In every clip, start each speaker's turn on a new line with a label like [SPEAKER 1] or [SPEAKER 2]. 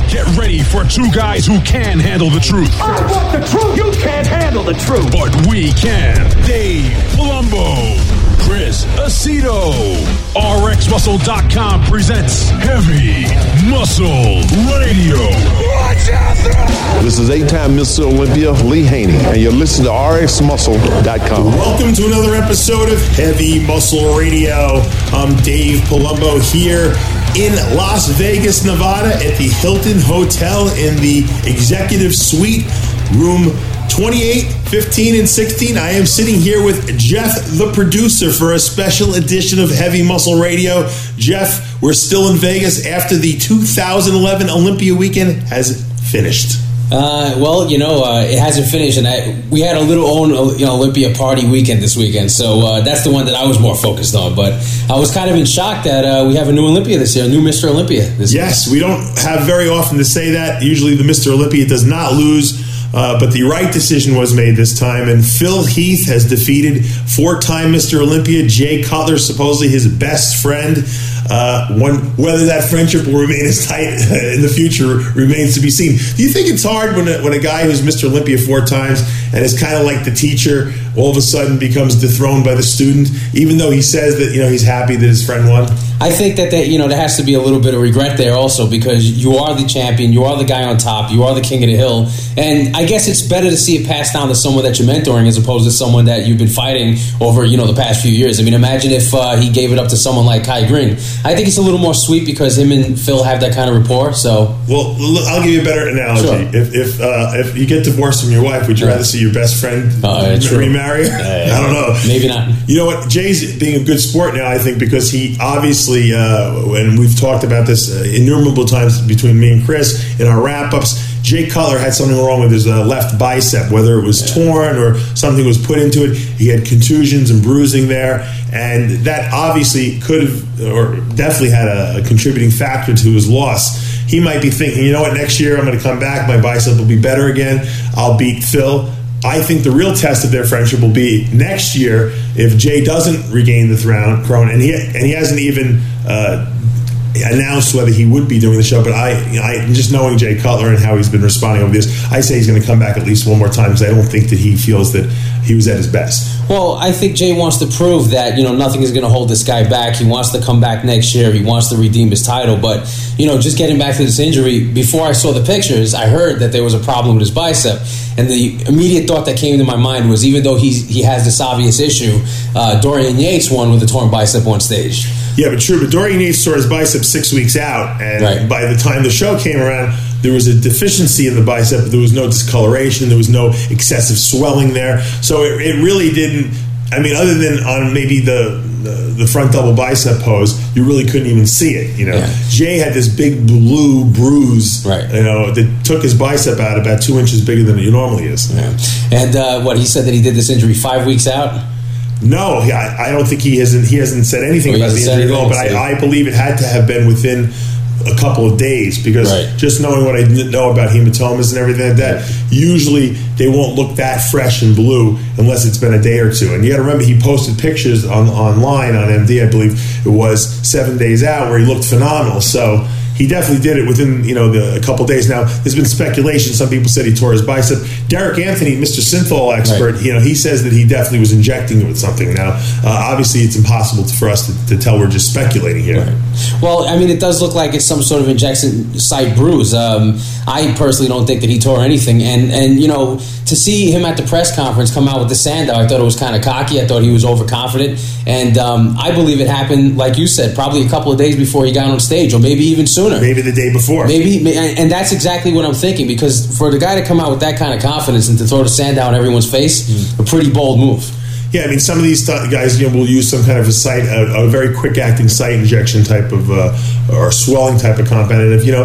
[SPEAKER 1] Get ready for two guys who can handle the truth.
[SPEAKER 2] I want the truth. You can't handle the truth.
[SPEAKER 1] But we can. Dave Palumbo, Chris Aceto. RxMuscle.com presents Heavy Muscle Radio. Watch out there!
[SPEAKER 3] This is 8-time Mr. Olympia, Lee Haney, and you're listening to RxMuscle.com.
[SPEAKER 4] Welcome to another episode of Heavy Muscle Radio. I'm Dave Palumbo here in Las Vegas, Nevada at the Hilton Hotel in the Executive Suite, room 28, 15, and 16. I am sitting here with Jeff, the producer, for a special edition of Heavy Muscle Radio. Jeff, we're still in Vegas after the 2011 Olympia weekend has finished.
[SPEAKER 5] It hasn't finished, and we had a little own Olympia party weekend this weekend, so that's the one that I was more focused on. But I was kind of in shock that we have a new Olympia this year, a new Mr. Olympia this year.
[SPEAKER 4] Yes, we don't have very often to say that. Usually the Mr. Olympia does not lose, but the right decision was made this time, and Phil Heath has defeated four-time Mr. Olympia Jay Cutler, supposedly his best friend. Whether that friendship will remain as tight in the future remains to be seen. Do you think it's hard when a guy who's Mr. Olympia four times and is kind of like the teacher all of a sudden becomes dethroned by the student, even though he says that he's happy that his friend won?
[SPEAKER 5] I think that there has to be a little bit of regret there also, because you are the champion, you are the guy on top, you are the king of the hill, and I guess it's better to see it passed down to someone that you're mentoring as opposed to someone that you've been fighting over the past few years. I mean, imagine if he gave it up to someone like Kai Green. I think it's a little more sweet because him and Phil have that kind of rapport. So,
[SPEAKER 4] well, I'll give you a better analogy. Sure. If you get divorced from your wife, would you rather see your best friend remarry? I don't know.
[SPEAKER 5] Maybe not.
[SPEAKER 4] You know what? Jay's being a good sport now, I think, because he obviously, and we've talked about this innumerable times between me and Chris in our wrap-ups, Jay Cutler had something wrong with his left bicep, whether it was torn or something was put into it. He had contusions and bruising there, and that obviously could have, or definitely had a contributing factor to his loss. He might be thinking, next year I'm going to come back, my bicep will be better again, I'll beat Phil. I think the real test of their friendship will be next year if Jay doesn't regain the throne, and he hasn't even announced whether he would be doing the show, but I just knowing Jay Cutler and how he's been responding over this, I say he's going to come back at least one more time because I don't think that he feels that he was at his best.
[SPEAKER 5] Well, I think Jay wants to prove that nothing is going to hold this guy back. He wants to come back next year. He wants to redeem his title. But just getting back to this injury, before I saw the pictures, I heard that there was a problem with his bicep, and the immediate thought that came to my mind was, even though he has this obvious issue, Dorian Yates won with a torn bicep on stage.
[SPEAKER 4] Yeah, but true. But Dorian Yates tore his bicep 6 weeks out, and by the time the show came around, there was a deficiency in the bicep. There was no discoloration. There was no excessive swelling there. So it really didn't. I mean, other than on maybe the front double bicep pose, you really couldn't even see it. Jay had this big blue bruise, that took his bicep out about 2 inches bigger than it normally is.
[SPEAKER 5] Yeah. And he said that he did this injury 5 weeks out.
[SPEAKER 4] No, I don't think he hasn't said anything about the injury at all. But I believe it had to have been within a couple of days, because just knowing what I know about hematomas and everything like that, usually they won't look that fresh and blue unless it's been a day or two. And you got to remember, he posted pictures online on MD, I believe it was 7 days out, where he looked phenomenal. So he definitely did it within a couple days. Now, there's been speculation. Some people said he tore his bicep. Derek Anthony, Mr. Synthol expert, he says that he definitely was injecting it with something. Now, obviously, it's impossible for us to tell. We're just speculating here.
[SPEAKER 5] Right. Well, I mean, it does look like it's some sort of injection site bruise. I personally don't think that he tore anything. And to see him at the press conference come out with the Sandow, I thought it was kind of cocky. I thought he was overconfident. And I believe it happened, like you said, probably a couple of days before he got on stage, or maybe even sooner.
[SPEAKER 4] Maybe the day before.
[SPEAKER 5] Maybe, and that's exactly what I'm thinking, because for the guy to come out with that kind of confidence and to throw the Sandow in everyone's face, a pretty bold move.
[SPEAKER 4] Yeah, I mean, some of these guys, will use some kind of a very quick-acting site injection type of or swelling type of compound. And if you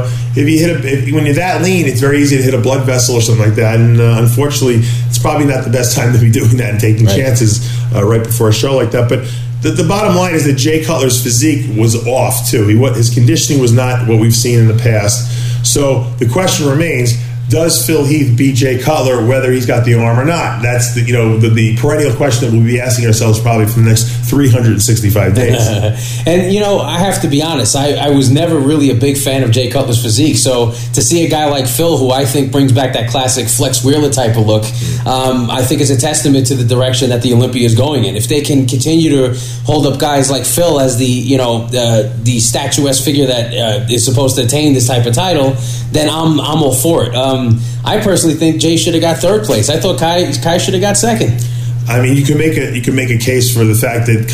[SPEAKER 4] when you're that lean, it's very easy to hit a blood vessel or something like that. And unfortunately, it's probably not the best time to be doing that and taking chances right before a show like that. But the bottom line is that Jay Cutler's physique was off too. His conditioning was not what we've seen in the past. So the question remains: does Phil Heath beat Jay Cutler, whether he's got the arm or not? That's the perennial question that we'll be asking ourselves probably for the next 365 days.
[SPEAKER 5] And, I have to be honest, I was never really a big fan of Jay Cutler's physique. So to see a guy like Phil, who I think brings back that classic Flex Wheeler type of look, I think is a testament to the direction that the Olympia is going in. If they can continue to hold up guys like Phil as the statuesque figure that is supposed to attain this type of title, then I'm all for it. I personally think Jay should have got third place. I thought Kai should have got second.
[SPEAKER 4] I mean, you can make a case for the fact that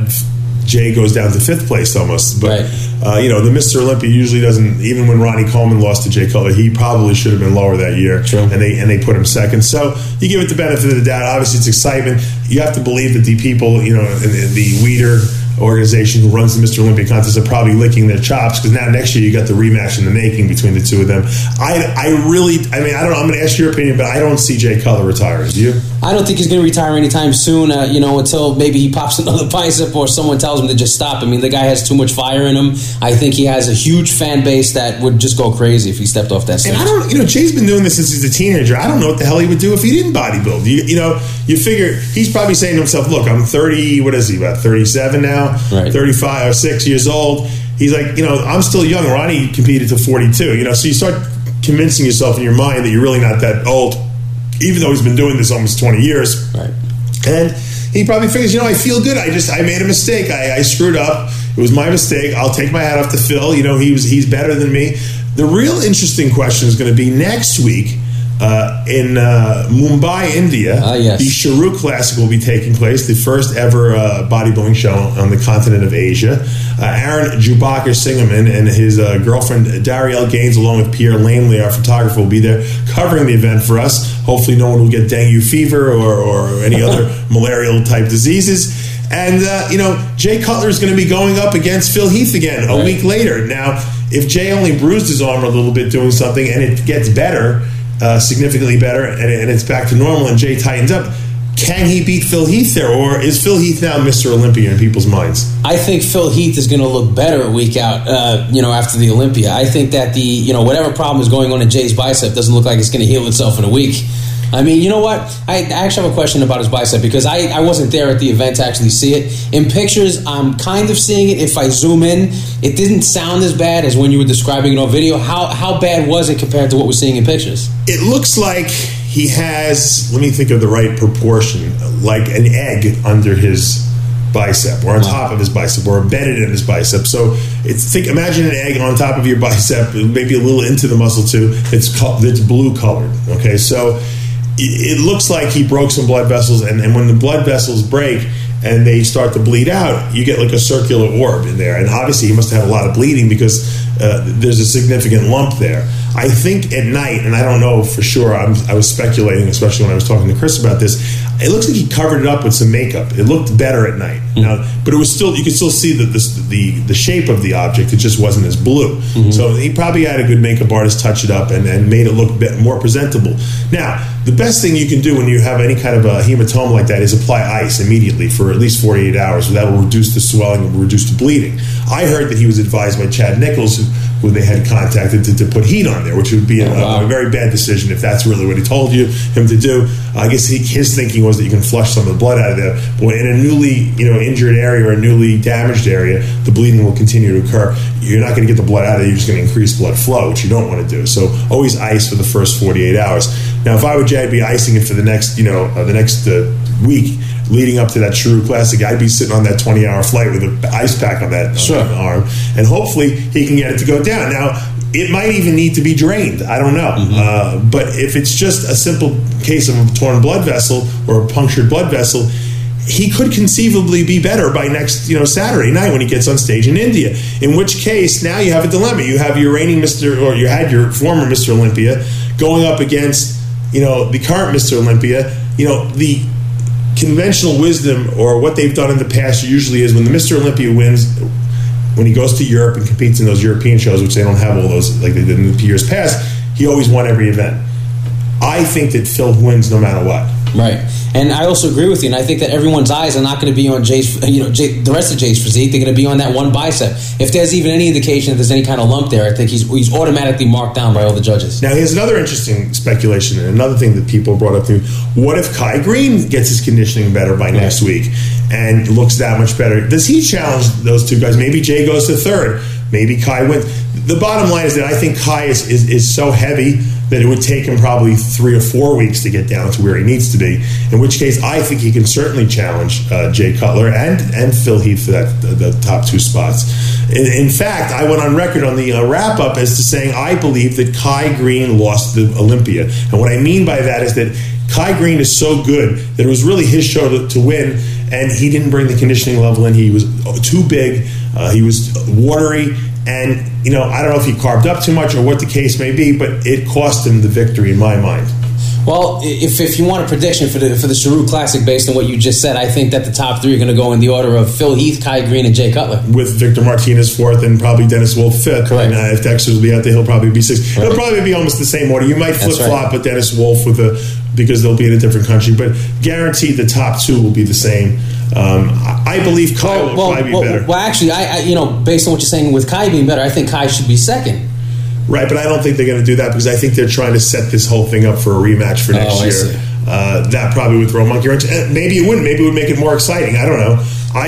[SPEAKER 4] Jay goes down to fifth place almost, but
[SPEAKER 5] right.
[SPEAKER 4] The Mr. Olympia usually doesn't. Even when Ronnie Coleman lost to Jay Cutler, he probably should have been lower that year.
[SPEAKER 5] True.
[SPEAKER 4] And they put him second. So you give it the benefit of the doubt. Obviously, it's excitement. You have to believe that the people, in the Weider organization who runs the Mr. Olympia contest are probably licking their chops, because now next year you got the rematch in the making between the two of them. I don't know. I'm going to ask your opinion, but I don't see Jay Cutler retiring. Do you?
[SPEAKER 5] I don't think he's going to retire anytime soon, until maybe he pops another bicep or someone tells him to just stop. I mean, the guy has too much fire in him. I think he has a huge fan base that would just go crazy if he stepped off that stage.
[SPEAKER 4] And Jay's been doing this since he's a teenager. I don't know what the hell he would do if he didn't bodybuild. You figure he's probably saying to himself, look, I'm 30, what is he, about 37 now?
[SPEAKER 5] Right.
[SPEAKER 4] 35 or 6 years old. He's like, I'm still young. Ronnie competed to 42, so you start convincing yourself in your mind that you're really not that old, even though he's been doing this almost 20 years.
[SPEAKER 5] Right.
[SPEAKER 4] And he probably figures, I feel good. I made a mistake. I screwed up. It was my mistake. I'll take my hat off to Phil. He's better than me. The real interesting question is going to be next week in Mumbai, India.
[SPEAKER 5] Yes.
[SPEAKER 4] The Shahrukh Classic will be taking place, the first ever bodybuilding show on the continent of Asia. Aaron Jubakar Singerman and his girlfriend Darielle Gaines, along with Pierre Langley, our photographer, will be there covering the event for us. Hopefully no one will get dengue fever or any other malarial type diseases. And, Jay Cutler is going to be going up against Phil Heath again a week later. Now, if Jay only bruised his arm a little bit doing something and it gets better, significantly better, and it's back to normal and Jay tightens up, can he beat Phil Heath there? Or is Phil Heath now Mr. Olympia in people's minds?
[SPEAKER 5] I think Phil Heath is going to look better a week out, after the Olympia. I think that whatever problem is going on in Jay's bicep doesn't look like it's going to heal itself in a week. I mean, you know what? I actually have a question about his bicep, because I wasn't there at the event to actually see it. In pictures, I'm kind of seeing it. If I zoom in, it didn't sound as bad as when you were describing it on video. How bad was it compared to what we're seeing in pictures?
[SPEAKER 4] It looks like he has, let me think of the right proportion, like an egg under his bicep, or on top of his bicep, or embedded in his bicep. So imagine an egg on top of your bicep, maybe a little into the muscle too. It's blue colored. Okay, so it looks like he broke some blood vessels, and when the blood vessels break and they start to bleed out, you get like a circular orb in there. And obviously he must have had a lot of bleeding, because there's a significant lump there. I think at night, and I don't know for sure, I was speculating, especially when I was talking to Chris about this, it looks like he covered it up with some makeup. It looked better at night. Now, but it was still, you could still see the shape of the object. It just wasn't as blue. So he probably had a good makeup artist touch it up and made it look more presentable. Now, the best thing you can do when you have any kind of a hematoma like that is apply ice immediately for at least 48 hours. That will reduce the swelling and reduce the bleeding. I heard that he was advised by Chad Nichols, who they had contacted, to put heat on there, which would be a very bad decision if that's really what he told him to do. I guess his thinking was that you can flush some of the blood out of there. But in a newly injured area or a newly damaged area, the bleeding will continue to occur. You're not going to get the blood out of it. You're just going to increase blood flow, which you don't want to do. So always ice for the first 48 hours. Now, if I were Jay, I'd be icing it for the next week leading up to that Shahrukh Classic. I'd be sitting on that 20-hour flight with an ice pack on that arm, and hopefully he can get it to go down. Now, it might even need to be drained. I don't know. But if it's just a simple case of a torn blood vessel or a punctured blood vessel, he could conceivably be better by next Saturday night when he gets on stage in India. In which case, now you have a dilemma. You have your reigning you had your former Mr. Olympia going up against the current Mr. Olympia. The conventional wisdom, or what they've done in the past, usually is when the Mr. Olympia wins, when he goes to Europe and competes in those European shows, which they don't have all those like they did in the years past, he always won every event. I think that Phil wins no matter what.
[SPEAKER 5] Right, and I also agree with you, and I think that everyone's eyes are not going to be on Jay's, the rest of Jay's physique. They're going to be on that one bicep. If there's even any indication that there's any kind of lump there, I think he's automatically marked down by all the judges.
[SPEAKER 4] Now, here's another interesting speculation, and another thing that people brought up to me. What if Kai Green gets his conditioning better by next week and looks that much better? Does he challenge those two guys? Maybe Jay goes to third. Maybe Kai wins. The bottom line is that I think Kai is so heavy that it would take him probably 3 or 4 weeks to get down to where he needs to be. In which case, I think he can certainly challenge Jay Cutler and Phil Heath for the top 2 spots. In fact, I went on record on the wrap-up as to saying I believe that Kai Green lost the Olympia. And what I mean by that is that Kai Green is so good that it was really his show to win, and he didn't bring the conditioning level in. He was too big. He was watery. And, I don't know if he carved up too much or what the case may be, but it cost him the victory in my mind.
[SPEAKER 5] Well, if you want a prediction for the Chiru Classic based on what you just said, I think that the top 3 are going to go in the order of Phil Heath, Kai Green, and Jay Cutler.
[SPEAKER 4] With Victor Martinez 4th and probably Dennis Wolf 5th.
[SPEAKER 5] Correct.
[SPEAKER 4] And if Dexter will be out there, he'll probably be 6th.
[SPEAKER 5] Right.
[SPEAKER 4] It'll probably be almost the same order. You might flip-flop
[SPEAKER 5] right.
[SPEAKER 4] with Dennis Wolf because they'll be in a different country, but guaranteed the top 2 will be the same. I believe Kai will probably be better.
[SPEAKER 5] Well, actually, I based on what you're saying with Kai being better, I think Kai should be second.
[SPEAKER 4] Right, but I don't think they're going to do that because I think they're trying to set this whole thing up for a rematch for next year. That probably would throw a monkey wrench. Maybe it wouldn't. Maybe it would make it more exciting. I don't know.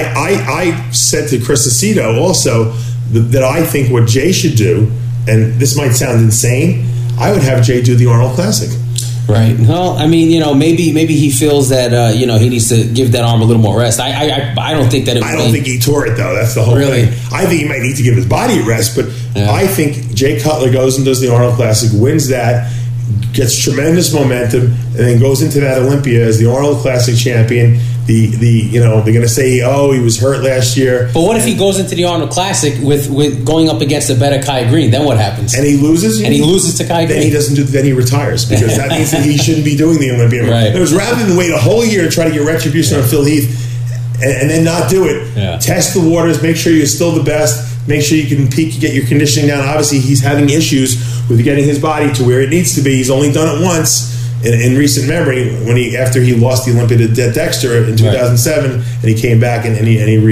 [SPEAKER 4] I said to Chris Aceto also that I think what Jay should do, and this might sound insane, I would have Jay do the Arnold Classic.
[SPEAKER 5] Right. Well, I mean, maybe he feels that he needs to give that arm a little more rest. I don't think that it.
[SPEAKER 4] I don't think he tore it though. That's the whole
[SPEAKER 5] really
[SPEAKER 4] thing. I think he might need to give his body a rest, but I think Jay Cutler goes and does the Arnold Classic, wins that, gets tremendous momentum, and then goes into that Olympia as the Arnold Classic champion. They're going to say, he was hurt last year.
[SPEAKER 5] But what if he goes into the Arnold Classic with going up against a better Kai Green? Then what happens?
[SPEAKER 4] And he loses.
[SPEAKER 5] And he loses to Kai Green.
[SPEAKER 4] Then he doesn't do. Then he retires because that means that he shouldn't be doing the Olympia.
[SPEAKER 5] Right.
[SPEAKER 4] It was rather than wait a whole year to try to get retribution on Phil Heath and then not do it.
[SPEAKER 5] Yeah. Test
[SPEAKER 4] the waters. Make sure you're still the best. Make sure you can peak, get your conditioning down. Obviously, he's having issues with getting his body to where it needs to be. He's only done it once in recent memory after he lost the Olympia to Dexter in 2007, and he came back and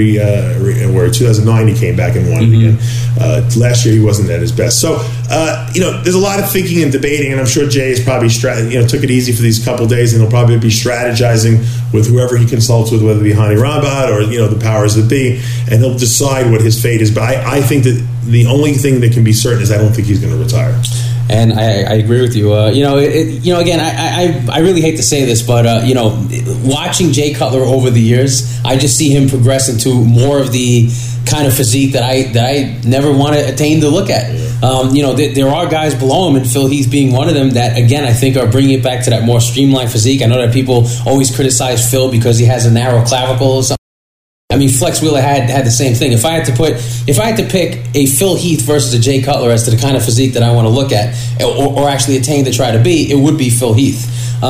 [SPEAKER 4] 2009 he came back and won it again. Last year he wasn't at his best. So there's a lot of thinking and debating, and I'm sure Jay is probably took it easy for these couple days, and he'll probably be strategizing with whoever he consults with, whether it be Hani Rabat or the powers that be, and he'll decide what his fate is. But I think that the only thing that can be certain is I don't think he's going to retire.
[SPEAKER 5] And I agree with you. Again, I really hate to say this, but watching Jay Cutler over the years, I just see him progress into more of the kind of physique that I never want to attain to look at. There are guys below him, and Phil Heath being one of them, that again I think are bringing it back to that more streamlined physique. I know that people always criticize Phil because he has a narrow clavicle or something. I mean, Flex Wheeler had the same thing. If I had to pick a Phil Heath versus a Jay Cutler as to the kind of physique that I want to look at or actually attain to try to be, it would be Phil Heath.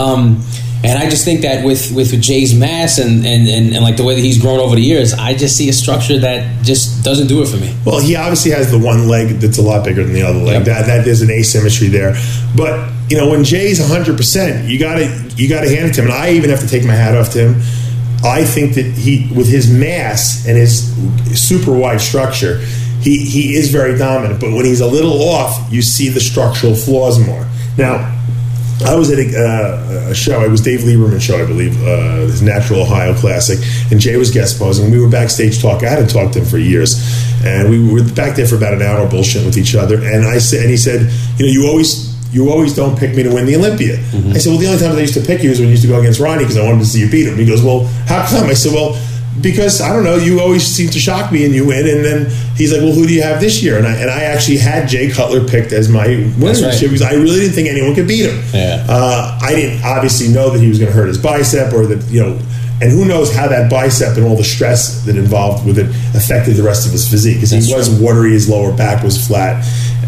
[SPEAKER 5] And I just think that with Jay's mass and like the way that he's grown over the years, I just see a structure that just doesn't do it for me.
[SPEAKER 4] Well, he obviously has the one leg that's a lot bigger than the other leg. Yep. That there's an asymmetry there. But when Jay's 100%, you got to hand it to him. And I even have to take my hat off to him. I think that he, with his mass and his super wide structure, he is very dominant. But when he's a little off, you see the structural flaws more. Now, I was at a show. It was Dave Lieberman's show, I believe, his Natural Ohio Classic, and Jay was guest posing. We were backstage talking. I hadn't talked to him for years, and we were back there for about an hour bullshitting with each other. And he said, you always don't pick me to win the Olympia. Mm-hmm. I said, well, the only time I used to pick you is when you used to go against Ronnie because I wanted to see you beat him. He goes, well, how come? I said, well, because, I don't know, you always seem to shock me and you win. And then he's like, well, who do you have this year? And I actually had Jay Cutler picked as my winner this year because I really didn't think anyone could beat him. Yeah. I didn't obviously know that he was going to hurt his bicep or that, and who knows how that bicep and all the stress that involved with it affected the rest of his physique because he was watery, his lower back was flat.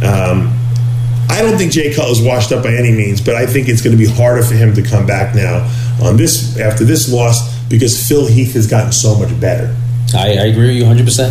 [SPEAKER 4] I don't think Jay Cutler's washed up by any means, but I think it's going to be harder for him to come back now after this loss because Phil Heath has gotten so much better.
[SPEAKER 5] I agree with you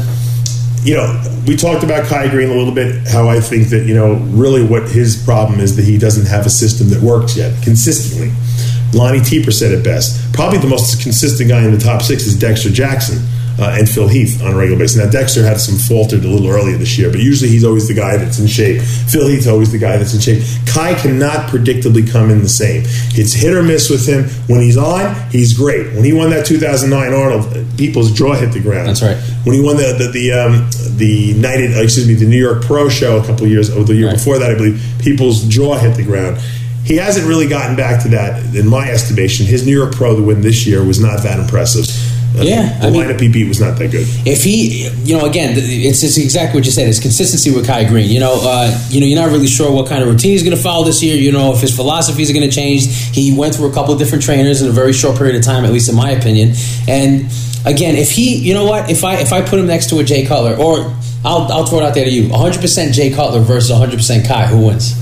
[SPEAKER 5] 100%.
[SPEAKER 4] We talked about Kai Green a little bit, how I think that, really what his problem is that he doesn't have a system that works yet consistently. Lonnie Tieper said it best. Probably the most consistent guy in the top 6 is Dexter Jackson and Phil Heath on a regular basis. Now, Dexter had some faltered a little earlier this year, but usually he's always the guy that's in shape. Phil Heath's always the guy that's in shape. Kai cannot predictably come in the same. It's hit or miss with him. When he's on, he's great. When he won that 2009 Arnold, people's jaw hit the ground.
[SPEAKER 5] That's right.
[SPEAKER 4] When he won the New York Pro Show a couple of years, or the year before that, I believe, people's jaw hit the ground. He hasn't really gotten back to that, in my estimation. His New York Pro to win this year was not that impressive. The lineup he beat was not that good.
[SPEAKER 5] If he, again, it's exactly what you said. It's consistency with Kai Green. You're not really sure what kind of routine he's going to follow this year. If his philosophies are going to change. He went through a couple of different trainers in a very short period of time, at least in my opinion. And again, if he, if I put him next to a Jay Cutler, or I'll throw it out there to you, 100% Jay Cutler versus 100% Kai, who wins?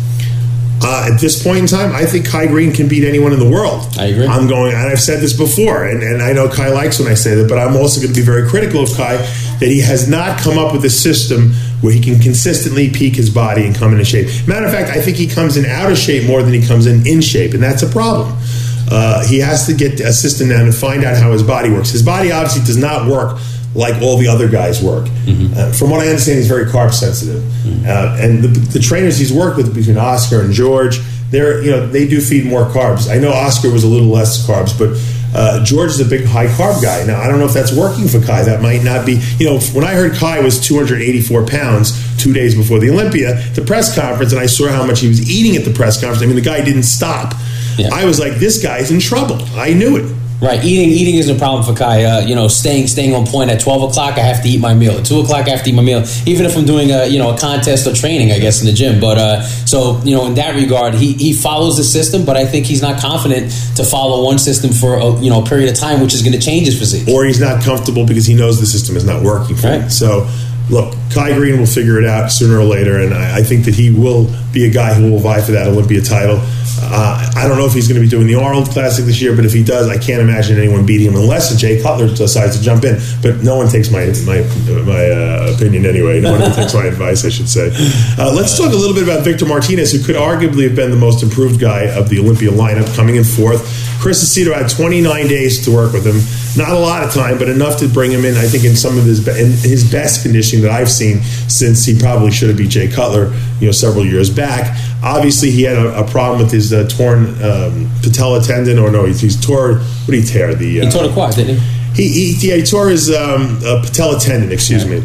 [SPEAKER 4] At this point in time, I think Kai Green can beat anyone in the world.
[SPEAKER 5] I agree.
[SPEAKER 4] And I've said this before, and I know Kai likes when I say that, but I'm also going to be very critical of Kai, that he has not come up with a system where he can consistently peak his body and come into shape. Matter of fact, I think he comes in out of shape more than he comes in shape, and that's a problem. He has to get a system down and find out how his body works. His body obviously does not work like all the other guys work. Mm-hmm. From what I understand, he's very carb sensitive. Mm-hmm. And the trainers he's worked with between Oscar and George, they do feed more carbs. I know Oscar was a little less carbs, but George is a big high carb guy. Now, I don't know if that's working for Kai. That might not be. When I heard Kai was 284 pounds 2 days before the Olympia, the press conference, and I saw how much he was eating at the press conference. I mean, the guy didn't stop. Yeah. I was like, this guy's in trouble. I knew it.
[SPEAKER 5] Right, eating isn't a problem for Kai. Staying on point. At 12 o'clock, I have to eat my meal. At 2 o'clock, I have to eat my meal. Even if I'm doing a contest or training, I guess, in the gym. But in that regard, he follows the system. But I think he's not confident to follow one system for a period of time, which is going to change his physique.
[SPEAKER 4] Or he's not comfortable because he knows the system is not working for him. So, look, Kai Green will figure it out sooner or later, and I think that he will be a guy who will vie for that Olympia title. I don't know if he's going to be doing the Arnold Classic this year, but if he does, I can't imagine anyone beating him unless Jay Cutler decides to jump in. But no one takes my opinion anyway. No one takes my advice, I should say. Let's talk a little bit about Victor Martinez, who could arguably have been the most improved guy of the Olympia lineup, coming in fourth. Chris Aceto had 29 days to work with him. Not a lot of time, but enough to bring him in, I think, in some of his best conditioning that I've seen since he probably should have beat Jay Cutler, several years back. Obviously, he had a problem with his torn patella tendon, he tore. What did he tear?
[SPEAKER 5] He tore the quad, didn't he?
[SPEAKER 4] He tore his patella tendon. Excuse me.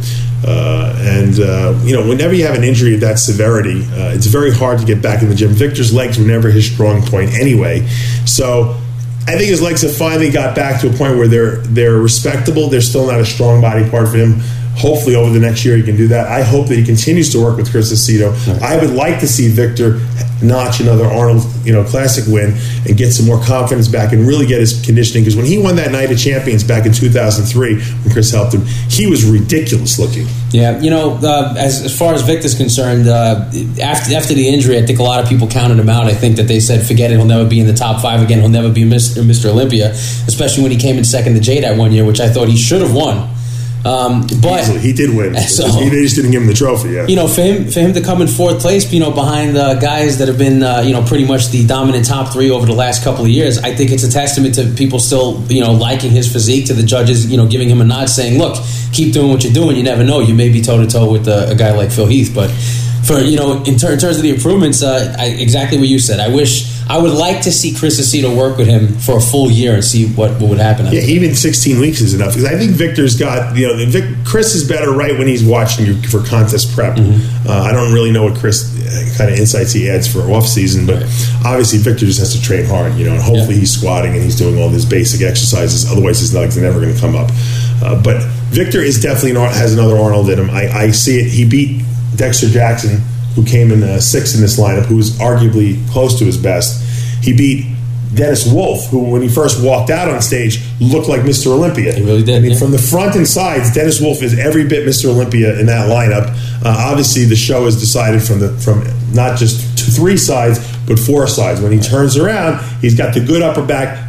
[SPEAKER 4] Whenever you have an injury of that severity, it's very hard to get back in the gym. Victor's legs were never his strong point anyway, so I think his legs have finally got back to a point where they're respectable. They're still not a strong body part for him. Hopefully over the next year he can do that. I hope that he continues to work with Chris Aceto. Right. I would like to see Victor notch another Arnold Classic win and get some more confidence back and really get his conditioning, because when he won that Night of Champions back in 2003 when Chris helped him, he was ridiculous looking.
[SPEAKER 5] Yeah, as far as Victor's concerned, after the injury, I think a lot of people counted him out. I think that they said, forget it, he'll never be in the top 5 again, he'll never be Mr. Olympia, especially when he came in second to Jay that one year, which I thought he should have won. But
[SPEAKER 4] easily. He did win. So, they just didn't give him the trophy. Yeah.
[SPEAKER 5] For him to come in fourth place, behind guys that have been, pretty much the dominant top 3 over the last couple of years, I think it's a testament to people still, liking his physique, to the judges, giving him a nod, saying, "Look, keep doing what you're doing. You never know. You may be toe to toe with a guy like Phil Heath." But for in terms of the improvements, exactly what you said. I would like to see Chris Aceto work with him for a full year and see what would happen.
[SPEAKER 4] Yeah, even 16 weeks is enough, because I think Victor's got, Chris is better right when he's watching you for contest prep. Mm-hmm. I don't really know what Chris kind of insights he adds for off season, but obviously Victor just has to train hard, and hopefully he's squatting and he's doing all his basic exercises. Otherwise, his legs are never going to come up. But Victor is definitely has another Arnold in him. I see it. He beat Dexter Jackson, who came in 6th in this lineup, who was arguably close to his best. He beat Dennis Wolf, who, when he first walked out on stage, looked like Mr. Olympia.
[SPEAKER 5] He really did.
[SPEAKER 4] From the front and sides, Dennis Wolf is every bit Mr. Olympia in that lineup. Obviously, the show is decided from not just 3 sides, but 4 sides. When he turns around, he's got the good upper back,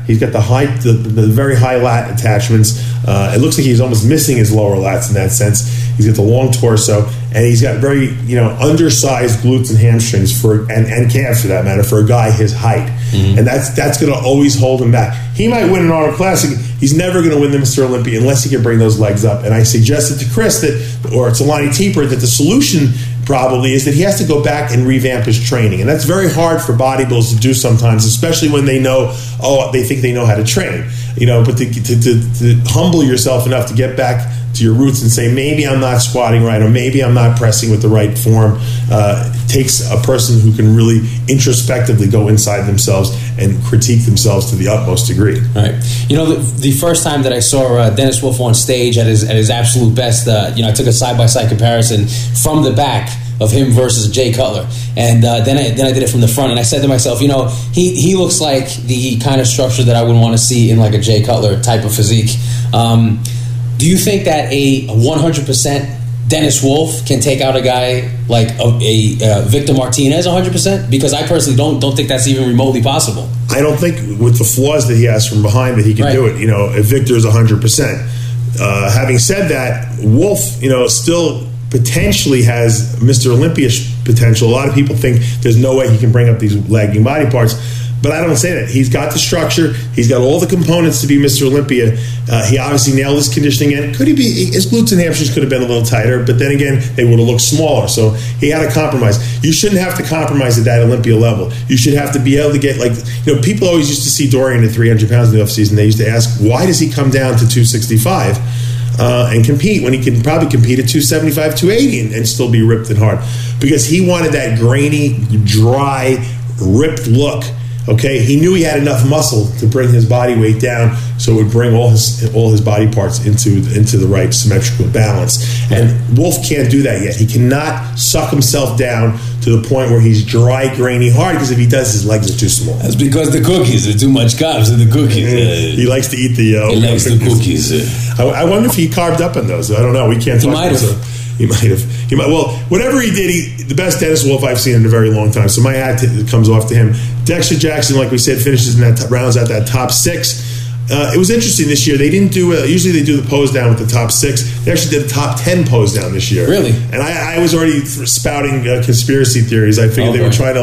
[SPEAKER 4] He's got the very high lat attachments. It looks like he's almost missing his lower lats in that sense. He's got the long torso, and he's got very undersized glutes and hamstrings and calves for that matter for a guy his height, and that's going to always hold him back. He might win an Arnold Classic. He's never going to win the Mr. Olympia unless he can bring those legs up. And I suggested to Chris or to Lonnie Teeper, that the solution probably is that he has to go back and revamp his training, and that's very hard for bodybuilders to do sometimes, especially when they they think they know how to train. But to humble yourself enough to get back to your roots and say, maybe I'm not squatting right, or maybe I'm not pressing with the right form, takes a person who can really introspectively go inside themselves and critique themselves to the utmost degree.
[SPEAKER 5] Right. The first time that I saw Dennis Wolf on stage at his absolute best, I took a side-by-side comparison from the back of him versus Jay Cutler, and then I did it from the front, and I said to myself, he looks like the kind of structure that I would want to see in like a Jay Cutler type of physique. Do you think that a 100% Dennis Wolf can take out a guy like a Victor Martinez 100%? Because I personally don't think that's even remotely possible. I
[SPEAKER 4] don't think with the flaws that he has from behind that he can do it. If Victor is 100%. Having said that, Wolf, still potentially has Mr. Olympia potential. A lot of people think there's no way he can bring up these lagging body parts. But I don't say that. He's got the structure. He's got all the components to be Mr. Olympia. He obviously nailed his conditioning in. Could he be? His glutes and hamstrings could have been a little tighter, but then again, they would have looked smaller. So he had to compromise. You shouldn't have to compromise at that Olympia level. You should have to be able to get, people always used to see Dorian at 300 pounds in the offseason. They used to ask, why does he come down to 265 and compete when he can probably compete at 275, 280 and still be ripped and hard? Because he wanted that grainy, dry, ripped look. Okay, he knew he had enough muscle to bring his body weight down, so it would bring all his body parts into the right symmetrical balance. And Wolf can't do that yet. He cannot suck himself down to the point where he's dry, grainy, hard. Because if he does, his legs are too small.
[SPEAKER 5] That's because the cookies are too much carbs in the cookies.
[SPEAKER 4] He likes to eat the.
[SPEAKER 5] He likes the cookies.
[SPEAKER 4] I wonder if he carved up on those. I don't know. We can't.
[SPEAKER 5] He might have.
[SPEAKER 4] He might. Well, whatever he did, the best Dennis Wolf I've seen in a very long time. So my hat comes off to him. Dexter Jackson, like we said, finishes in that rounds out that top 6. It was interesting this year. They didn't do. Usually they do the pose down with the top 6. They actually did a top 10 pose down this year.
[SPEAKER 5] Really?
[SPEAKER 4] And I was already spouting conspiracy theories. I figured they were trying to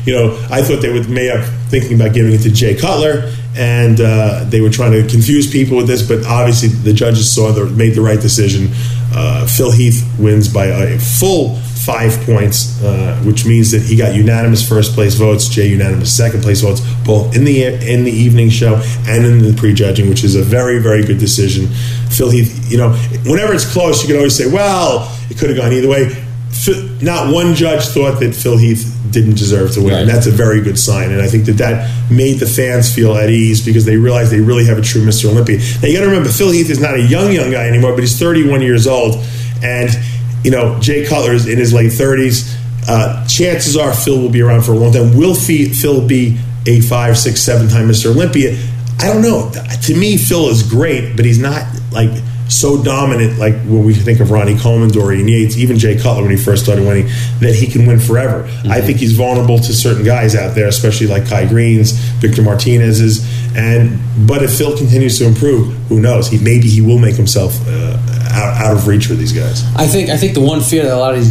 [SPEAKER 4] I thought they would may have thinking about giving it to Jay Cutler. And they were trying to confuse people with this, but obviously the judges made the right decision. Phil Heath wins by a full 5 points, which means that he got unanimous first place votes, Jay unanimous second place votes, both in the evening show and in the prejudging, which is a very, very good decision. Phil Heath, whenever it's close, you can always say, well, it could have gone either way. Not one judge thought that Phil Heath didn't deserve to win, and that's a very good sign. And I think that made the fans feel at ease because they realized they really have a true Mr. Olympia. Now you got to remember, Phil Heath is not a young guy anymore, but he's 31 years old, and Jay Cutler is in his late 30s. Chances are Phil will be around for a long time. Will Phil be a 5, 6, 7 time Mr. Olympia? I don't know. To me, Phil is great, but he's not so dominant like when we think of Ronnie Coleman, Dorian Yates, even Jay Cutler when he first started winning, that he can win forever. Mm-hmm. I think he's vulnerable to certain guys out there, especially like Kai Green's, Victor Martinez's, but if Phil continues to improve, who knows? Maybe he will make himself out of reach for these guys.
[SPEAKER 5] I think the one fear that a lot of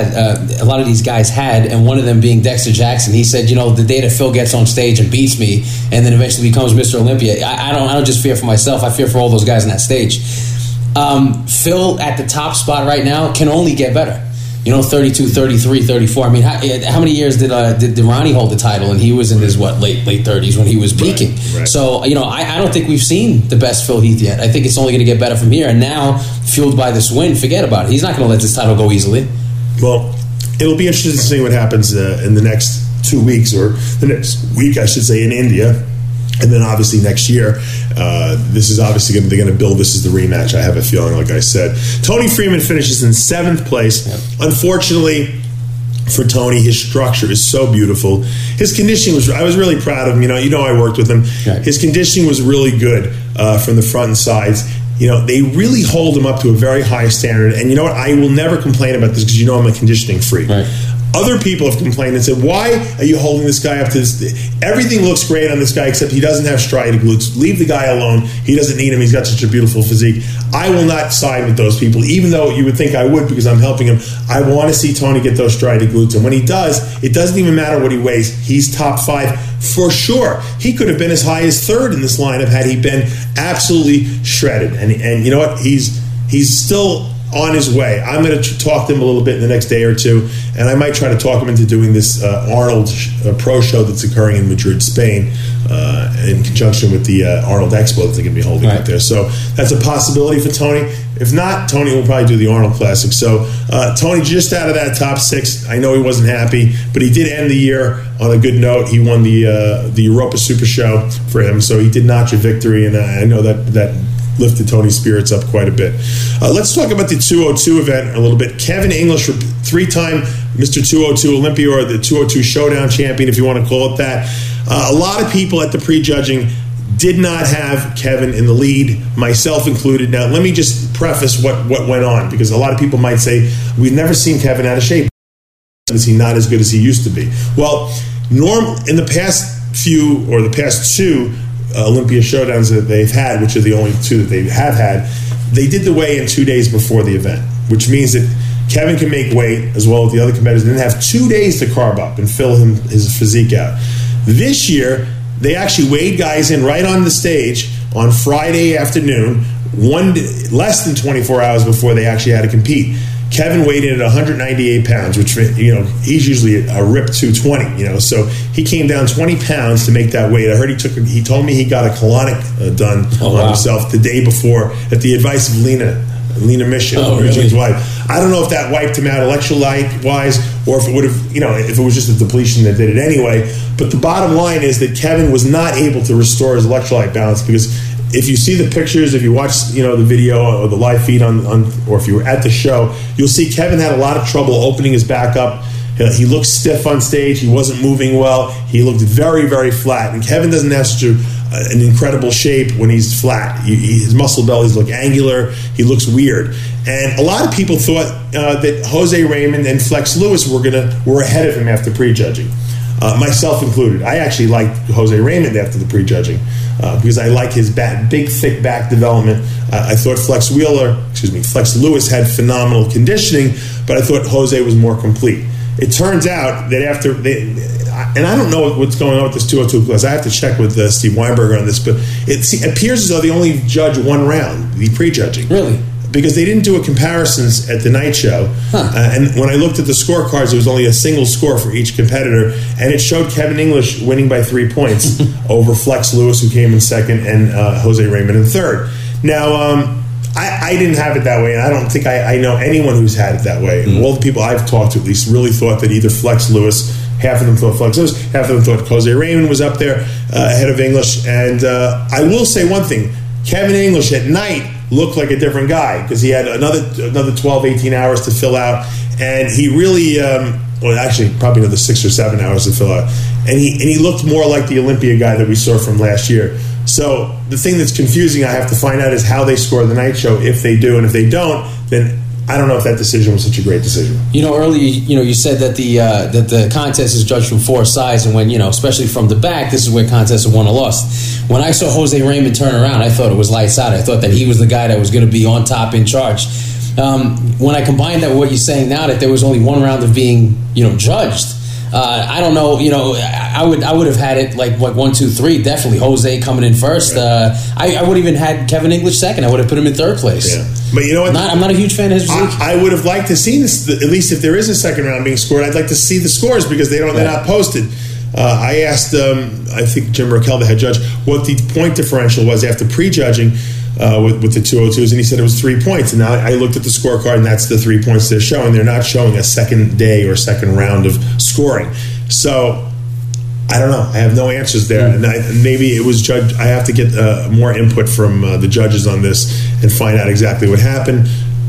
[SPEAKER 5] these guys had, and one of them being Dexter Jackson, he said, the day that Phil gets on stage and beats me, and then eventually becomes Mr. Olympia, I don't just fear for myself. I fear for all those guys on that stage. Phil at the top spot right now can only get better. 32, 33, 34. I mean, how many years did Ronnie hold the title? And he was in his late 30s when he was peaking. Right. So I don't think we've seen the best Phil Heath yet. I think it's only going to get better from here. And now, fueled by this win, forget about it. He's not going to let this title go easily.
[SPEAKER 4] Well, it'll be interesting to see what happens in the next 2 weeks, or the next week, I should say, in India. And then obviously next year, this is obviously they're going to build this as the rematch. I have a feeling, like I said. Tony Freeman finishes in 7th place. Yep. Unfortunately for Tony, his structure is so beautiful. His conditioning I was really proud of him. I worked with him. Right. His conditioning was really good from the front and sides. They really hold him up to a very high standard. And you know what? I will never complain about this because I'm a conditioning freak. Right. Other people have complained and said, why are you holding this guy up to this? Everything looks great on this guy except he doesn't have striated glutes. Leave the guy alone. He doesn't need him. He's got such a beautiful physique. I will not side with those people, even though you would think I would because I'm helping him. I want to see Tony get those striated glutes. And when he does, it doesn't even matter what he weighs. He's top 5 for sure. He could have been as high as 3rd in this lineup had he been absolutely shredded. And you know what? He's still on his way. I'm going to talk to him a little bit in the next day or two, and I might try to talk him into doing this Arnold Pro Show that's occurring in Madrid, Spain, in conjunction with the Arnold Expo that they're going to be holding out there. So that's a possibility for Tony. If not, Tony will probably do the Arnold Classic. So Tony, just out of that top 6, I know he wasn't happy, but he did end the year on a good note. He won the Europa Super Show for him, so he did notch a victory, and I know that lifted Tony's spirits up quite a bit. Let's talk about the 202 event a little bit. Kevin English, 3-time Mr. 202 Olympia, or the 202 Showdown champion, if you want to call it that. A lot of people at the prejudging did not have Kevin in the lead, myself included. Now, let me just preface what went on, because a lot of people might say, we've never seen Kevin out of shape. Is he not as good as he used to be? Well, in the past 2 Olympia Showdowns that they've had, which are the only 2 that they have had, they did the weigh-in 2 days before the event, which means that Kevin can make weight as well as the other competitors and then have 2 days to carb up and fill his physique out. This year, they actually weighed guys in right on the stage on Friday afternoon, less than 24 hours before they actually had to compete. Kevin weighed in at 198 pounds, which, he's usually a ripped 220, so he came down 20 pounds to make that weight. I heard he told me he got a colonic done on himself the day before at the advice of Lena Mission, Eugene's wife. I don't know if that wiped him out electrolyte-wise or if it would have, if it was just a depletion that did it anyway. But the bottom line is that Kevin was not able to restore his electrolyte balance, because if you see the pictures, if you watch, the video or the live feed on, or if you were at the show, you'll see Kevin had a lot of trouble opening his back up. He looked stiff on stage. He wasn't moving well. He looked very, very flat. And Kevin doesn't have such an incredible shape when he's flat. His muscle bellies look angular. He looks weird. And a lot of people thought that Jose Raymond and Flex Lewis were ahead of him after prejudging. Myself included. I actually liked Jose Raymond after the prejudging because I like his big, thick back development. I thought Flex Lewis had phenomenal conditioning, but I thought Jose was more complete. It turns out that and I don't know what's going on with this 202 class. I have to check with Steve Weinberger on this, but it appears as though they only judge one round, the prejudging.
[SPEAKER 5] Really?
[SPEAKER 4] Because they didn't do a comparisons at the night show. And when I looked at the scorecards, there was only a single score for each competitor, and it showed Kevin English winning by 3 points over Flex Lewis, who came in second, and Jose Raymond in third. Now, I didn't have it that way, and I don't think I know anyone who's had it that way. Mm-hmm. All the people I've talked to at least really thought that either Flex Lewis, half of them thought Flex Lewis, half of them thought Jose Raymond was up there ahead of English. And I will say one thing, Kevin English at night looked like a different guy because he had another 12, 18 hours to fill out, and he really, actually probably another 6 or 7 hours to fill out, and he looked more like the Olympia guy that we saw from last year. So the thing that's confusing, I have to find out, is how they score the night show, if they do, and if they don't, then I don't know if that decision was such a great decision.
[SPEAKER 5] Earlier, you said that the contest is judged from 4 sides, and when, especially from the back, this is where contests are won or lost. When I saw Jose Raymond turn around, I thought it was lights out. I thought that he was the guy that was going to be on top, in charge. When I combined that with what you're saying now, that there was only one round of being, judged, I don't know. I would have had it like 1, 2, 3. Definitely Jose coming in first. I would even had Kevin English second. I would have put him in third place. Yeah. But you know what? I'm not a huge fan of his physique.
[SPEAKER 4] I would have liked to see this. At least if there is a second round being scored, I'd like to see the scores because they're not posted. I asked, I think Jim Raquel, the head judge, what the point differential was after prejudging with the 202s, and he said it was 3 points. And now I looked at the scorecard, and that's the 3 points they're showing. They're not showing a second day or second round of scoring. So I don't know. I have no answers there, and maybe it was judged. I have to get more input from the judges on this and find out exactly what happened.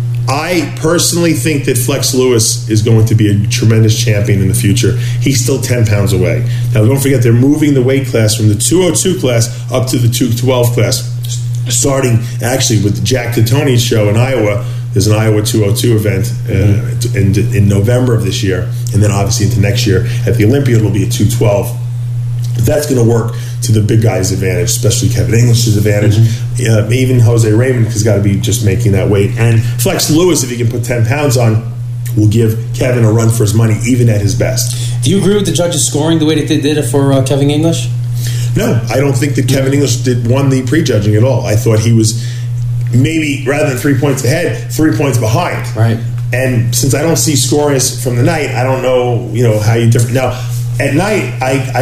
[SPEAKER 4] I personally think that Flex Lewis is going to be a tremendous champion in the future. He's still 10 pounds away. Now, don't forget, they're moving the weight class from the 202 class up to the 212 class, starting actually with the Jack Titoni's show in Iowa. There's an Iowa 202 event in November of this year, and then obviously into next year at the Olympia it'll be a 212. That's going to work to the big guy's advantage, especially Kevin English's advantage. Even Jose Raymond has got to be just making that weight. And Flex Lewis, if he can put 10 pounds on, will give Kevin a run for his money, even at his best.
[SPEAKER 5] Do you agree with the judges scoring the way that they did it for Kevin English?
[SPEAKER 4] No, I don't think that Kevin English won the prejudging at all. I thought he was maybe, rather than 3 points ahead, 3 points behind.
[SPEAKER 5] Right.
[SPEAKER 4] And since I don't see scores from the night, I don't know, how you different. Now, at night,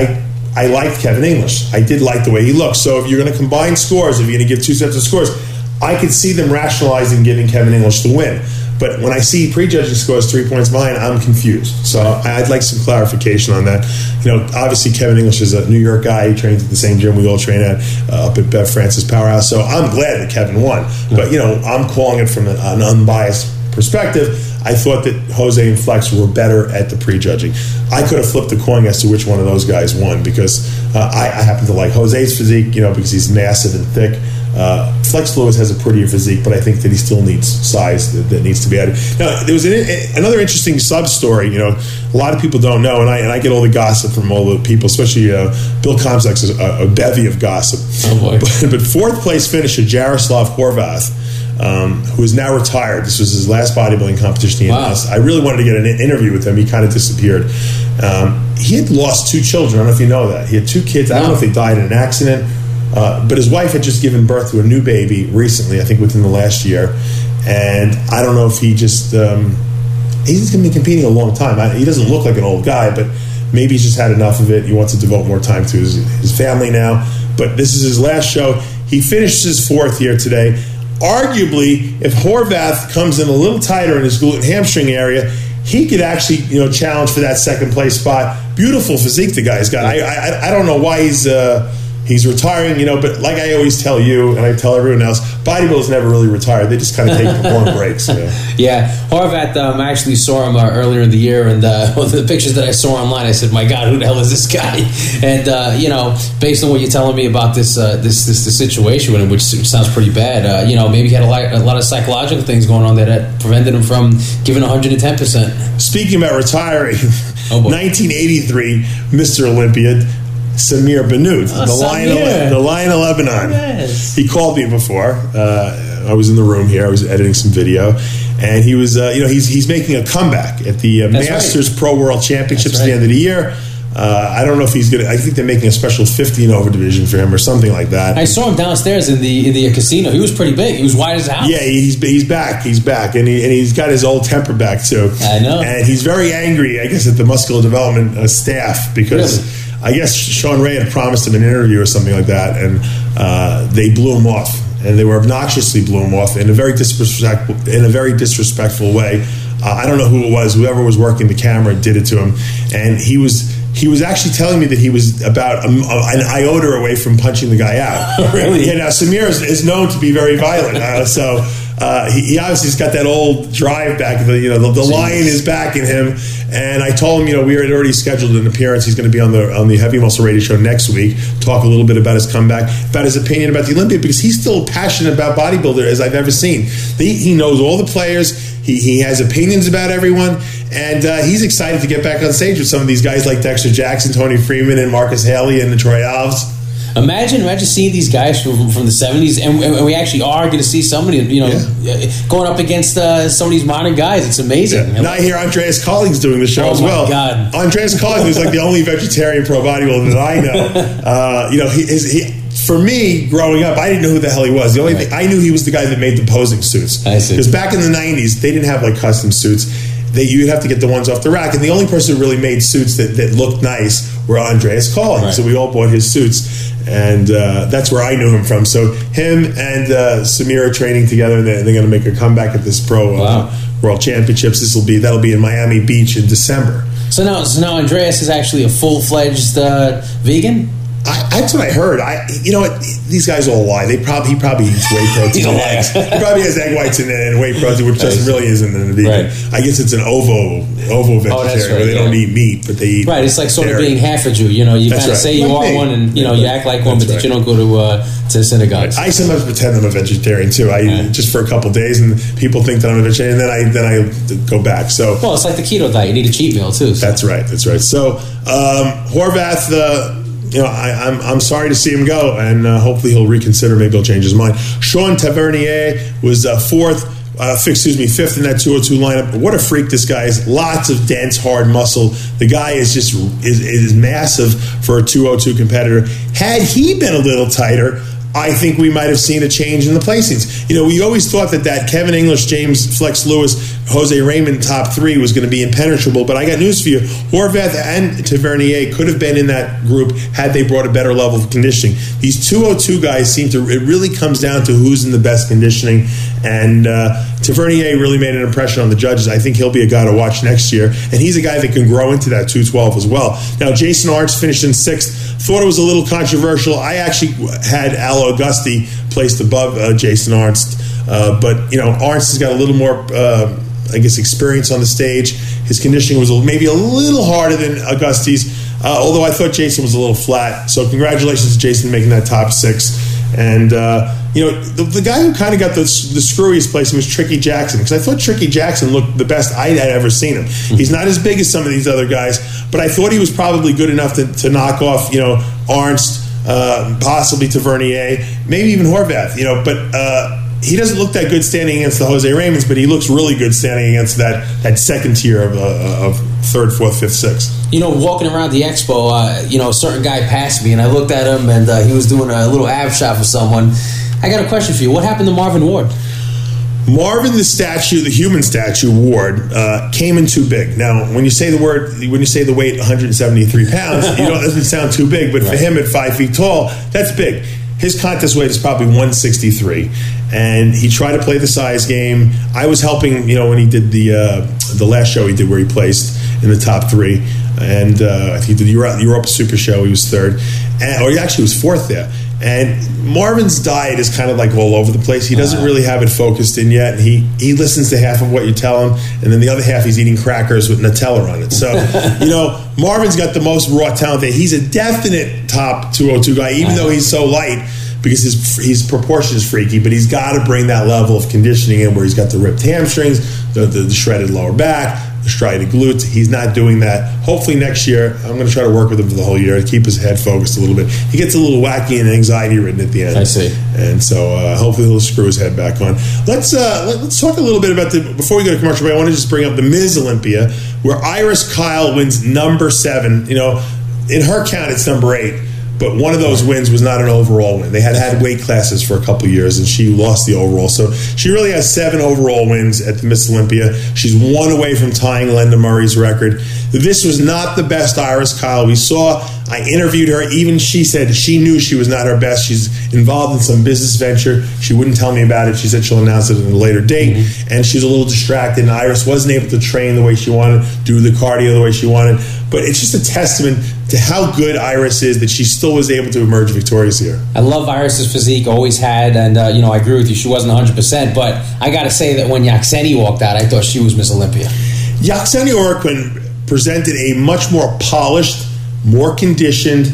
[SPEAKER 4] I liked Kevin English. I did like the way he looked. So if you're going to combine scores, if you're going to give two sets of scores, I could see them rationalizing giving Kevin English the win. But when I see prejudging scores 3 points behind, I'm confused. So I'd like some clarification on that. Obviously Kevin English is a New York guy. He trains at the same gym we all train at, up at Bev Francis Powerhouse. So I'm glad that Kevin won. But, I'm calling it from an unbiased perspective. I thought that Jose and Flex were better at the prejudging. I could have flipped the coin as to which one of those guys won because I happen to like Jose's physique, because he's massive and thick. Flex Lewis has a prettier physique, but I think that he still needs size that needs to be added. Now, there was another interesting sub-story. A lot of people don't know, and I get all the gossip from all the people, especially Bill Komzak's a bevy of gossip.
[SPEAKER 5] Oh boy.
[SPEAKER 4] But fourth place finisher Jaroslav Horvath, who is now retired. This was his last bodybuilding competition.
[SPEAKER 5] Wow.
[SPEAKER 4] I really wanted to get an interview with him. He kind of disappeared. He had lost two children. I don't know if you know that. He had two kids. I don't know if they died in an accident. But his wife had just given birth to a new baby recently, I think within the last year. And I don't know if he just... he's going to be competing a long time. He doesn't look like an old guy, but maybe he's just had enough of it. He wants to devote more time to his family now. But this is his last show. He finished his fourth here today. Arguably, if Horvath comes in a little tighter in his glute and hamstring area, he could actually, challenge for that second place spot. Beautiful physique the guy's got. I don't know why he's retiring, but like I always tell you, and I tell everyone else, bodybuilders never really retire. They just kind of take long breaks.
[SPEAKER 5] Yeah, Horvath, I actually saw him earlier in the year, and the pictures that I saw online, I said, my God, who the hell is this guy? And, based on what you're telling me about this situation, which sounds pretty bad, maybe he had a lot of psychological things going on that prevented him from giving 110%.
[SPEAKER 4] Speaking about retiring, 1983, Mr. Olympia, Samir Banout, the Lion of Lebanon.
[SPEAKER 5] Yes.
[SPEAKER 4] He called me before. I was in the room here. I was editing some video, and he was, he's making a comeback at the Masters Pro World Championships at the end of the year. I don't know if he's going to. I think they're making a special 50 and over division for him or something like that.
[SPEAKER 5] I saw him downstairs in the casino. He was pretty big. He was wide as a house.
[SPEAKER 4] Yeah, he's back. He's back, and he's got his old temper back too.
[SPEAKER 5] I know.
[SPEAKER 4] And he's very angry, I guess, at the muscular development staff because. Really? I guess Sean Ray had promised him an interview or something like that, and they blew him off, and they were obnoxiously blew him off in a very disrespectful way. I don't know who it was. Whoever was working the camera did it to him, and he was actually telling me that he was about an iota away from punching the guy out.
[SPEAKER 5] Really?
[SPEAKER 4] Yeah. Now Samir is known to be very violent, so. He obviously has got that old drive back. The lion is back in him, and I told him, we had already scheduled an appearance. He's going to be on the Heavy Muscle Radio Show next week. Talk a little bit about his comeback, about his opinion about the Olympia, because he's still passionate about bodybuilder as I've ever seen. He knows all the players. He has opinions about everyone, and he's excited to get back on stage with some of these guys like Dexter Jackson, Tony Freeman, and Marcus Haley, and Troy Alves. Imagine
[SPEAKER 5] seeing these guys from the 70s, and we actually are going to see somebody, going up against some of these modern guys. It's amazing.
[SPEAKER 4] Yeah. Now I hear Andreas Collings doing the show as well.
[SPEAKER 5] Oh, my God.
[SPEAKER 4] Andreas Collings is like the only vegetarian pro bodybuilder that I know. For me, growing up, I didn't know who the hell he was. The only thing, I knew he was the guy that made the posing suits.
[SPEAKER 5] I see.
[SPEAKER 4] Because back in the 90s, they didn't have, custom suits. You'd have to get the ones off the rack. And the only person who really made suits that looked nice were Andreas Collings. Right. So we all bought his suits. And that's where I knew him from. So him and Samir are training together. They're going to make a comeback at this Pro World Championships. That'll be in Miami Beach in December.
[SPEAKER 5] So now Andreas is actually a full-fledged vegan?
[SPEAKER 4] That's what I heard. You know what? These guys all lie. He probably eats whey protein and eggs. He probably has egg whites and whey protein, which really isn't in a vegan.
[SPEAKER 5] Right.
[SPEAKER 4] I guess it's an ovo vegetarian where they don't eat meat, but they eat.
[SPEAKER 5] Right. It's like sort of being half a Jew. You know, you kind of say you are one, and you act like one, but that you don't go to synagogues.
[SPEAKER 4] I sometimes pretend I'm a vegetarian too. Just for a couple of days, and people think that I'm a vegetarian, and then I go back. So
[SPEAKER 5] it's like the keto diet. You need a cheat meal too. So.
[SPEAKER 4] That's right. So Horvath. I'm sorry to see him go, and hopefully he'll reconsider. Maybe he'll change his mind. Sean Tavernier was fifth in that 202 lineup. What a freak this guy is! Lots of dense, hard muscle. The guy is just is massive for a 202 competitor. Had he been a little tighter, I think we might have seen a change in the placings. We always thought that Kevin English, James Flex Lewis, Jose Raymond top three was going to be impenetrable. But I got news for you. Horvath and Tavernier could have been in that group had they brought a better level of conditioning. These 202 guys it really comes down to who's in the best conditioning. And Tavernier really made an impression on the judges. I think he'll be a guy to watch next year. And he's a guy that can grow into that 212 as well. Now, Jason Arndt finished in sixth. Thought it was a little controversial. I actually had Allo Augusti placed above Jason Arndt. But, Arndt has got a little more, experience on the stage. His conditioning was maybe a little harder than Augusti's, although I thought Jason was a little flat. So congratulations to Jason making that top six. And, the guy who kind of got the screwiest placing was Tricky Jackson, because I thought Tricky Jackson looked the best I had ever seen him. He's not as big as some of these other guys, but I thought he was probably good enough to knock off, Arndt, possibly Tavernier, maybe even Horvath, but he doesn't look that good standing against the Jose Raymonds, but he looks really good standing against that second tier of third, fourth, fifth, sixth.
[SPEAKER 5] Walking around the expo, a certain guy passed me, and I looked at him, and he was doing a little ab shot for someone. I got a question for you. What happened to Marvin Ward?
[SPEAKER 4] Marvin, the human statue, Ward, came in too big. Now, when you say the weight 173 pounds, it doesn't sound too big, but for him at 5 feet tall, that's big. His contest weight is probably 163, and he tried to play the size game. I was helping, when he did the last show he did where he placed in the top three, and I think he did the Europa Super Show. He was third, or he actually was fourth there. And Marvin's diet is kind of like all over the place. He doesn't really have it focused in yet. He listens to half of what you tell him, and then the other half he's eating crackers with Nutella on it. So, Marvin's got the most raw talent there. He's a definite top 202 guy, even though he's so light, because his proportion is freaky, but he's got to bring that level of conditioning in where he's got the ripped hamstrings, the shredded lower back, the striated glutes. He's not doing that. Hopefully next year, I'm going to try to work with him for the whole year to keep his head focused a little bit. He gets a little wacky and anxiety-ridden at the end.
[SPEAKER 5] I see.
[SPEAKER 4] And so hopefully he'll screw his head back on. Let's talk a little bit about before we go to commercial break, I want to just bring up the Ms. Olympia, where Iris Kyle wins number 7. In her count, it's number 8. But one of those wins was not an overall win. They had weight classes for a couple of years, and she lost the overall. So she really has 7 overall wins at the Miss Olympia. She's 1 away from tying Linda Murray's record. This was not the best Iris Kyle we saw. I interviewed her. Even she said she knew she was not her best. She's involved in some business venture. She wouldn't tell me about it. She said she'll announce it at a later date. And she's a little distracted. And Iris wasn't able to train the way she wanted, do the cardio the way she wanted. But it's just a testament to how good Iris is that she still was able to emerge victorious here.
[SPEAKER 5] I love Iris's physique, always had, and I agree with you. She wasn't 100%, but I got to say that when Yakseni walked out, I thought she was Miss Olympia.
[SPEAKER 4] Yakseni Orquin presented a much more polished, more conditioned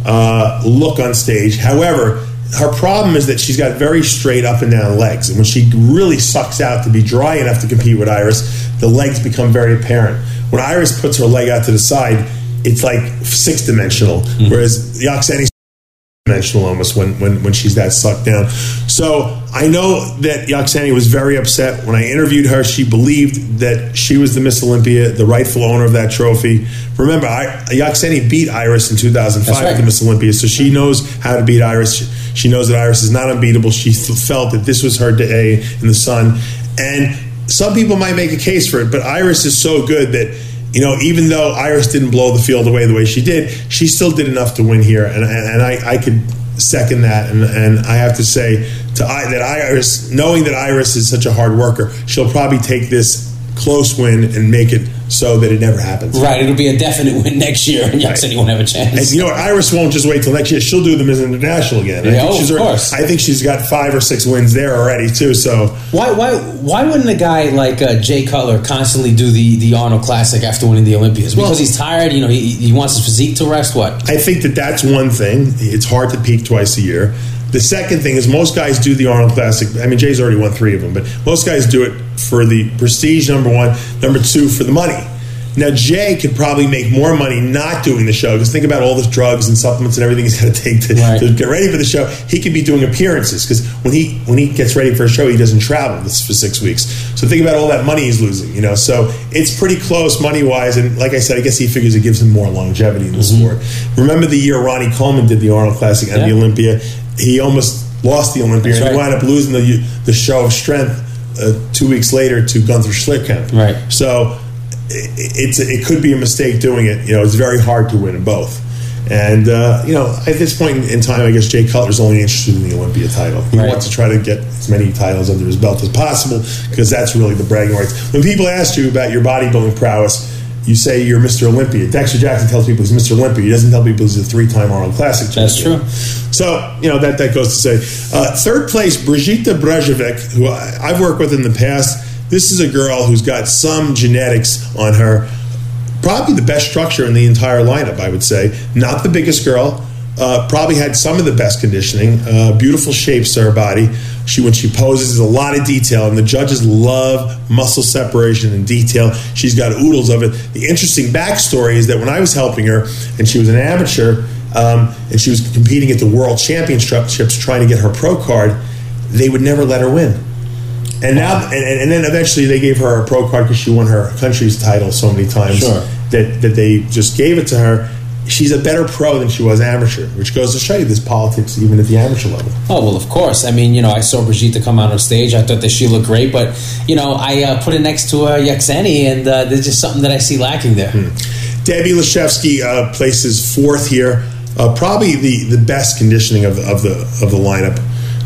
[SPEAKER 4] look on stage. However, her problem is that she's got very straight up and down legs, and when she really sucks out to be dry enough to compete with Iris, the legs become very apparent. When Iris puts her leg out to the side, it's like 6-dimensional, whereas Yakseni's dimensional almost when she's that sucked down. So I know that Yakseni was very upset. When I interviewed her, she believed that she was the Miss Olympia, the rightful owner of that trophy. Remember, Yakseni beat Iris in 2005 at the Miss Olympia, so she knows how to beat Iris. She knows that Iris is not unbeatable. She felt that this was her day in the sun. And some people might make a case for it, but Iris is so good that, even though Iris didn't blow the field away the way she did, she still did enough to win here. And I could second that. And I have to say that Iris, knowing that Iris is such a hard worker, she'll probably take this close win and make it so that it never happens.
[SPEAKER 5] Right, it'll be a definite win next year, and Yuck City won't have a chance.
[SPEAKER 4] And you know what? Iris won't just wait till next year. She'll do the Miss International again.
[SPEAKER 5] Of course.
[SPEAKER 4] I think she's got 5 or 6 wins there already too. So
[SPEAKER 5] why wouldn't a guy like Jay Cutler constantly do the Arnold Classic after winning the Olympias? Because he's tired. You know, he wants his physique to rest. What?
[SPEAKER 4] I think that's one thing. It's hard to peak twice a year. The second thing is most guys do the Arnold Classic. I mean, Jay's already won 3 of them, but most guys do it for the prestige, number 1. Number 2, for the money. Now, Jay could probably make more money not doing the show, because think about all the drugs and supplements and everything he's got to take to get ready for the show. He could be doing appearances, because when he gets ready for a show, he doesn't travel for 6 weeks. So think about all that money he's losing, you know. So it's pretty close money-wise, and like I said, I guess he figures it gives him more longevity in the sport. Remember the year Ronnie Coleman did the Arnold Classic and the Olympia? He almost lost the Olympia, and he wound up losing the show of strength 2 weeks later to Gunther Schlickkamp.
[SPEAKER 5] Right.
[SPEAKER 4] So it could be a mistake doing it. You know, it's very hard to win in both. And, you know, at this point in time, I guess Jay Cutler's only interested in the Olympia title. He wants to try to get as many titles under his belt as possible, because that's really the bragging rights. When people ask you about your bodybuilding prowess, you say you're Mr. Olympia. Dexter Jackson tells people he's Mr. Olympia. He doesn't tell people he's a 3-time Arnold Classic champion.
[SPEAKER 5] That's true.
[SPEAKER 4] So, you know, that goes to say. Third place, Brigitte Brejovic, who I've worked with in the past. This is a girl who's got some genetics on her. Probably the best structure in the entire lineup, I would say. Not the biggest girl. Probably had some of the best conditioning. Beautiful shapes to her body. When she poses, there's a lot of detail, and the judges love muscle separation and detail. She's got oodles of it. The interesting backstory is that when I was helping her, and she was an amateur, and she was competing at the World Championships trying to get her pro card, they would never let her win. And now, and then eventually they gave her a pro card because she won her country's title so many times that they just gave it to her. She's a better pro than she was amateur, which goes to show you there's politics even at the amateur level. Oh,
[SPEAKER 5] well, of course. I mean, you know, I saw Brigitte come out on stage. I thought that she looked great, but, you know, I put it next to Yevgeny, and there's just something that I see lacking there.
[SPEAKER 4] Debbie Leshevsky places 4th here. Probably the best conditioning of the lineup.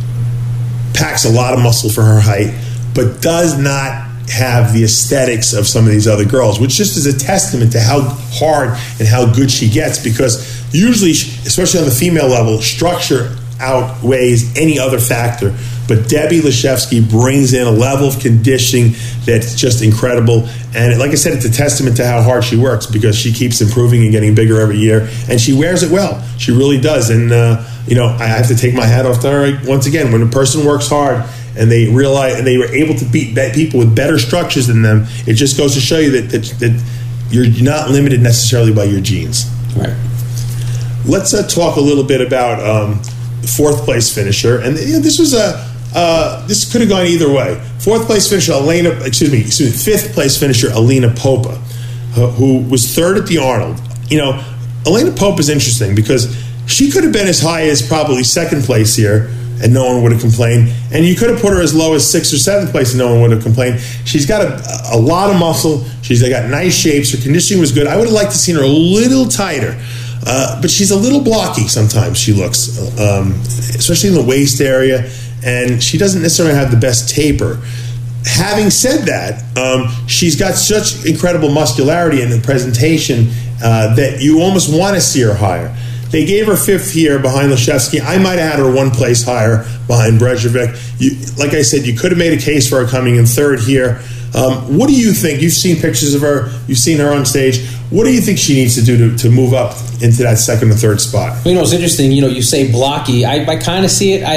[SPEAKER 4] Packs a lot of muscle for her height, but does not have the aesthetics of some of these other girls, which just is a testament to how hard and how good she gets, because usually, especially on the female level, structure outweighs any other factor. But Debbie Leshevsky brings in a level of conditioning that's just incredible. And like I said, it's a testament to how hard she works, because she keeps improving and getting bigger every year. And she wears it well. She really does. And, you know, I have to take my hat off to her once again. When a person works hard and they realize and they were able to beat people with better structures than them, it just goes to show you that you're not limited necessarily by your genes.
[SPEAKER 5] Right.
[SPEAKER 4] Let's talk a little bit about the 4th place finisher. And you know, this was this could have gone either way. 4th place finisher fifth place finisher Alina Popa, who was 3rd at the Arnold. You know, Alina Popa is interesting because she could have been as high as probably 2nd place here, and no one would have complained. And you could have put her as low as 6th or 7th place, and no one would have complained. She's got a lot of muscle. She's got nice shapes. Her conditioning was good. I would have liked to see her a little tighter. But she's a little blocky sometimes, she looks, especially in the waist area, and she doesn't necessarily have the best taper. Having said that, she's got such incredible muscularity in the presentation that you almost want to see her higher. They gave her 5th here behind Leshevsky. I might have had her 1 place higher behind Brejovic. Like I said, you could have made a case for her coming in 3rd here. What do you think? You've seen pictures of her. You've seen her on stage. What do you think she needs to do to move up into that 2nd or 3rd spot?
[SPEAKER 5] Well, you know, it's interesting. You know, you say blocky. I kind of see it.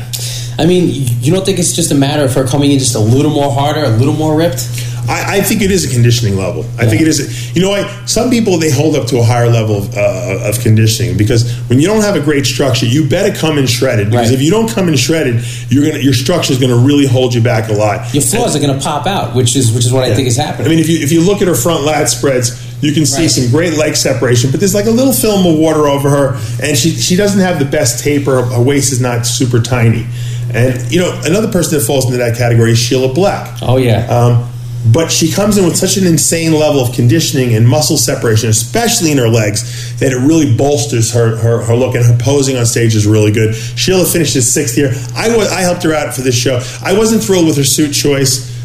[SPEAKER 5] I mean, you don't think it's just a matter of her coming in just a little more harder, a little more ripped?
[SPEAKER 4] I think it is a conditioning level. I think it is. You know what? Some people, they hold up to a higher level of conditioning, because when you don't have a great structure, you better come in shredded. Because if you don't come in shredded, your structure is going to really hold you back a lot.
[SPEAKER 5] Your flaws are going to pop out, which is what I think is happening.
[SPEAKER 4] I mean, if you look at her front lat spreads, you can see some great leg separation, but there's like a little film of water over her, and she doesn't have the best taper. Her waist is not super tiny. And, you know, another person that falls into that category is Sheila Black.
[SPEAKER 5] Oh, yeah.
[SPEAKER 4] But she comes in with such an insane level of conditioning and muscle separation, especially in her legs, that it really bolsters her look, and her posing on stage is really good. Sheila finishes 6th here. I helped her out for this show. I wasn't thrilled with her suit choice.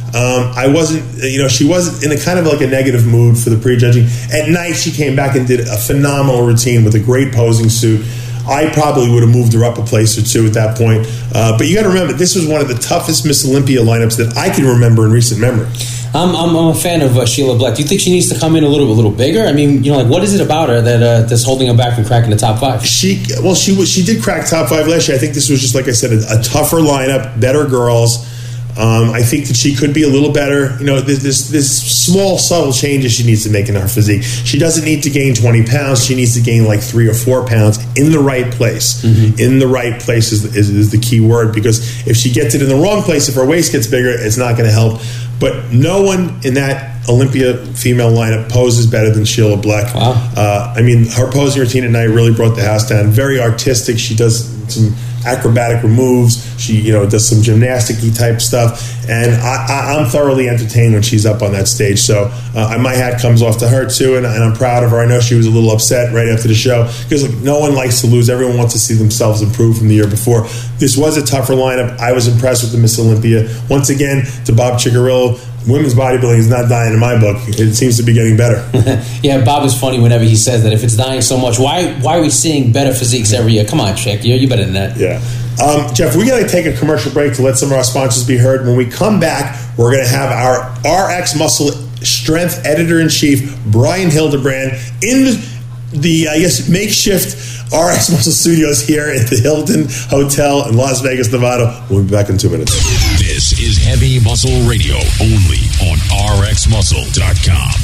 [SPEAKER 4] I wasn't, she wasn't in a kind of like a negative mood for the prejudging. At night, she came back and did a phenomenal routine with a great posing suit. I probably would have moved her up a place or two at that point. But you got to remember, this was one of the toughest Miss Olympia lineups that I can remember in recent memory.
[SPEAKER 5] I'm a fan of Sheila Black. Do you think she needs to come in a little bigger? I mean, what is it about her that's holding her back from cracking the top 5? She
[SPEAKER 4] did crack top 5 last year. I think this was just, like I said, a tougher lineup, better girls. I think that she could be a little better. There's small, subtle changes she needs to make in her physique. She doesn't need to gain 20 pounds. She needs to gain like 3 or 4 pounds in the right place. Mm-hmm. In the right place is the key word, because if she gets it in the wrong place, if her waist gets bigger, it's not going to help. But no one in that Olympia female lineup poses better than Sheila Black.
[SPEAKER 5] Wow.
[SPEAKER 4] Her posing routine at night really brought the house down. Very artistic. She does some acrobatic moves. She, does some gymnastic-y type stuff. And I'm thoroughly entertained when she's up on that stage. So my hat comes off to her, too, and I'm proud of her. I know she was a little upset right after the show because no one likes to lose. Everyone wants to see themselves improve from the year before. This was a tougher lineup. I was impressed with the Miss Olympia. Once again, to Bob Cigarillo, women's bodybuilding is not dying in my book. It seems to be getting better.
[SPEAKER 5] Yeah, Bob is funny whenever he says that. If it's dying so much, why are we seeing better physiques every year? Come on, Chick. You're better than that.
[SPEAKER 4] Yeah. Jeff, we got to take a commercial break to let some of our sponsors be heard. When we come back, we're going to have our RX Muscle Strength Editor-in-Chief, Brian Hildebrand, in the makeshift RX Muscle Studios here at the Hilton Hotel in Las Vegas, Nevada. We'll be back in 2 minutes.
[SPEAKER 1] This is Heavy Muscle Radio, only on RxMuscle.com.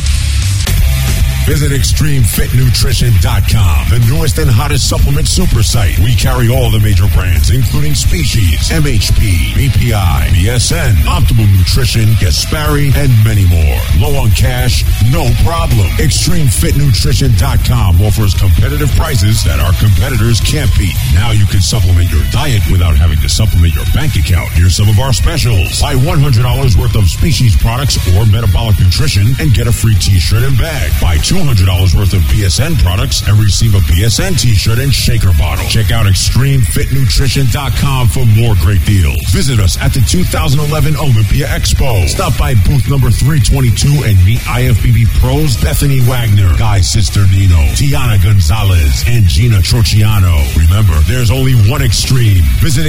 [SPEAKER 1] Visit ExtremeFitNutrition.com, the newest and hottest supplement super site. We carry all the major brands, including Species, MHP, BPI, BSN, Optimal Nutrition, Gaspari, and many more. Low on cash? No problem. ExtremeFitNutrition.com offers competitive prices that our competitors can't beat. Now you can supplement your diet without having to supplement your bank account. Here's some of our specials. Buy $100 worth of Species products or Metabolic Nutrition and get a free t-shirt and bag. Buy $200 worth of BSN products and receive a BSN t-shirt and shaker bottle. Check out ExtremeFitNutrition.com for more great deals. Visit us at the 2011 Olympia Expo. Stop by booth number 322 and meet IFBB pros Bethany Wagner, Guy Cisternino, Tiana Gonzalez, and Gina Trociano. Remember, there's only one Extreme. Visit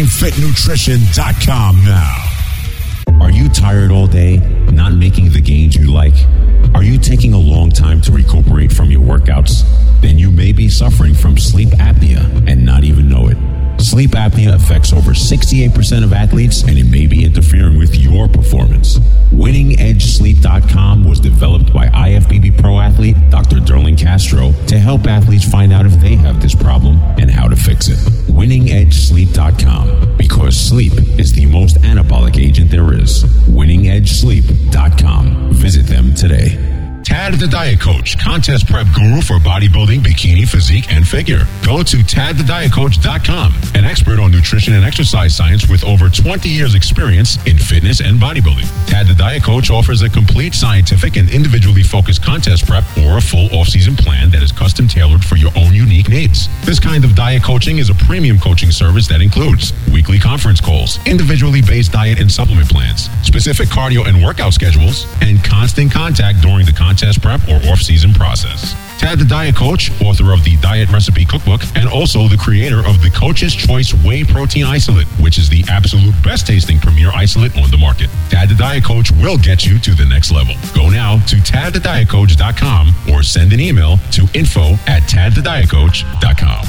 [SPEAKER 1] ExtremeFitNutrition.com now.
[SPEAKER 6] Are you tired all day, not making the gains you like? Are you taking a long time to recuperate from your workouts? Then you may be suffering from sleep apnea and not even know it. Sleep apnea affects over 68% of athletes, and it may be interfering with your performance. WinningEdgeSleep.com was developed by IFBB pro athlete Dr. Derlin Castro to help athletes find out if they have this problem and how to fix it. WinningEdgeSleep.com, because sleep is the most anabolic agent there is. WinningEdgeSleep.com. Visit them today.
[SPEAKER 1] Tad the Diet Coach, contest prep guru for bodybuilding, bikini, physique, and figure. Go to tadthedietcoach.com, an expert on nutrition and exercise science with over 20 years experience in fitness and bodybuilding. Tad the Diet Coach offers a complete scientific and individually focused contest prep or a full off-season plan that is custom tailored for your own unique needs. This kind of diet coaching is a premium coaching service that includes weekly conference calls, individually based diet and supplement plans, specific cardio and workout schedules, and constant contact during the contest prep or off-season process. Tad the Diet Coach, author of the Diet Recipe Cookbook, and also the creator of the Coach's Choice Whey Protein Isolate, which is the absolute best-tasting premier isolate on the market. Tad the Diet Coach will get you to the next level. Go now to tadthedietcoach.com or send an email to info@tadthedietcoach.com.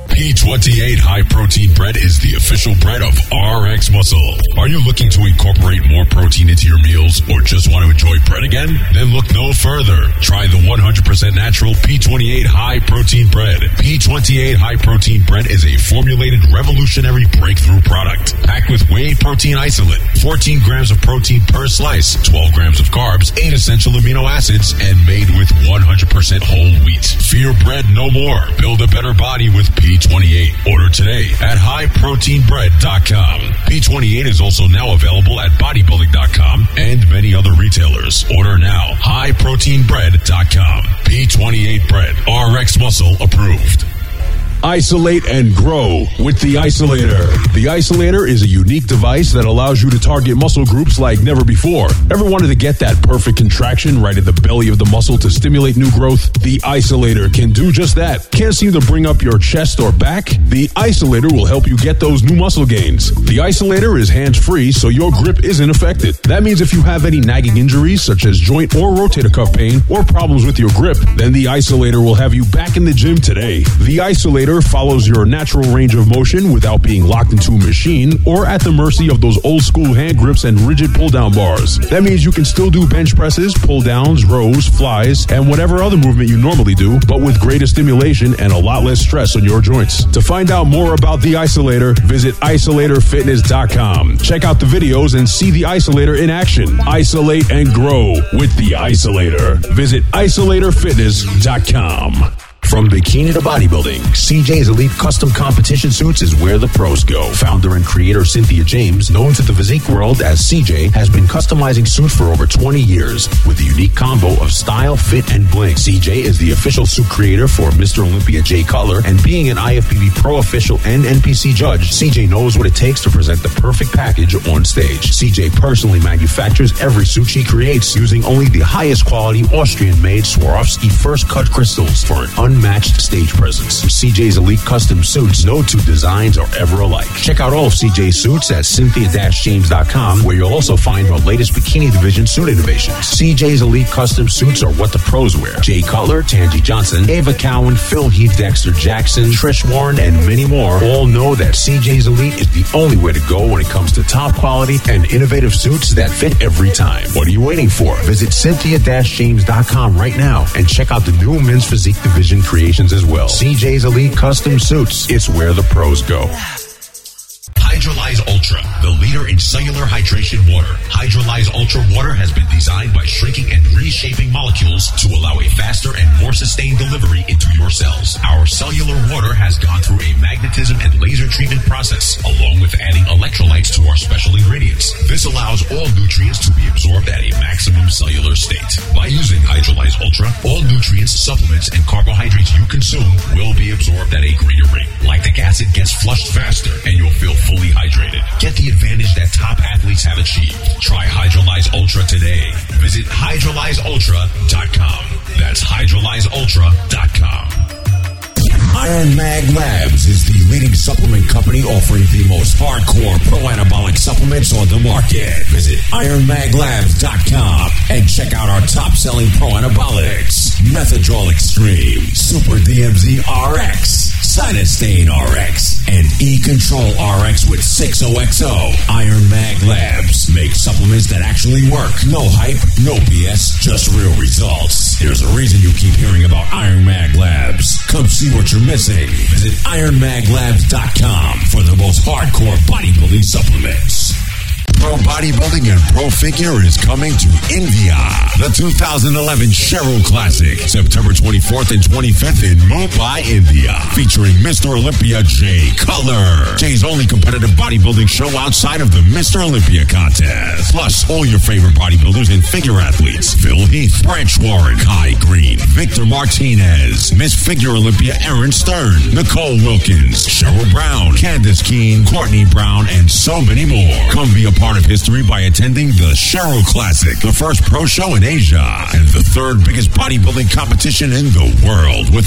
[SPEAKER 1] P28 High Protein Bread is the official bread of RX Muscle. Are you looking to incorporate more protein into your meals or just want to enjoy bread again? Then look no further. Try the 100% natural P28 High Protein Bread. P28 High Protein Bread is a formulated revolutionary breakthrough product packed with whey protein isolate, 14 grams of protein per slice, 12 grams of carbs, 8 essential amino acids, and made with 100% whole wheat. Fear bread no more. Build a better body with P28. Order today at highproteinbread.com. P28 is also now available at bodybuilding.com and many other retailers. Order now. highproteinbread.com. P28 Bread. RX Muscle approved. Isolate and grow with the Isolator. The Isolator is a unique device that allows you to target muscle groups like never before. Ever wanted to get that perfect contraction right at the belly of the muscle to stimulate new growth? The Isolator can do just that. Can't seem to bring up your chest or back? The Isolator will help you get those new muscle gains. The Isolator is hands-free, so your grip isn't affected. That means if you have any nagging injuries, such as joint or rotator cuff pain, or problems with your grip, then the Isolator will have you back in the gym today. The Isolator follows your natural range of motion without being locked into a machine or at the mercy of those old-school hand grips and rigid pull-down bars. That means you can still do bench presses, pull-downs, rows, flies, and whatever other movement you normally do, but with greater stimulation and a lot less stress on your joints. To find out more about the Isolator, visit isolatorfitness.com. Check out the videos and see the Isolator in action. Isolate and grow with the Isolator. Visit isolatorfitness.com. From bikini to bodybuilding, CJ's Elite Custom Competition Suits is where the pros go. Founder and creator Cynthia James, known to the physique world as CJ, has been customizing suits for over 20 years with a unique combo of style, fit, and bling. CJ is the official suit creator for Mr. Olympia Jay Cutler, and being an IFBB Pro official and NPC judge, CJ knows what it takes to present the perfect package on stage. CJ personally manufactures every suit she creates using only the highest quality Austrian-made Swarovski first-cut crystals for an unmatched stage presence. CJ's Elite Custom Suits, no two designs are ever alike. Check out all of CJ's suits at cynthia-james.com, where you'll also find her latest bikini division suit innovations. CJ's Elite Custom Suits are what the pros wear. Jay Cutler, Tangi Johnson, Ava Cowan, Phil Heath, Dexter Jackson, Trish Warren, and many more all know that CJ's Elite is the only way to go when it comes to top quality and innovative suits that fit every time. What are you waiting for? Visit cynthia-james.com right now and check out the new men's physique division creations as well. CJ's Elite Custom Suits. It's where the pros go.
[SPEAKER 6] Hydrolyze Ultra, the leader in cellular hydration water. Hydrolyze Ultra water has been designed by shrinking and reshaping molecules to allow a faster and more sustained delivery into your cells. Our cellular water has gone through a magnetism and laser treatment process, along with adding electrolytes to our special ingredients. This allows all nutrients to be absorbed at a maximum cellular state. By using Hydrolyze Ultra, all nutrients, supplements, and carbohydrates you consume will be absorbed at a greater rate. Lactic acid gets flushed faster, and you'll feel fully hydrated. Get the advantage that top athletes have achieved. Try Hydrolyze Ultra today. Visit hydrolyzeultra.com. That's hydrolyzeultra.com.
[SPEAKER 7] Iron Mag Labs is the leading supplement company offering the most hardcore pro-anabolic supplements on the market. Visit ironmaglabs.com and check out our top-selling pro-anabolics: Methadrol Extreme, Super DMZ RX, Cytostain RX, and E-Control RX with 6OXO. Iron Mag Labs make supplements that actually work. No hype, no BS, just real results. There's a reason you keep hearing about Iron Mag Labs. Come see what you're missing. Visit ironmaglabs.com for the most hardcore bodybuilding supplements.
[SPEAKER 1] Pro Bodybuilding and Pro Figure is coming to India. The 2011 Cheryl Classic, September 24th and 25th in Mumbai, India. Featuring Mr. Olympia Jay Cutler. Jay's only competitive bodybuilding show outside of the Mr. Olympia contest. Plus, all your favorite bodybuilders and figure athletes. Phil Heath, Branch Warren, Kai Green, Victor Martinez, Miss Figure Olympia Erin Stern, Nicole Wilkins, Cheryl Brown, Candace Keene, Courtney Brown, and so many more. Come be a part of history by attending the Cheryl Classic, the first pro show in Asia and the third biggest bodybuilding competition in the world, with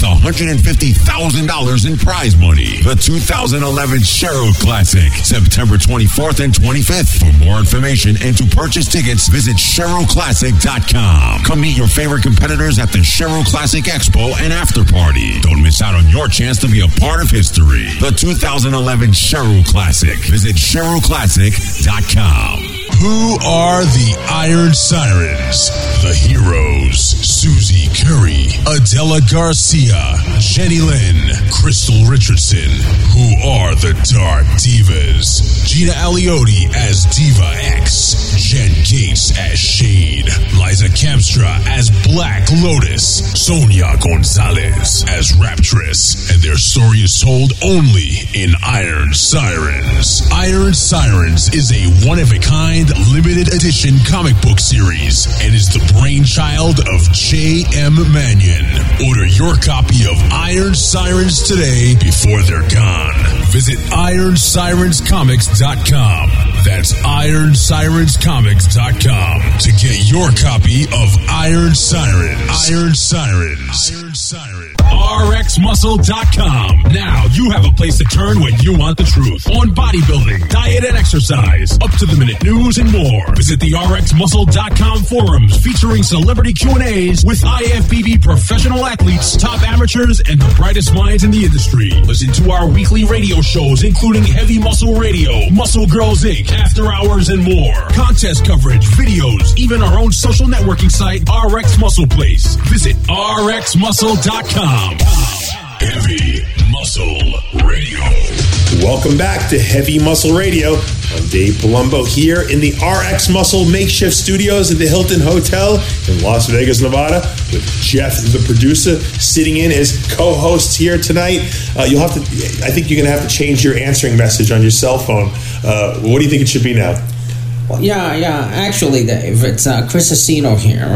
[SPEAKER 1] $150,000 in prize money. The 2011 Cheryl Classic, September 24th and 25th. For more information and to purchase tickets, visit CherylClassic.com. Come meet your favorite competitors at the Cheryl Classic Expo and After Party. Don't miss out on your chance to be a part of history. The 2011 Cheryl Classic. Visit CherylClassic.com.
[SPEAKER 8] Who are the Iron Sirens? The Heroes: Susie Curry, Adela Garcia, Jenny Lynn, Crystal Richardson. Who are the Dark Divas? Gina Aliotti as Diva X, Jen Gates as Shade, Liza Kamstra as Black Lotus, Sonia Gonzalez as Raptress, and their story is told only in Iron Sirens. Iron Sirens is a one-of-a-kind signed limited edition comic book series and is the brainchild of J.M. Mannion. Order your copy of Iron Sirens today before they're gone. Visit IronSirensComics.com. That's IronSirensComics.com to get your copy of Iron Sirens. Iron Sirens. Iron Sirens. RxMuscle.com. Now you have a place to turn when you want the truth on bodybuilding, diet, and exercise, up-to-the-minute news, and more. Visit the RxMuscle.com forums featuring celebrity Q&As with IFBB professional athletes, top amateurs, and the brightest minds in the industry. Listen to our weekly radio shows, including Heavy Muscle Radio, Muscle Girls Inc., After Hours, and more. Contest coverage, videos, even our own social networking site, RX Muscle Place. Visit RxMuscle.com. Heavy Muscle Radio.
[SPEAKER 4] Welcome back to Heavy Muscle Radio. I'm Dave Palumbo here in the RX Muscle makeshift studios at the Hilton Hotel in Las Vegas, Nevada, with Jeff, the producer, sitting in as co-hosts here tonight. I think you're going to have to change your answering message on your cell phone. What do you think it should be now?
[SPEAKER 5] Well, yeah. Actually, Dave, it's Chris Asino here.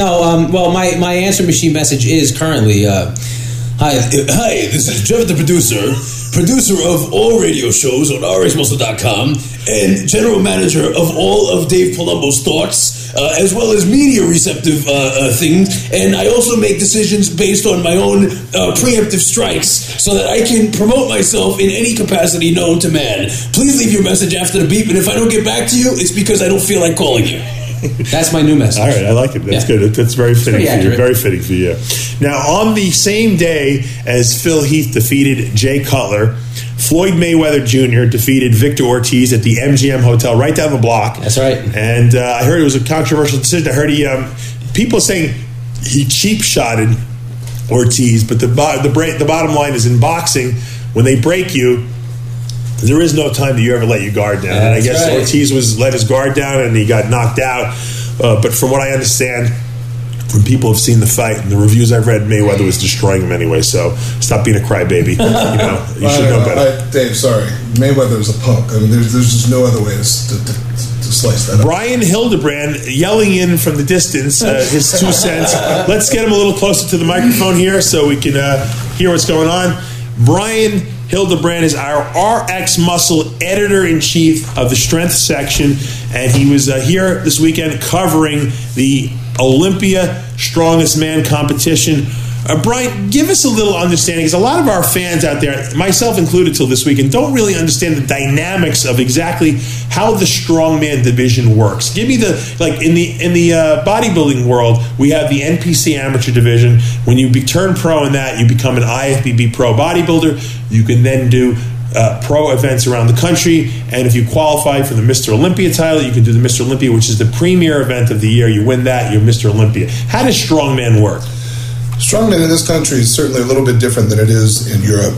[SPEAKER 5] My answer machine message is currently, Hi, this is Jeff, the producer of all radio shows on RxMuscle.com, and general manager of all of Dave Palumbo's thoughts, as well as media receptive things. And I also make decisions based on my own preemptive strikes so that I can promote myself in any capacity known to man. Please leave your message after the beep, and if I don't get back to you, it's because I don't feel like calling you. That's my new message.
[SPEAKER 4] All right, I like it. That's good. That's very fitting for you. Very fitting for you. Now, on the same day as Phil Heath defeated Jay Cutler, Floyd Mayweather Jr. defeated Victor Ortiz at the MGM Hotel right down the block.
[SPEAKER 5] That's right.
[SPEAKER 4] And I heard it was a controversial decision. I heard people saying he cheap-shotted Ortiz, but the bottom line is in boxing, when they break you, there is no time that you ever let your guard down. And I guess Ortiz let his guard down and he got knocked out. But from what I understand, from people who've seen the fight and the reviews I've read, Mayweather was destroying him anyway. So stop being a crybaby. You should know better.
[SPEAKER 9] Dave, sorry. Mayweather was a punk. I mean, there's just no other way to slice that up.
[SPEAKER 4] Brian Hildebrand yelling in from the distance his 2 cents. Let's get him a little closer to the microphone here so we can hear what's going on. Brian Hildebrand is our RX Muscle editor-in-chief of the strength section, and he was here this weekend covering the Olympia Strongest Man competition. Brian, give us a little understanding, because a lot of our fans out there, myself included till this weekend, don't really understand the dynamics of exactly how the strongman division works. Give me in the bodybuilding world, we have the NPC amateur division. When you turn pro in that, you become an IFBB pro bodybuilder. You can then do pro events around the country, and if you qualify for the Mr. Olympia title, you can do the Mr. Olympia, which is the premier event of the year. You win that, you're Mr. Olympia. How does strongman work?
[SPEAKER 9] Strongman in this country is certainly a little bit different than it is in Europe.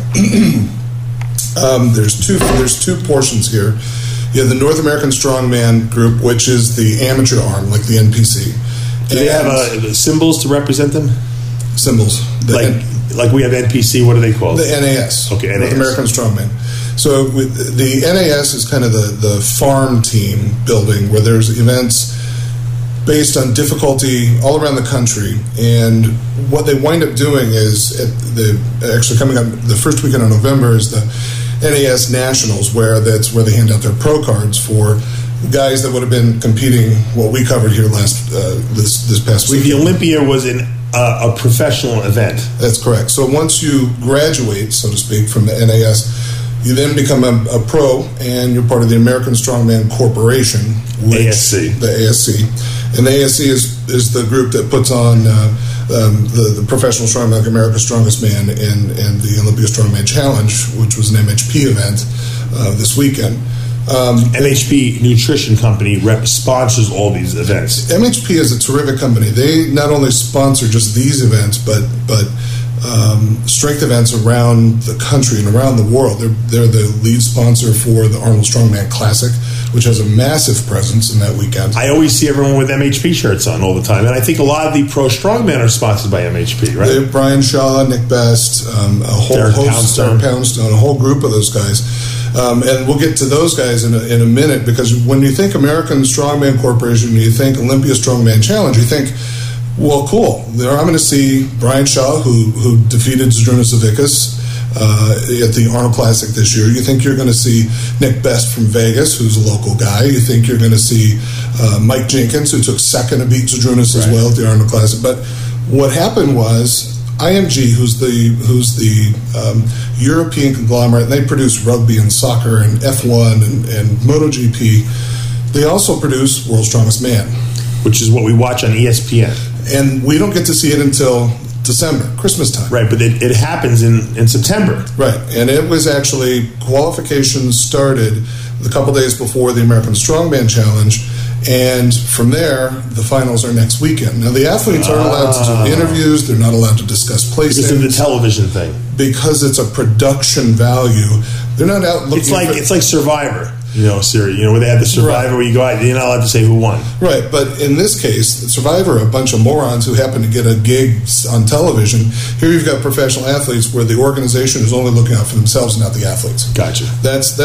[SPEAKER 9] There's two portions here. You have the North American Strongman group, which is the amateur arm, like the NPC.
[SPEAKER 4] Do they have symbols to represent them?
[SPEAKER 9] Symbols.
[SPEAKER 4] Like we have NPC, what are they called?
[SPEAKER 9] The NAS.
[SPEAKER 4] Okay, NAS.
[SPEAKER 9] North American Strongman. So the NAS is kind of the farm team building, where there's events based on difficulty all around the country, and what they wind up doing is actually coming up the first weekend of November is the NAS Nationals, where they hand out their pro cards for guys that would have been competing. What we covered here this past week.
[SPEAKER 4] So the Olympia was a professional event.
[SPEAKER 9] That's correct. So once you graduate, so to speak, from the NAS, you then become a pro, and you're part of the American Strongman Corporation,
[SPEAKER 4] ASC.
[SPEAKER 9] The ASC. And the ASC is the group that puts on the professional strongman, like America's Strongest Man, and the Olympia Strongman Challenge, which was an MHP event this weekend.
[SPEAKER 4] MHP Nutrition Company sponsors all these events.
[SPEAKER 9] MHP is a terrific company. They not only sponsor just these events, but strength events around the country and around the world. They're the lead sponsor for the Arnold Strongman Classic, which has a massive presence in that weekend.
[SPEAKER 4] I always see everyone with MHP shirts on all the time, and I think a lot of the pro strongmen are sponsored by MHP, right?
[SPEAKER 9] Brian Shaw, Nick Best, a whole host, Derek Poundstone, a whole group of those guys. And we'll get to those guys in a minute, because when you think American Strongman Corporation, you think Olympia Strongman Challenge, you think, well, cool. There I'm going to see Brian Shaw, who defeated Zydrunas Savickas at the Arnold Classic this year. You think you're going to see Nick Best from Vegas, who's a local guy. You think you're going to see Mike Jenkins, who took second to beat Zydrunas as well at the Arnold Classic. But what happened was IMG, who's the European conglomerate, and they produce rugby and soccer and F1 and MotoGP. They also produce World's Strongest Man,
[SPEAKER 4] which is what we watch on ESPN.
[SPEAKER 9] And we don't get to see it until December, Christmas time.
[SPEAKER 4] Right, but it happens in September.
[SPEAKER 9] Right, and it was actually, qualifications started a couple days before the American Strongman Challenge, and from there, the finals are next weekend. Now, the athletes aren't allowed to do interviews, they're not allowed to discuss placings.
[SPEAKER 4] Because of the television thing.
[SPEAKER 9] Because it's a production value. They're not out looking
[SPEAKER 4] It's like Survivor. Series, where they have the Survivor, where you go out, you're not allowed to say who won.
[SPEAKER 9] Right, but in this case, the Survivor are a bunch of morons who happen to get a gig on television. Here you've got professional athletes where the organization is only looking out for themselves, not the athletes.
[SPEAKER 4] Gotcha.
[SPEAKER 9] That's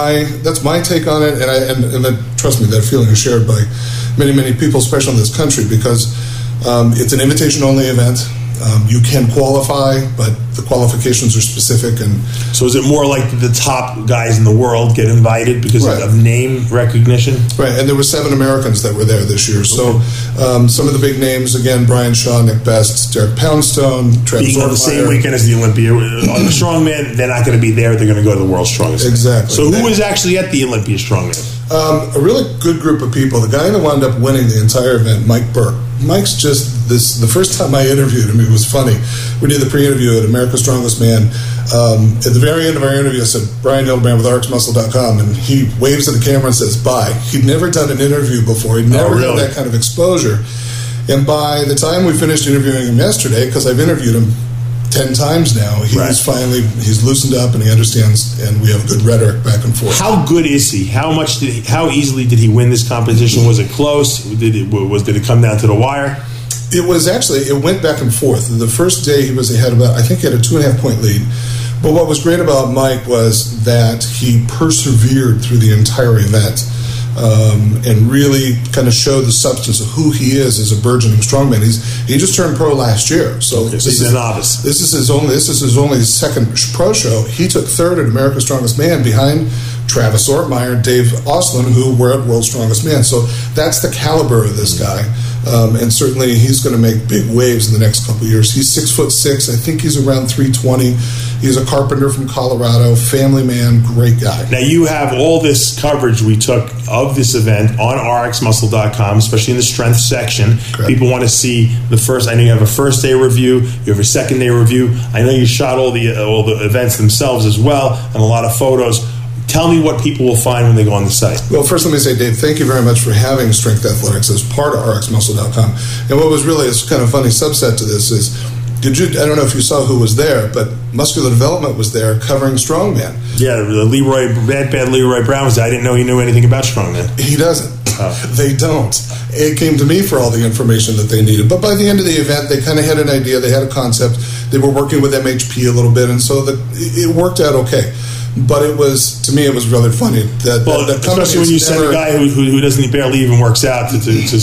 [SPEAKER 9] my take on it, and trust me, that feeling is shared by many, many people, especially in this country, because it's an invitation-only event. You can qualify, but the qualifications are specific. And
[SPEAKER 4] so is it more like the top guys in the world get invited because of name recognition?
[SPEAKER 9] Right, and there were 7 Americans that were there this year. So some of the big names, again, Brian Shaw, Nick Best, Derek Poundstone, Travis
[SPEAKER 4] Being on the same weekend as the Olympia. On the Strongman, they're not going to be there. They're going to go to the World's Strongest.
[SPEAKER 9] Exactly.
[SPEAKER 4] So who was actually at the Olympia Strongman?
[SPEAKER 9] A really good group of people. The guy that wound up winning the entire event, Mike Burke. Mike's just the first time I interviewed him, it was funny. We did the pre-interview at America's Strongest Man. At the very end of our interview, I said, Brian Hildebrand with RxMuscle.com, and he waves at the camera and says, bye. He'd never done an interview before. He'd never had that kind of exposure. And by the time we finished interviewing him yesterday, because I've interviewed him 10 times now, he's loosened up and he understands, and we have good rhetoric back and forth.
[SPEAKER 4] How good is he? How easily did he win this competition? Was it close? Did it come down to the wire?
[SPEAKER 9] It went back and forth. The first day he was ahead I think he had a 2.5 point lead. But what was great about Mike was that he persevered through the entire event. And really kind of showed the substance of who he is as a burgeoning strongman. He just turned pro last year, so
[SPEAKER 4] he's a novice.
[SPEAKER 9] This is his only second pro show. He took third at America's Strongest Man behind Travis Ortmeyer and Dave Oslin, who were at World's Strongest Man. So that's the caliber of this guy. And certainly he's going to make big waves in the next couple of years. He's 6'6". I think he's around 320. He's a carpenter from Colorado, family man, great guy.
[SPEAKER 4] Now you have all this coverage we took of this event on RxMuscle.com, especially in the strength section. Correct. People want to see the first. I know you have a first day review. You have a second day review. I know you shot all the events themselves as well, and a lot of photos. Tell me what people will find when they go on the site.
[SPEAKER 9] Well, first let me say, Dave, thank you very much for having Strength Athletics as part of RxMuscle.com. And what was really a kind of funny subset to this is, I don't know if you saw who was there, but Muscular Development was there covering Strongman.
[SPEAKER 4] Yeah, bad Leroy Brown was there. I didn't know he knew anything about Strongman.
[SPEAKER 9] He doesn't. They don't. It came to me for all the information that they needed. But by the end of the event, they kind of had an idea. They had a concept. They were working with MHP a little bit, and so it worked out okay. But it was, to me, it was really funny that
[SPEAKER 4] especially when you send a guy who doesn't barely even works out to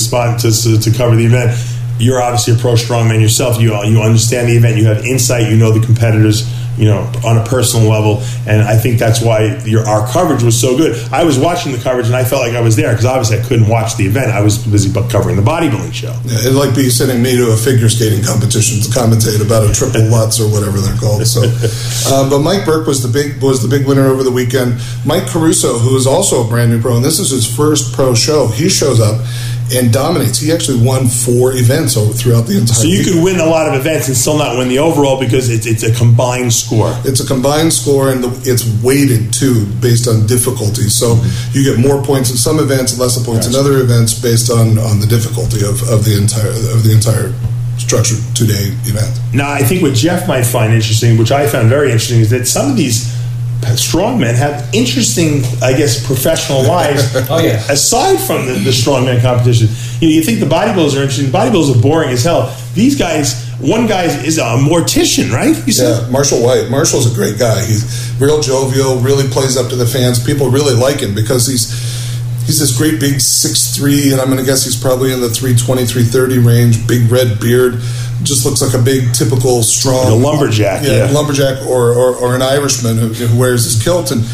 [SPEAKER 4] cover the event. You're obviously a pro strongman yourself. You understand the event. You have insight. You know the competitors, on a personal level. And I think that's why our coverage was so good. I was watching the coverage and I felt like I was there because obviously I couldn't watch the event. I was busy covering the bodybuilding show.
[SPEAKER 9] Yeah, it'd like be sending me to a figure skating competition to commentate about a triple Lutz or whatever they're called. So, but Mike Burke was the big winner over the weekend. Mike Caruso, who is also a brand new pro, and this is his first pro show. He shows up and dominates. He actually won 4 events throughout the entire.
[SPEAKER 4] So you could win a lot of events and still not win the overall because it's a combined score.
[SPEAKER 9] It's a combined score, and it's weighted too based on difficulty. So you get more points in some events, less points in other events based on the difficulty of the entire structured 2-day event.
[SPEAKER 4] Now, I think what Jeff might find interesting, which I found very interesting, is that some of these strongmen have interesting, I guess, professional lives. Aside from the strongman competition, you think the bodybuilders are interesting. The bodybuilders are boring as hell. These guys One guy is a mortician, right? You said?
[SPEAKER 9] Yeah, Marshall White. Marshall's a great guy. He's real jovial, really plays up to the fans. People really like him because he's this great big 6'3", and I'm going to guess he's probably in the 320, 330 range, big red beard. Just looks like a big, typical, strong...
[SPEAKER 4] Like a lumberjack, yeah.
[SPEAKER 9] Lumberjack or an Irishman who wears his kilt. And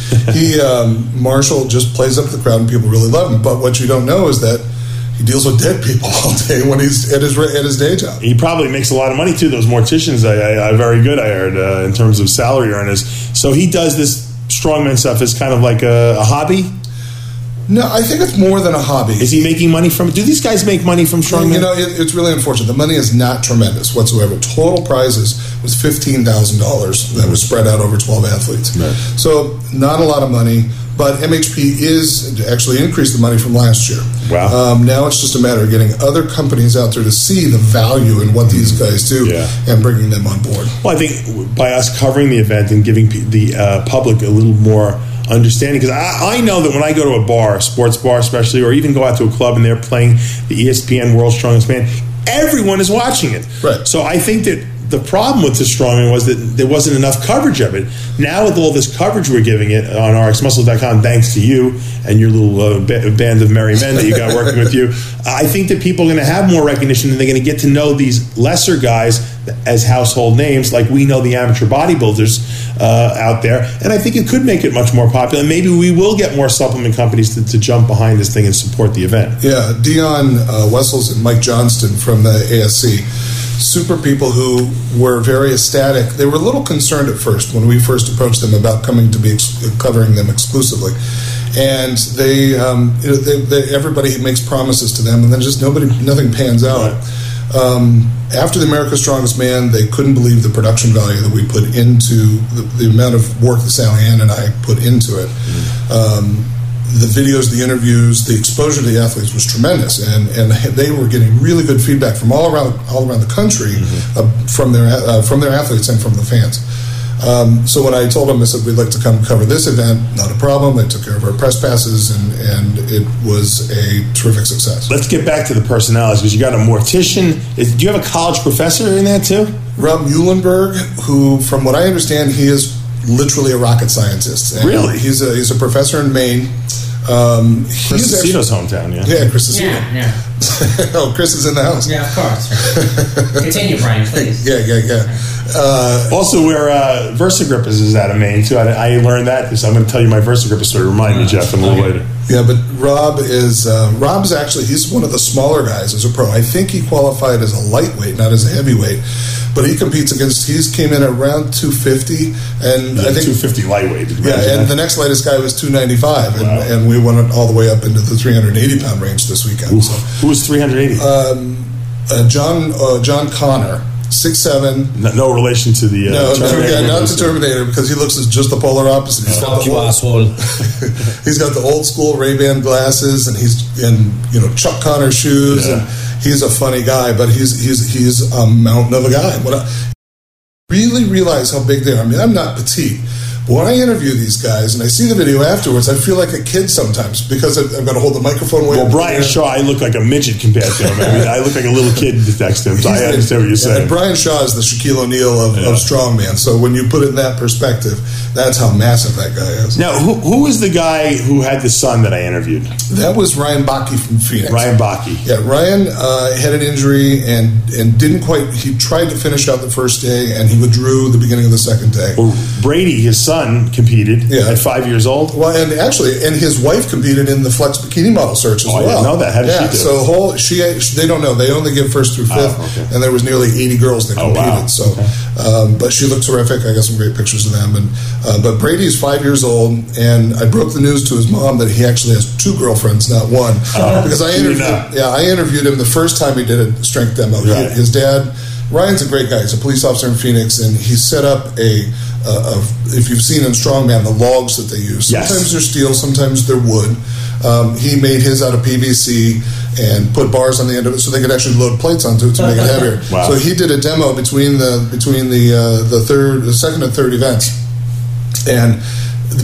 [SPEAKER 9] Marshall just plays up to the crowd, and people really love him. But what you don't know is that he deals with dead people all day when he's at his day job.
[SPEAKER 4] He probably makes a lot of money, too. Those morticians are very good, I heard, in terms of salary earners. So he does this strongman stuff as kind of like a hobby?
[SPEAKER 9] No, I think it's more than a hobby.
[SPEAKER 4] Is he making money from it? Do these guys make money from strongman?
[SPEAKER 9] You know, it's really unfortunate. The money is not tremendous whatsoever. Total prizes was $15,000 that was spread out over 12 athletes. Right. So not a lot of money, but MHP is actually increased the money from last year.
[SPEAKER 4] Wow.
[SPEAKER 9] Now it's just a matter of getting other companies out there to see the value in what these guys do and bringing them on board.
[SPEAKER 4] Well, I think by us covering the event and giving the public a little more understanding, because I know that when I go to a bar, a sports bar especially, or even go out to a club and they're playing the ESPN World's Strongest Man, everyone is watching it.
[SPEAKER 9] Right.
[SPEAKER 4] So I think that the problem with the strongman was that there wasn't enough coverage of it. Now with all this coverage we're giving it on RxMuscle.com, thanks to you and your little band of merry men that you got working with you, I think that people are going to have more recognition and they're going to get to know these lesser guys as household names like we know the amateur bodybuilders out there. And I think it could make it much more popular. And maybe we will get more supplement companies to jump behind this thing and support the event.
[SPEAKER 9] Yeah, Dion Wessels and Mike Johnston from the ASC. Super people who were very ecstatic. They were a little concerned at first when we first approached them about coming to be covering them exclusively, and they everybody makes promises to them, and then just nothing pans out. After the America's Strongest Man, they couldn't believe the production value that we put into the amount of work that Sally Ann and I put into it. The videos, the interviews, the exposure to the athletes was tremendous, and they were getting really good feedback from all around the country from their athletes and from the fans. So when I told them, I said we'd like to come cover this event, not a problem. They took care of our press passes, and it was a terrific success.
[SPEAKER 4] Let's get back to the personalities, because you got a mortician. Do you have a college professor in that too?
[SPEAKER 9] Rob Muhlenberg, who, from what I understand, he is literally a rocket scientist. And
[SPEAKER 4] really?
[SPEAKER 9] He's a professor in Maine.
[SPEAKER 4] Chris Cicito's hometown, yeah.
[SPEAKER 9] Yeah, Chris Cicito.
[SPEAKER 10] Yeah.
[SPEAKER 9] Oh, Chris is in the house.
[SPEAKER 10] Yeah, of course. Continue, Brian, please.
[SPEAKER 9] Yeah. Also,
[SPEAKER 4] where VersaGrip is out of Maine, too. I learned that, so I'm going to tell you my VersaGrip story. Remind me, Jeff, a little later.
[SPEAKER 9] Yeah, but Rob's actually, he's one of the smaller guys as a pro. I think he qualified as a lightweight, not as a heavyweight. But he competes came in at around 250, and I think
[SPEAKER 4] 250 lightweight.
[SPEAKER 9] Yeah, and the next lightest guy was 295, and we went all the way up into the 380-pound range this weekend. So.
[SPEAKER 4] Who was 380?
[SPEAKER 9] John Connor, 6'7".
[SPEAKER 4] No relation to the
[SPEAKER 9] Terminator. Not to Terminator, because he looks just the polar opposite. He's got he's got the old school Ray-Ban glasses, and he's in Chuck Connor shoes, and he's a funny guy, but he's a mountain of a guy. When I really realize how big they are, I mean, I'm not petite, but when I interview these guys and I see the video afterwards, I feel like a kid sometimes because I've got to hold the microphone way.
[SPEAKER 4] Well, Brian Shaw, I look like a midget compared to him. I mean, I look like a little kid next to him, so I understand what you're saying.
[SPEAKER 9] And Brian Shaw is the Shaquille O'Neal of strongman, so when you put it in that perspective, that's how massive that guy is.
[SPEAKER 4] Now, who was the guy who had the son that I interviewed?
[SPEAKER 9] That was Ryan Bakke from Phoenix.
[SPEAKER 4] Ryan Bakke.
[SPEAKER 9] Yeah, Ryan had an injury and didn't quite. He tried to finish out the first day, and he withdrew the beginning of the second day.
[SPEAKER 4] Well, Brady, his son, competed at 5 years old.
[SPEAKER 9] Well, and his wife competed in the Flex Bikini Model Search as well.
[SPEAKER 4] I didn't know that. How did she do?
[SPEAKER 9] So they don't know. They only give first through fifth, and there was nearly 80 girls that competed. So, but she looked terrific. I got some great pictures of them. And but Brady's 5 years old, and I broke the news to his mom that he actually has 2 girlfriends, not one, because I interviewed him the first time he did a strength demo.
[SPEAKER 4] Right.
[SPEAKER 9] His dad, Ryan's a great guy. He's a police officer in Phoenix, and he set up if you've seen in Strongman, the logs that they use. Sometimes they're steel, sometimes they're wood. He made his out of PVC and put bars on the end of it so they could actually load plates onto it to make it heavier.
[SPEAKER 4] Wow.
[SPEAKER 9] So he did a demo between the second and third events, and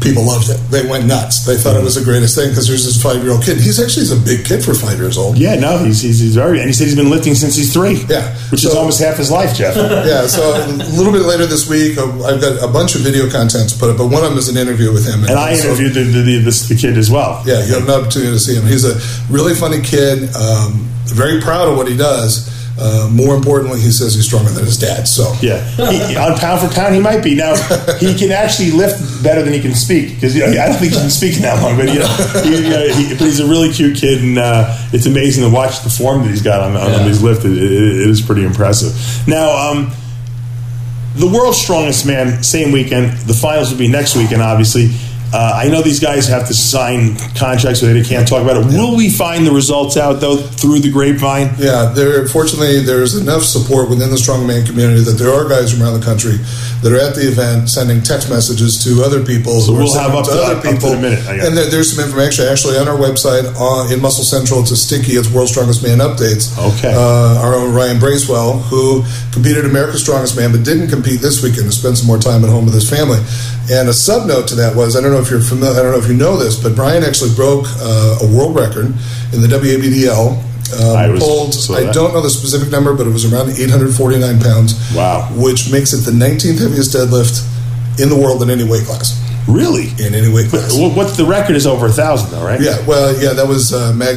[SPEAKER 9] People loved it. They went nuts. They thought it was the greatest thing because there's this 5-year-old kid. He's a big kid for 5 years old.
[SPEAKER 4] Yeah, no, he's very, and he said he's been lifting since he's 3.
[SPEAKER 9] Yeah,
[SPEAKER 4] which is almost half his life, Jeff.
[SPEAKER 9] Yeah, so a little bit later this week, I've got a bunch of video content to put up, but one of them is an interview with him.
[SPEAKER 4] And I interviewed the kid as well.
[SPEAKER 9] Yeah, you have an opportunity to see him. He's a really funny kid, very proud of what he does. More importantly, he says he's stronger than his dad. So
[SPEAKER 4] yeah, on pound for pound, he might be. Now he can actually lift better than he can speak because I don't think he can speak that long. But but he's a really cute kid, and it's amazing to watch the form that he's got on his lift. It is pretty impressive. Now, the world's strongest man, same weekend. The finals will be next weekend, obviously. I know these guys have to sign contracts so they can't talk about it. Will we find the results out, though, through the grapevine?
[SPEAKER 9] Yeah, fortunately, there's enough support within the strongman community that there are guys from around the country that are at the event sending text messages to other people.
[SPEAKER 4] So we'll have up to a minute.
[SPEAKER 9] And there's some information actually on our website in Muscle Central. It's a Stinky. It's World's Strongest Man Updates.
[SPEAKER 4] Okay.
[SPEAKER 9] Our own Ryan Bracewell, who competed at America's Strongest Man but didn't compete this weekend to spend some more time at home with his family. And a sub note to that was, I don't know if you're familiar, I don't know if you know this, but Brian actually broke a world record in the WABDL. I don't know the specific number, but it was around 849 pounds.
[SPEAKER 4] Wow.
[SPEAKER 9] Which makes it the 19th heaviest deadlift in the world in any weight class.
[SPEAKER 4] Really?
[SPEAKER 9] In any weight class.
[SPEAKER 4] But what's the record is over 1,000, though, right?
[SPEAKER 9] Yeah, that was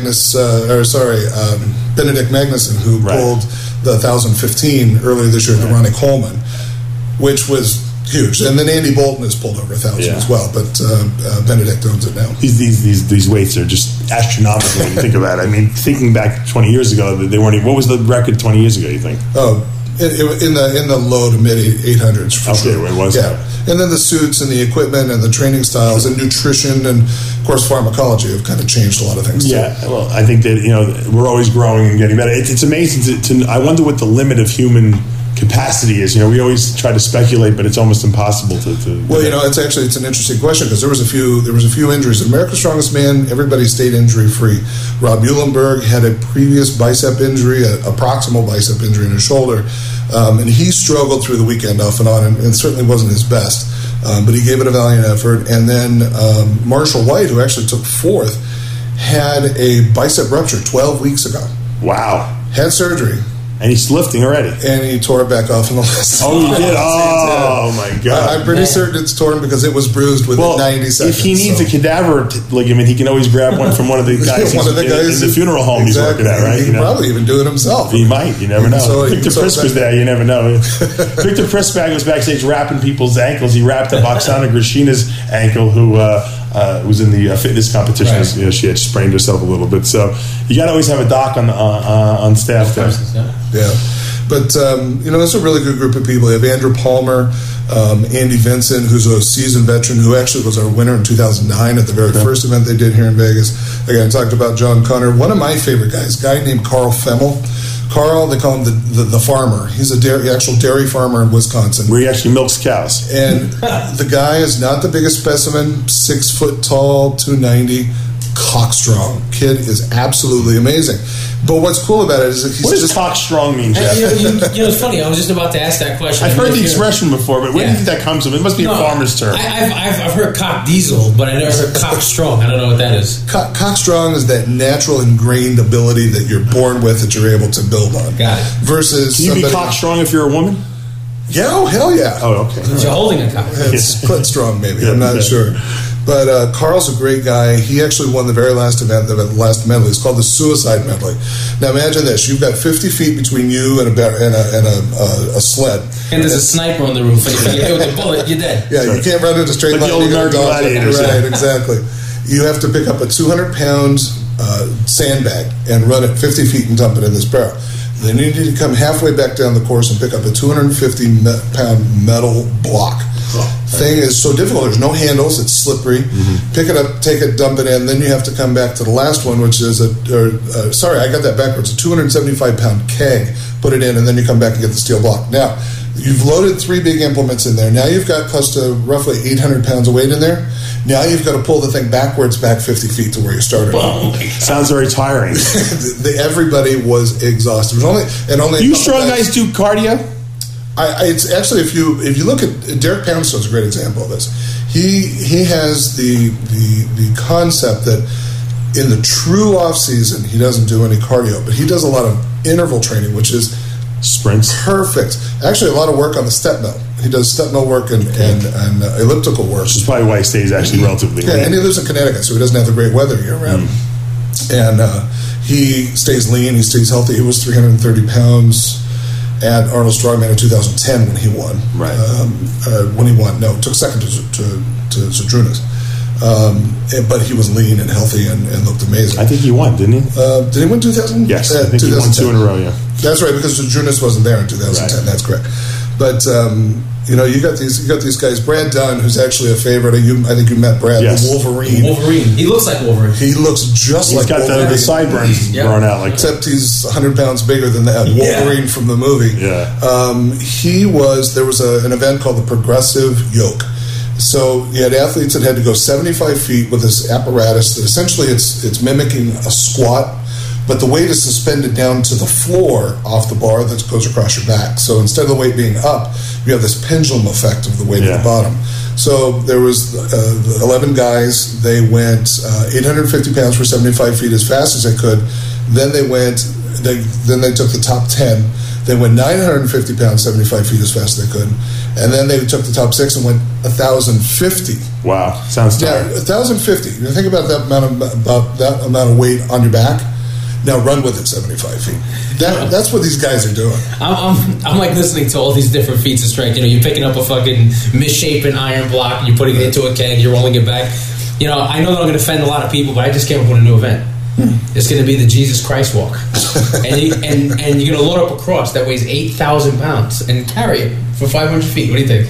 [SPEAKER 9] Benedict Magnuson, who pulled the 1,015 earlier this year at the Ronnie Coleman, which was huge. And then Andy Bolton has pulled over 1,000 as well, but Benedict owns it now.
[SPEAKER 4] These weights are just astronomical when you think about it. I mean, thinking back 20 years ago, they weren't even, what was the record 20 years ago, you think?
[SPEAKER 9] Oh, in the low to mid 800s for sure.
[SPEAKER 4] It was.
[SPEAKER 9] Yeah. And then the suits and the equipment and the training styles and nutrition and, of course, pharmacology have kind of changed a lot of things.
[SPEAKER 4] Yeah, well, I think that, we're always growing and getting better. It's amazing to I wonder what the limit of human capacity is. We always try to speculate, but it's almost impossible to
[SPEAKER 9] well, it's an interesting question because there was a few injuries. America's Strongest Man, everybody stayed injury free. Rob Eulenberg had a previous bicep injury, a proximal bicep injury in his shoulder, and he struggled through the weekend off and on, and certainly wasn't his best, but he gave it a valiant effort. And then Marshall White, who actually took 4th, had a bicep rupture 12 weeks ago.
[SPEAKER 4] Wow.
[SPEAKER 9] Had surgery.
[SPEAKER 4] And he's lifting already.
[SPEAKER 9] And he tore it back off in the last.
[SPEAKER 4] Oh, he did? Oh, my God.
[SPEAKER 9] I'm pretty certain it's torn because it was bruised within 90 seconds.
[SPEAKER 4] If he needs a cadaver ligament, he can always grab one from one of the guys in the funeral home he's working at, right?
[SPEAKER 9] He can probably even do it himself.
[SPEAKER 4] He might. You never know. Victor Prisk was there. You never know. Victor Prisk was backstage wrapping people's ankles. He wrapped up Oksana Grishina's ankle, who was in the fitness competition. Right. She had sprained herself a little bit. So you got to always have a doc on staff there.
[SPEAKER 9] Yeah. But, it's a really good group of people. You have Andrew Palmer, Andy Vincent, who's a seasoned veteran, who actually was our winner in 2009 at the very first event they did here in Vegas. Again, I talked about John Connor. One of my favorite guys, a guy named Carl Femmel. Carl, they call him the farmer. He's actual dairy farmer in Wisconsin.
[SPEAKER 4] Where he actually milks cows.
[SPEAKER 9] And the guy is not the biggest specimen, 6 foot tall, 290, cock strong. Kid is absolutely amazing. But what's cool about it is that he's
[SPEAKER 4] what does cock strong mean, Jeff?
[SPEAKER 10] It's funny. I was just about to ask that question.
[SPEAKER 4] I've heard the expression before, but where do you think that comes from? It must be a farmer's term.
[SPEAKER 10] I've heard cock diesel, but I never heard cock strong. I don't know what that is.
[SPEAKER 9] Cock strong is that natural ingrained ability that you're born with that you're able to build on.
[SPEAKER 10] Got it.
[SPEAKER 9] Versus
[SPEAKER 4] can you be cock strong if you're a woman?
[SPEAKER 9] Yeah, oh hell yeah.
[SPEAKER 4] Oh, okay.
[SPEAKER 10] You're holding a cock.
[SPEAKER 9] It's clit strong, maybe. I'm not sure. But Carl's a great guy. He actually won the very last event, the last medley. It's called the Suicide Medley. Now imagine this: you've got 50 feet between you and a sled,
[SPEAKER 10] and there's a sniper on the roof. And if you get hit with a bullet, you're dead.
[SPEAKER 9] Yeah, you can't run into straight line.
[SPEAKER 4] Like the old American Gladiators.
[SPEAKER 9] Right, exactly. You have to pick up a 200-pound sandbag and run it 50 feet and dump it in this barrel. Then you need to come halfway back down the course and pick up a 250-pound metal block. Thing is so difficult. There's no handles. It's slippery. Mm-hmm. Pick it up, take it, dump it in. Then you have to come back to the last one, which is sorry, I got that backwards. A 275-pound keg. Put it in, and then you come back and get the steel block. Now, you've loaded 3 big implements in there. Now you've got close to roughly 800 pounds of weight in there. Now you've got to pull the thing backwards back 50 feet to where you started.
[SPEAKER 4] Sounds very tiring.
[SPEAKER 9] Everybody was exhausted. It was only
[SPEAKER 4] do you strong guys do cardio?
[SPEAKER 9] It's actually, if you look at Derek Poundstone's a great example of this. He has the concept that in the true off season he doesn't do any cardio, but he does a lot of interval training, which is
[SPEAKER 4] sprints.
[SPEAKER 9] Perfect. Actually, a lot of work on the step mill. He does step mill work and elliptical work.
[SPEAKER 4] Which is probably why he stays actually relatively lean.
[SPEAKER 9] And he lives in Connecticut, so he doesn't have the great weather year round. And he stays lean. He stays healthy. He was 330 pounds at Arnold Strongman in 2010 when he won. Right. Took second to Zydrunas. But he was lean and healthy and looked amazing.
[SPEAKER 4] I think he won, didn't he?
[SPEAKER 9] Did he win 2000?
[SPEAKER 4] Yes, I think he won 2 in a row, yeah.
[SPEAKER 9] That's right, because Zydrunas wasn't there in 2010. Right. That's correct. But you got these guys. Brad Dunn, who's actually a favorite. I think you met Brad.
[SPEAKER 4] Yes.
[SPEAKER 9] The Wolverine.
[SPEAKER 10] He looks like Wolverine.
[SPEAKER 9] He looks just like Wolverine.
[SPEAKER 4] He's got the sideburns grown out like
[SPEAKER 9] except he's 100 pounds bigger than that Wolverine from the movie.
[SPEAKER 4] Yeah.
[SPEAKER 9] There was an event called the Progressive Yoke. So you had athletes that had to go 75 feet with this apparatus that essentially it's mimicking a squat, but the weight is suspended down to the floor off the bar that goes across your back. So instead of the weight being up, you have this pendulum effect of the weight at the bottom. So there was 11 guys. They went 850 pounds for 75 feet as fast as they could. Then they took the top 10. They went 950 pounds, 75 feet as fast as they could. And then they took the top 6 and went 1,050.
[SPEAKER 4] Wow, sounds tired.
[SPEAKER 9] Yeah, 1,050. You think about that amount of weight on your back. Now run with it 75 feet. That's what these guys are doing.
[SPEAKER 10] I'm like listening to all these different feats of strength. You're picking up a fucking misshapen iron block and you're putting it into a keg. You're rolling it back. I know that I'm going to offend a lot of people, but I just came up with a new event. It's going to be the Jesus Christ walk, and you're going to load up a cross that weighs 8,000 pounds and carry it for 500 feet. What do you think?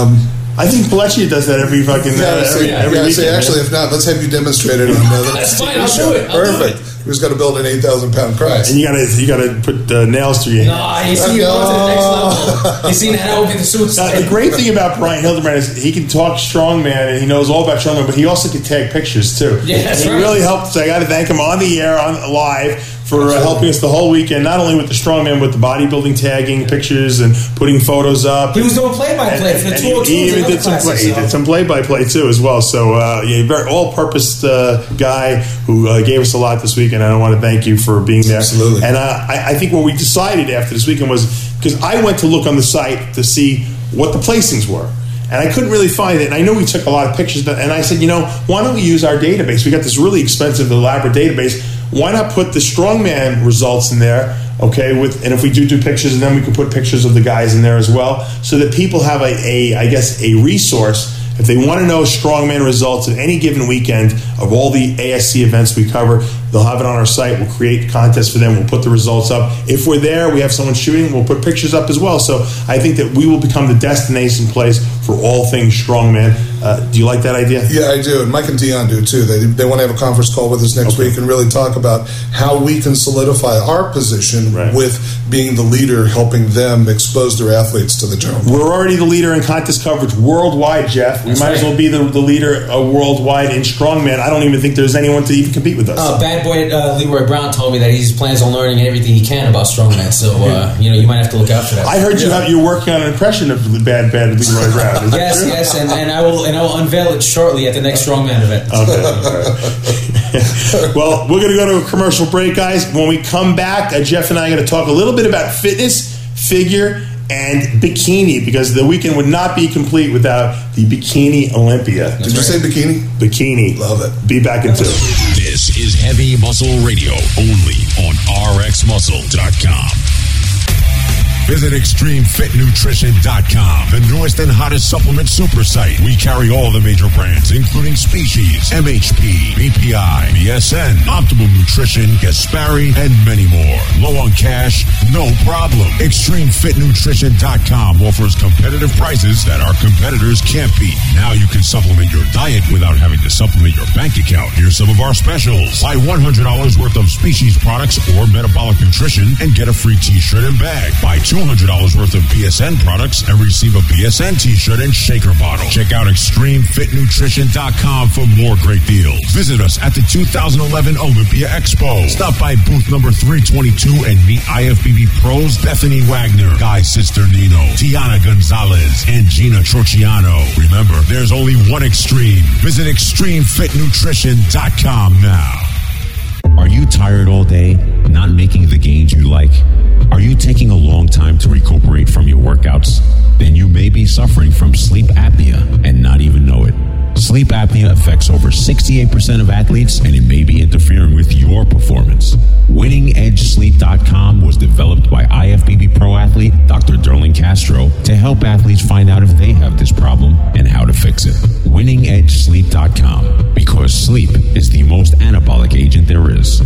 [SPEAKER 4] I think Pelletier does that every fucking every weekend.
[SPEAKER 9] Actually, if not, let's have you demonstrate it on the
[SPEAKER 10] That's fine. I'll do it.
[SPEAKER 9] Perfect. We just got to build an 8,000-pound cross,
[SPEAKER 4] and you got to put nails through your hand.
[SPEAKER 10] No, you see, you're going to the next level. You see that would be the suicide.
[SPEAKER 4] The great thing about Brian Hildebrand is he can talk strongman and he knows all about strongman, but he also can tag pictures too.
[SPEAKER 10] Yeah, that's
[SPEAKER 4] right. He really helped. So I got to thank him on the air, live, for helping us the whole weekend, not only with the strongman, but the bodybuilding tagging pictures and putting photos up.
[SPEAKER 10] He was doing play-by-play for the tour.
[SPEAKER 4] He even did some play-by-play too as well. So very all-purpose guy who gave us a lot this weekend. I want to thank you for being there.
[SPEAKER 9] Absolutely.
[SPEAKER 4] And I think what we decided after this weekend was, because I went to look on the site to see what the placings were. And I couldn't really find it. And I know we took a lot of pictures. And I said, why don't we use our database? We got this really expensive, elaborate database. Why not put the strongman results in there? Okay, and if we do pictures, and then we can put pictures of the guys in there as well, so that people have a resource. If they want to know strongman results of any given weekend of all the ASC events we cover, they'll have it on our site. We'll create contests for them. We'll put the results up. If we're there, we have someone shooting, we'll put pictures up as well. So I think that we will become the destination place for all things strongman. Do you like that idea?
[SPEAKER 9] Yeah, I do. And Mike and Dion do too. They want to have a conference call with us next week and really talk about how we can solidify our position with being the leader, helping them expose their athletes to the general public.
[SPEAKER 4] We're already the leader in contest coverage worldwide, Jeff. We might as well be the leader worldwide in strongman. I don't even think there's anyone to even compete with us.
[SPEAKER 10] Bad boy Leroy Brown told me that he plans on learning everything he can about strongman. So you might have to look out for that.
[SPEAKER 4] I heard you're working on an impression of the bad Leroy Brown.
[SPEAKER 10] Yes, and I will unveil it shortly at the next strongman event.
[SPEAKER 4] Okay. Well, we're going to go to a commercial break, guys. When we come back, Jeff and I are going to talk a little bit about fitness, figure, and bikini, because the weekend would not be complete without the Bikini Olympia.
[SPEAKER 9] Did you say bikini?
[SPEAKER 4] Bikini.
[SPEAKER 9] Love it.
[SPEAKER 4] Be back in 2.
[SPEAKER 7] This is Heavy Muscle Radio, only on RxMuscle.com.
[SPEAKER 8] Visit ExtremeFitNutrition.com, the newest and hottest supplement super site. We carry all the major brands, including Species, MHP, BPI, BSN, Optimal Nutrition, Gaspari, and many more. Low on cash? No problem. ExtremeFitNutrition.com offers competitive prices that our competitors can't beat. Now you can supplement your diet without having to supplement your bank account. Here's some of our specials. Buy $100 worth of Species products or Metabolic Nutrition and get a free t-shirt and bag. Buy 2
[SPEAKER 1] $200 worth of BSN products and receive a BSN t-shirt and shaker bottle. Check out ExtremeFitNutrition.com for more great deals. Visit us at the 2011 Olympia Expo. Stop by booth number 322 and meet IFBB pros Bethany Wagner, Guy Cisternino, Tiana Gonzalez, and Gina Trociano. Remember, there's only one Extreme. Visit ExtremeFitNutrition.com now.
[SPEAKER 6] Are you tired all day, not making the gains you like? Are you taking a long time to recuperate from your workouts? Then you may be suffering from sleep apnea and not even know it. Sleep apnea affects over 68% of athletes, and it may be interfering with your performance. WinningEdgeSleep.com was developed by IFBB pro athlete Dr. Derlin Castro to help athletes find out if they have this problem and how to fix it. WinningEdgeSleep.com, because sleep is the most anabolic agent there is.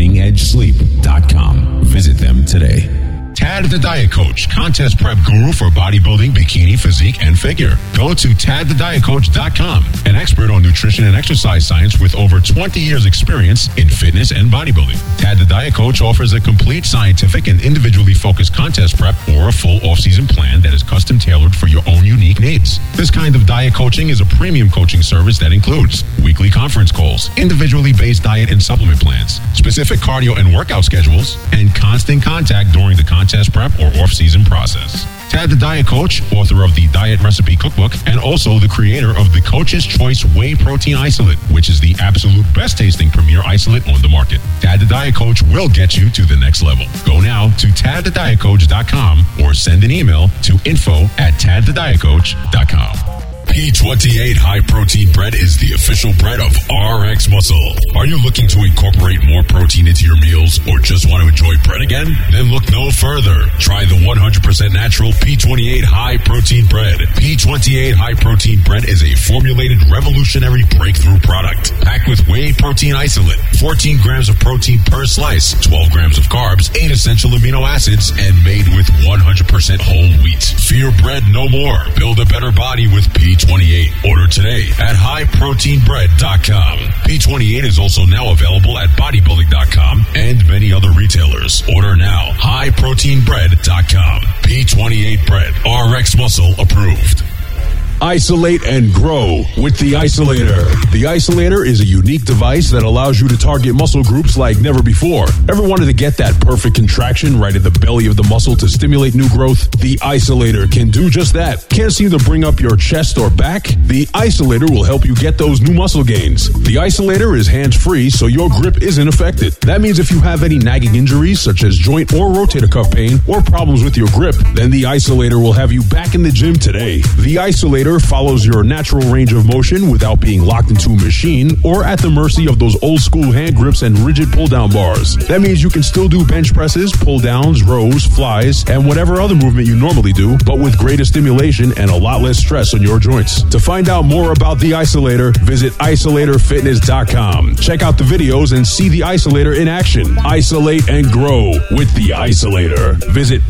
[SPEAKER 6] WinningEdgeSleep.com. Visit them today.
[SPEAKER 1] Tad the Diet Coach, contest prep guru for bodybuilding, bikini, physique, and figure. Go to tadthedietcoach.com, an expert on nutrition and exercise science with over 20 years experience in fitness and bodybuilding. Tad the Diet Coach offers a complete scientific and individually focused contest prep or a full off-season plan that is custom tailored for your own unique needs. This kind of diet coaching is a premium coaching service that includes weekly conference calls, individually based diet and supplement plans, specific cardio and workout schedules, and constant contact during the contest prep or off-season process. Tad the Diet Coach, author of the Diet Recipe Cookbook, and also the creator of the Coach's Choice Whey Protein Isolate, which is the absolute best-tasting premier isolate on the market. Tad the Diet Coach will get you to the next level. Go now to tadthedietcoach.com or send an email to info@tadthedietcoach.com.
[SPEAKER 8] P28 High Protein Bread is the official bread of RX Muscle. Are you looking to incorporate more protein into your meals or just want to enjoy bread again? Then look no further. Try the 100% natural P28 High Protein Bread. P28 High Protein Bread is a formulated revolutionary breakthrough product packed with whey protein isolate, 14 grams of protein per slice, 12 grams of carbs, 8 essential amino acids, and made with 100% whole wheat. Fear bread no more. Build a better body with P28. Order today at highproteinbread.com. P28 is also now available at bodybuilding.com and many other retailers. Order now. highproteinbread.com. P28 bread. RX Muscle approved. Isolate and grow with the Isolator. The Isolator is a unique device that allows you to target muscle groups like never before. Ever wanted to get that perfect contraction right at the belly of the muscle to stimulate new growth? The Isolator can do just that. Can't seem to bring up your chest or back? The Isolator will help you get those new muscle gains. The Isolator is hands-free, so your grip isn't affected. That means if you have any nagging injuries, such as joint or rotator cuff pain, or problems with your grip, then the Isolator will have you back in the gym today. The Isolator follows your natural range of motion without being locked into a machine or at the mercy of those old school hand grips and rigid pull down bars. That means you can still do bench presses, pull downs, rows, flies, and whatever other movement you normally do, but with greater stimulation and a lot less stress on your joints. To find out more about the Isolator, visit isolatorfitness.com. Check out the videos and see the Isolator in action. Isolate and grow with the Isolator. Visit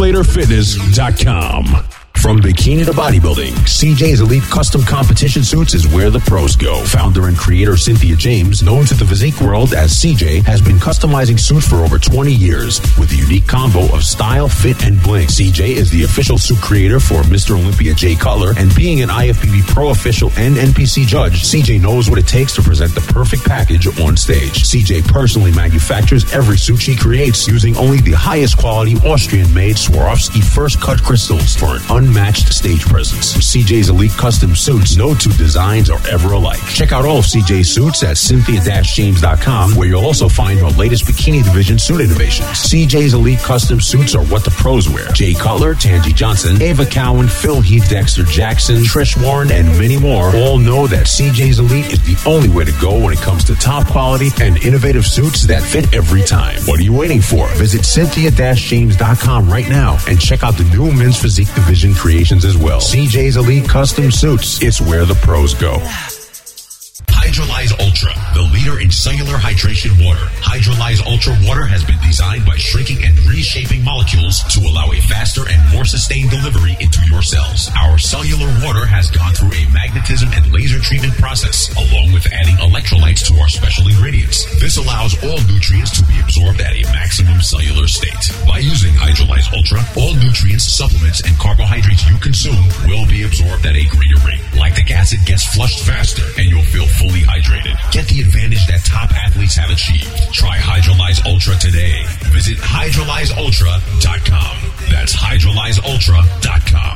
[SPEAKER 8] isolatorfitness.com.
[SPEAKER 6] From bikini to bodybuilding, CJ's Elite Custom Competition Suits is where the pros go. Founder and creator Cynthia James, known to the physique world as CJ, has been customizing suits for over 20 years with a unique combo of style, fit, and bling. CJ is the official suit creator for Mr. Olympia Jay Cutler, and being an IFBB Pro official and NPC judge, CJ knows what it takes to present the perfect package on stage. CJ personally manufactures every suit she creates using only the highest quality Austrian-made Swarovski first cut crystals for an unmatched stage presence. CJ's Elite Custom Suits, no two designs are ever alike. Check out all of CJ's suits at cynthia-james.com, where you'll also find her latest bikini division suit innovations. CJ's Elite Custom Suits are what the pros wear. Jay Cutler, Tangi Johnson, Ava Cowan, Phil Heath, Dexter Jackson, Trish Warren, and many more all know that CJ's Elite is the only way to go when it comes to top quality and innovative suits that fit every time. What are you waiting for? Visit cynthia-james.com right now and check out the new men's physique division creations as well. CJ's Elite Custom Suits. It's where the pros go.
[SPEAKER 7] Hydrolyze
[SPEAKER 6] Ultra, the leader in cellular hydration water. Hydrolyze Ultra water has been designed by shrinking and reshaping molecules to allow a faster and more sustained delivery into your cells. Our cellular water has gone through a magnetism and laser treatment process, along with adding electrolytes to our special ingredients. This allows all nutrients to be absorbed at a maximum cellular state. By using Hydrolyze Ultra, all nutrients, supplements, and carbohydrates you consume will be absorbed at a greater rate. Lactic acid gets flushed faster, and you'll feel fully hydrated. Get the advantage that top athletes have achieved. Try Hydrolyze Ultra today. Visit hydrolyzeultra.com. That's hydrolyzeultra.com.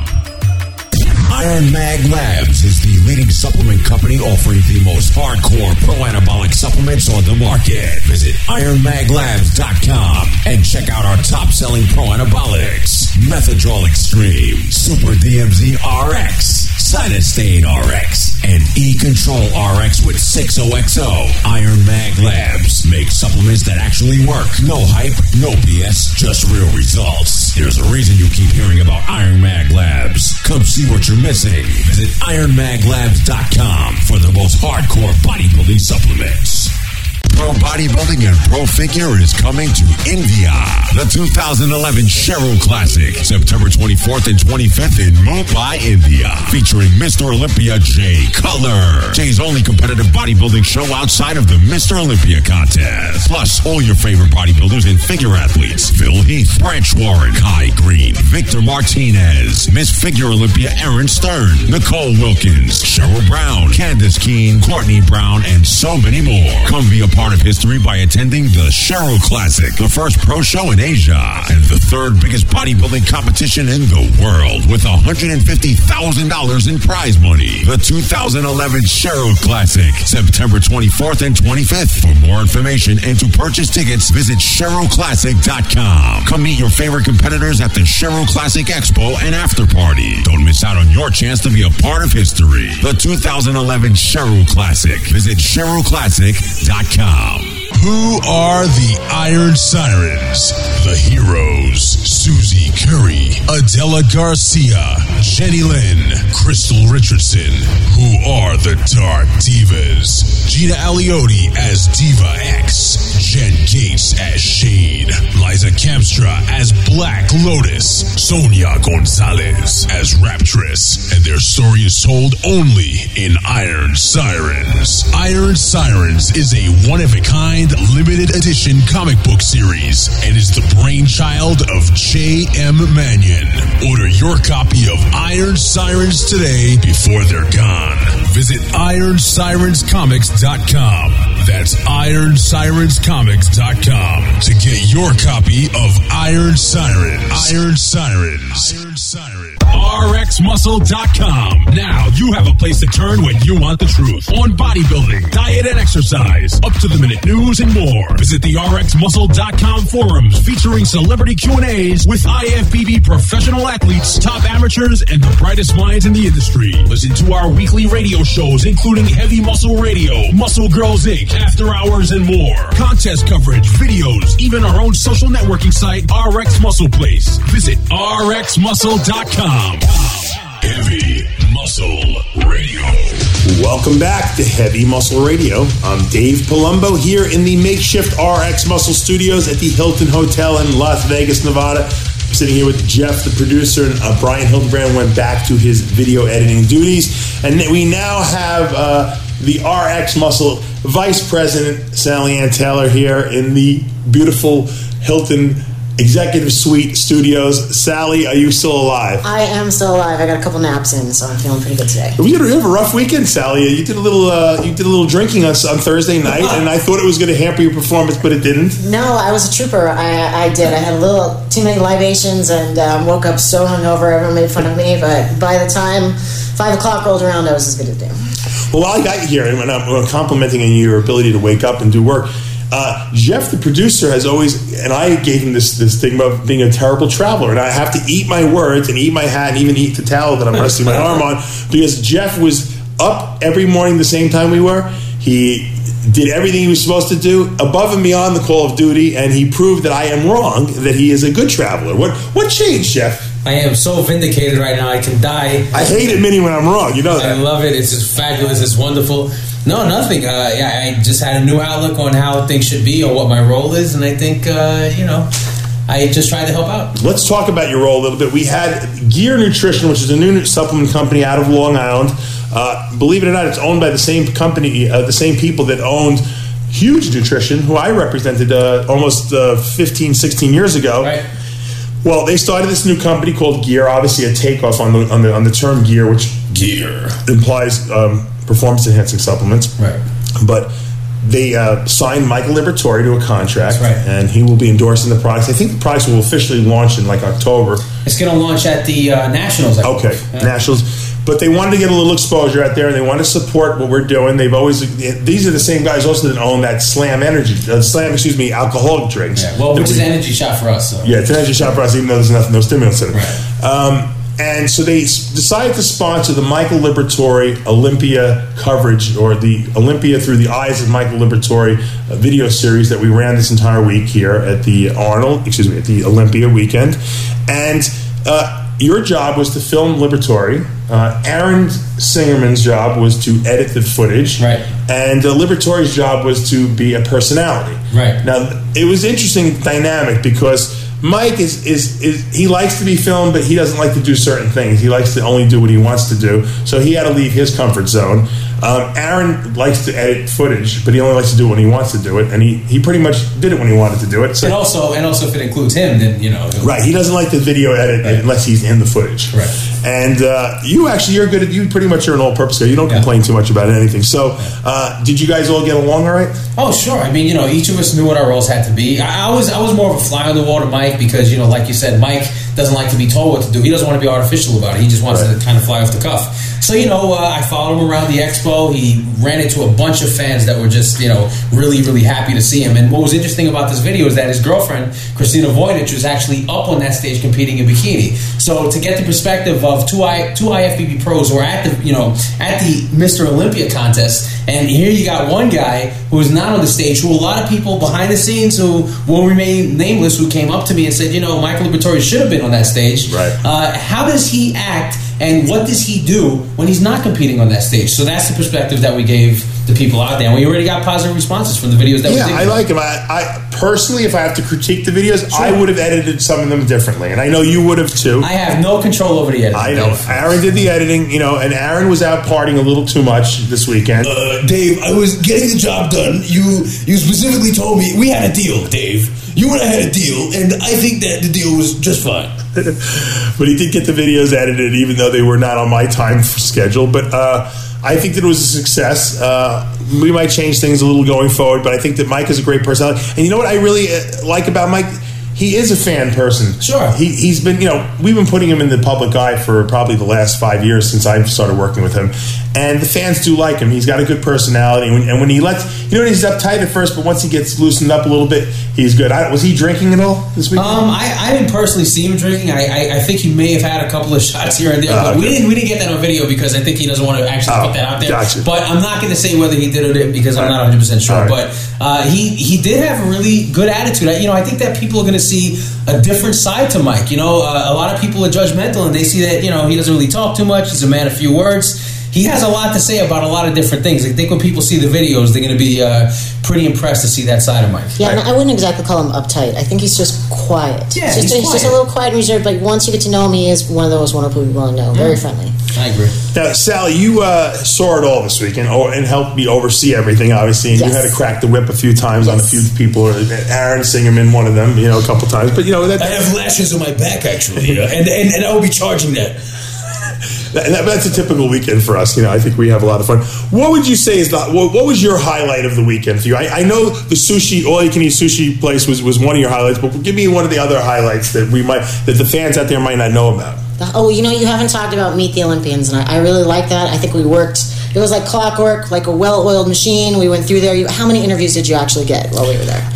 [SPEAKER 7] Iron Mag Labs is the leading supplement company offering the most hardcore pro-anabolic supplements on the market. Visit ironmaglabs.com and check out our top-selling pro-anabolics: Methadrol Extreme, Super DMZ RX, Cytostain RX, and E-Control RX with 6OXO. Iron Mag Labs make supplements that actually work. No hype, no BS, just real results. There's a reason you keep hearing about Iron Mag Labs. Come see what you're missing. Visit ironmaglabs.com for the most hardcore bodybuilding supplements.
[SPEAKER 1] Pro Bodybuilding and Pro Figure is coming to India. The 2011 Cheryl Classic, September 24th and 25th in Mumbai, India. Featuring Mr. Olympia Jay Cutler. Jay's only competitive bodybuilding show outside of the Mr. Olympia contest. Plus, all your favorite bodybuilders and figure athletes. Phil Heath, Branch Warren, Kai Green, Victor Martinez, Miss Figure Olympia Erin Stern, Nicole Wilkins, Cheryl Brown, Candace Keene, Courtney Brown, and so many more. Come be a part of history by attending the Cheryl Classic, the first pro show in Asia and the third biggest bodybuilding competition in the world, with $150,000 in prize money. The 2011 Cheryl Classic, September 24th and 25th. For more information and to purchase tickets, visit CherylClassic.com. Come meet your favorite competitors at the Cheryl Classic Expo and After Party. Don't miss out on your chance to be a part of history. The 2011 Cheryl Classic. Visit CherylClassic.com.
[SPEAKER 8] Who are the Iron Sirens? The Heroes: Susie Curry, Adela Garcia, Jenny Lynn, Crystal Richardson. Who are the Dark Divas? Gina Aliotti as Diva X, Jen Gates as Shade, Liza Kamstra as Black Lotus, Sonia Gonzalez as Raptress, and their story is told only in Iron Sirens. Iron Sirens is a one-of-a-kind limited edition comic book series and is the brainchild of J.M. Mannion. Order your copy of Iron Sirens today before they're gone. Visit IronSirensComics.com. That's IronSirensComics.com to get your copy of Iron Sirens. Iron Sirens. Iron Sirens. RxMuscle.com. Now you have a place to turn when you want the truth on bodybuilding, diet, and exercise, up-to-the-minute news, and more. Visit the RxMuscle.com forums featuring celebrity Q&As with IFBB professional athletes, top amateurs, and the brightest minds in the industry. Listen to our weekly radio shows, including Heavy Muscle Radio, Muscle Girls Inc., After Hours, and more. Contest coverage, videos, even our own social networking site, RX Muscle Place. Visit RxMuscle.com. Heavy Muscle Radio.
[SPEAKER 4] Welcome back to Heavy Muscle Radio. I'm Dave Palumbo here in the makeshift RX Muscle Studios at the Hilton Hotel in Las Vegas, Nevada. I'm sitting here with Jeff, the producer, and Brian Hildebrand went back to his video editing duties. And we now have the RX Muscle Vice President, Sally Ann Taylor, here in the beautiful Hilton Executive Suite Studios. Sally, are you still alive?
[SPEAKER 11] I am still alive. I got a couple naps in, so I'm feeling pretty good today.
[SPEAKER 4] We had a rough weekend, Sally. You did a little drinking on Thursday night, and I thought it was going to hamper your performance, but it didn't.
[SPEAKER 11] No, I was a trooper. I did. I had a little too many libations and woke up so hungover. Everyone made fun of me, but by the time 5 o'clock rolled around, I was as good as new.
[SPEAKER 4] Well, while I got you here, and I'm complimenting on your ability to wake up and do work, Jeff, the producer, has always, and I gave him this thing about being a terrible traveler, and I have to eat my words and eat my hat and even eat the towel that I'm resting my arm on, because Jeff was up every morning the same time we were. He did everything he was supposed to do above and beyond the call of duty, and he proved that I am wrong, that he is a good traveler. What changed, Jeff?
[SPEAKER 10] I am so vindicated right now. I can die.
[SPEAKER 4] I hate admitting when I'm wrong. You know that.
[SPEAKER 10] I love it. It's just fabulous. It's wonderful. No, nothing. I just had a new outlook on how things should be or what my role is, and I think, I just tried to help out.
[SPEAKER 4] Let's talk about your role a little bit. We had Gear Nutrition, which is a new supplement company out of Long Island. Believe it or not, it's owned by the same company, the same people that owned Huge Nutrition, who I represented almost 15, 16 years ago.
[SPEAKER 10] Right.
[SPEAKER 4] Well, they started this new company called Gear, obviously a takeoff on the term gear, which gear implies performance-enhancing supplements.
[SPEAKER 10] Right.
[SPEAKER 4] But they signed Michael Liberatore to a contract,
[SPEAKER 10] right,
[SPEAKER 4] and he will be endorsing the products. I think the products will officially launch in like October.
[SPEAKER 10] It's going to launch at the Nationals.
[SPEAKER 4] Nationals. But they wanted to get a little exposure out there, and they want to support what we're doing. These are the same guys also that own that Slam alcoholic drinks.
[SPEAKER 10] Yeah, well, which is an energy shot for us. So.
[SPEAKER 4] Yeah, it's an energy shot for us, even though there's no stimulants in it. Right. And so they decided to sponsor the Michael Liberatore Olympia coverage, or the Olympia Through the Eyes of Michael Liberatore video series that we ran this entire week here at the at the Olympia weekend. And your job was to film Liberatore. Aaron Singerman's job was to edit the footage.
[SPEAKER 10] Right.
[SPEAKER 4] And Liberatore's job was to be a personality.
[SPEAKER 10] Right.
[SPEAKER 4] Now, it was interesting dynamic because Mike is he likes to be filmed, but he doesn't like to do certain things. He likes to only do what he wants to do. So he had to leave his comfort zone. Aaron likes to edit footage, but he only likes to do it when he wants to do it, and he pretty much did it when he wanted to do it. So,
[SPEAKER 10] and also if it includes him, then
[SPEAKER 4] right. He doesn't like the video edit unless he's in the footage.
[SPEAKER 10] Right.
[SPEAKER 4] And you're good at pretty much you're an all-purpose guy. You don't complain too much about anything. So did you guys all get along all right?
[SPEAKER 10] Oh, sure. I mean, each of us knew what our roles had to be. I was more of a fly on the wall to Mike because like you said, Mike doesn't like to be told what to do. He doesn't want to be artificial about it. He just wants to kind of fly off the cuff. So I followed him around the expo. He ran into a bunch of fans that were just really, really happy to see him. And what was interesting about this video is that his girlfriend Christina Voynich was actually up on that stage competing in bikini. So to get the perspective of two IFBB pros who are at the Mr. Olympia contest, and here you got one guy who is not on the stage, who a lot of people behind the scenes who will remain nameless, who came up to me and said, Michael Liberatore should have been on that stage.
[SPEAKER 4] Right.
[SPEAKER 10] How does he act, and what does he do when he's not competing on that stage? So that's the perspective that we gave the people out there, and we already got positive responses from the videos that we did.
[SPEAKER 4] Yeah, I like him. I personally, if I have to critique the videos, I would have edited some of them differently, and I know you would have too.
[SPEAKER 10] I have no control over the editing.
[SPEAKER 4] I know. Dave. Aaron did the editing, and Aaron was out partying a little too much this weekend.
[SPEAKER 12] Dave, I was getting the job done. You specifically told me we had a deal, Dave. You and I had a deal, and I think that the deal was just fine.
[SPEAKER 4] But he did get the videos edited, even though they were not on my time schedule. But I think that it was a success. We might change things a little going forward, but I think that Mike is a great personality. And you know what I really like about Mike? He is a fan person.
[SPEAKER 10] Sure.
[SPEAKER 4] He's been, we've been putting him in the public eye for probably the last 5 years since I started working with him. And the fans do like him. He's got a good personality. And when he lets, he's uptight at first, but once he gets loosened up a little bit, he's good. Was he drinking at all this weekend?
[SPEAKER 10] I didn't personally see him drinking. I think he may have had a couple of shots here and there, but we didn't get that on video because I think he doesn't want to actually put that out there.
[SPEAKER 4] Gotcha.
[SPEAKER 10] But I'm not going to say whether he did or didn't because I'm not 100% sure. Right. But he did have a really good attitude. I think that people are going to see a different side to Mike. A lot of people are judgmental and they see that he doesn't really talk too much. He's a man of few words. He has a lot to say about a lot of different things. I think when people see the videos, they're going to be pretty impressed to see that side of Mike.
[SPEAKER 11] Yeah, right. I wouldn't exactly call him uptight. I think he's just quiet.
[SPEAKER 10] Yeah,
[SPEAKER 11] he's just a little quiet and reserved. But once you get to know him, he is one of those wonderful people I know. Very friendly.
[SPEAKER 10] I agree.
[SPEAKER 4] Now, Sally, you saw it all this weekend and helped me oversee everything, obviously. And you had to crack the whip a few times on a few people. Aaron Singerman, one of them, a couple times. But
[SPEAKER 12] I have lashes on my back, actually, and I will be charging that.
[SPEAKER 4] That's a typical weekend for us. I think we have a lot of fun. What would you say is what was your highlight of the weekend for you? I know the sushi, all-you-can-eat sushi place was one of your highlights, but give me one of the other highlights that the fans out there might not know about.
[SPEAKER 11] Oh, you haven't talked about Meet the Olympians, and I really like that. I think we worked. It was like clockwork, like a well-oiled machine. We went through there. How many interviews did you actually get while we were there?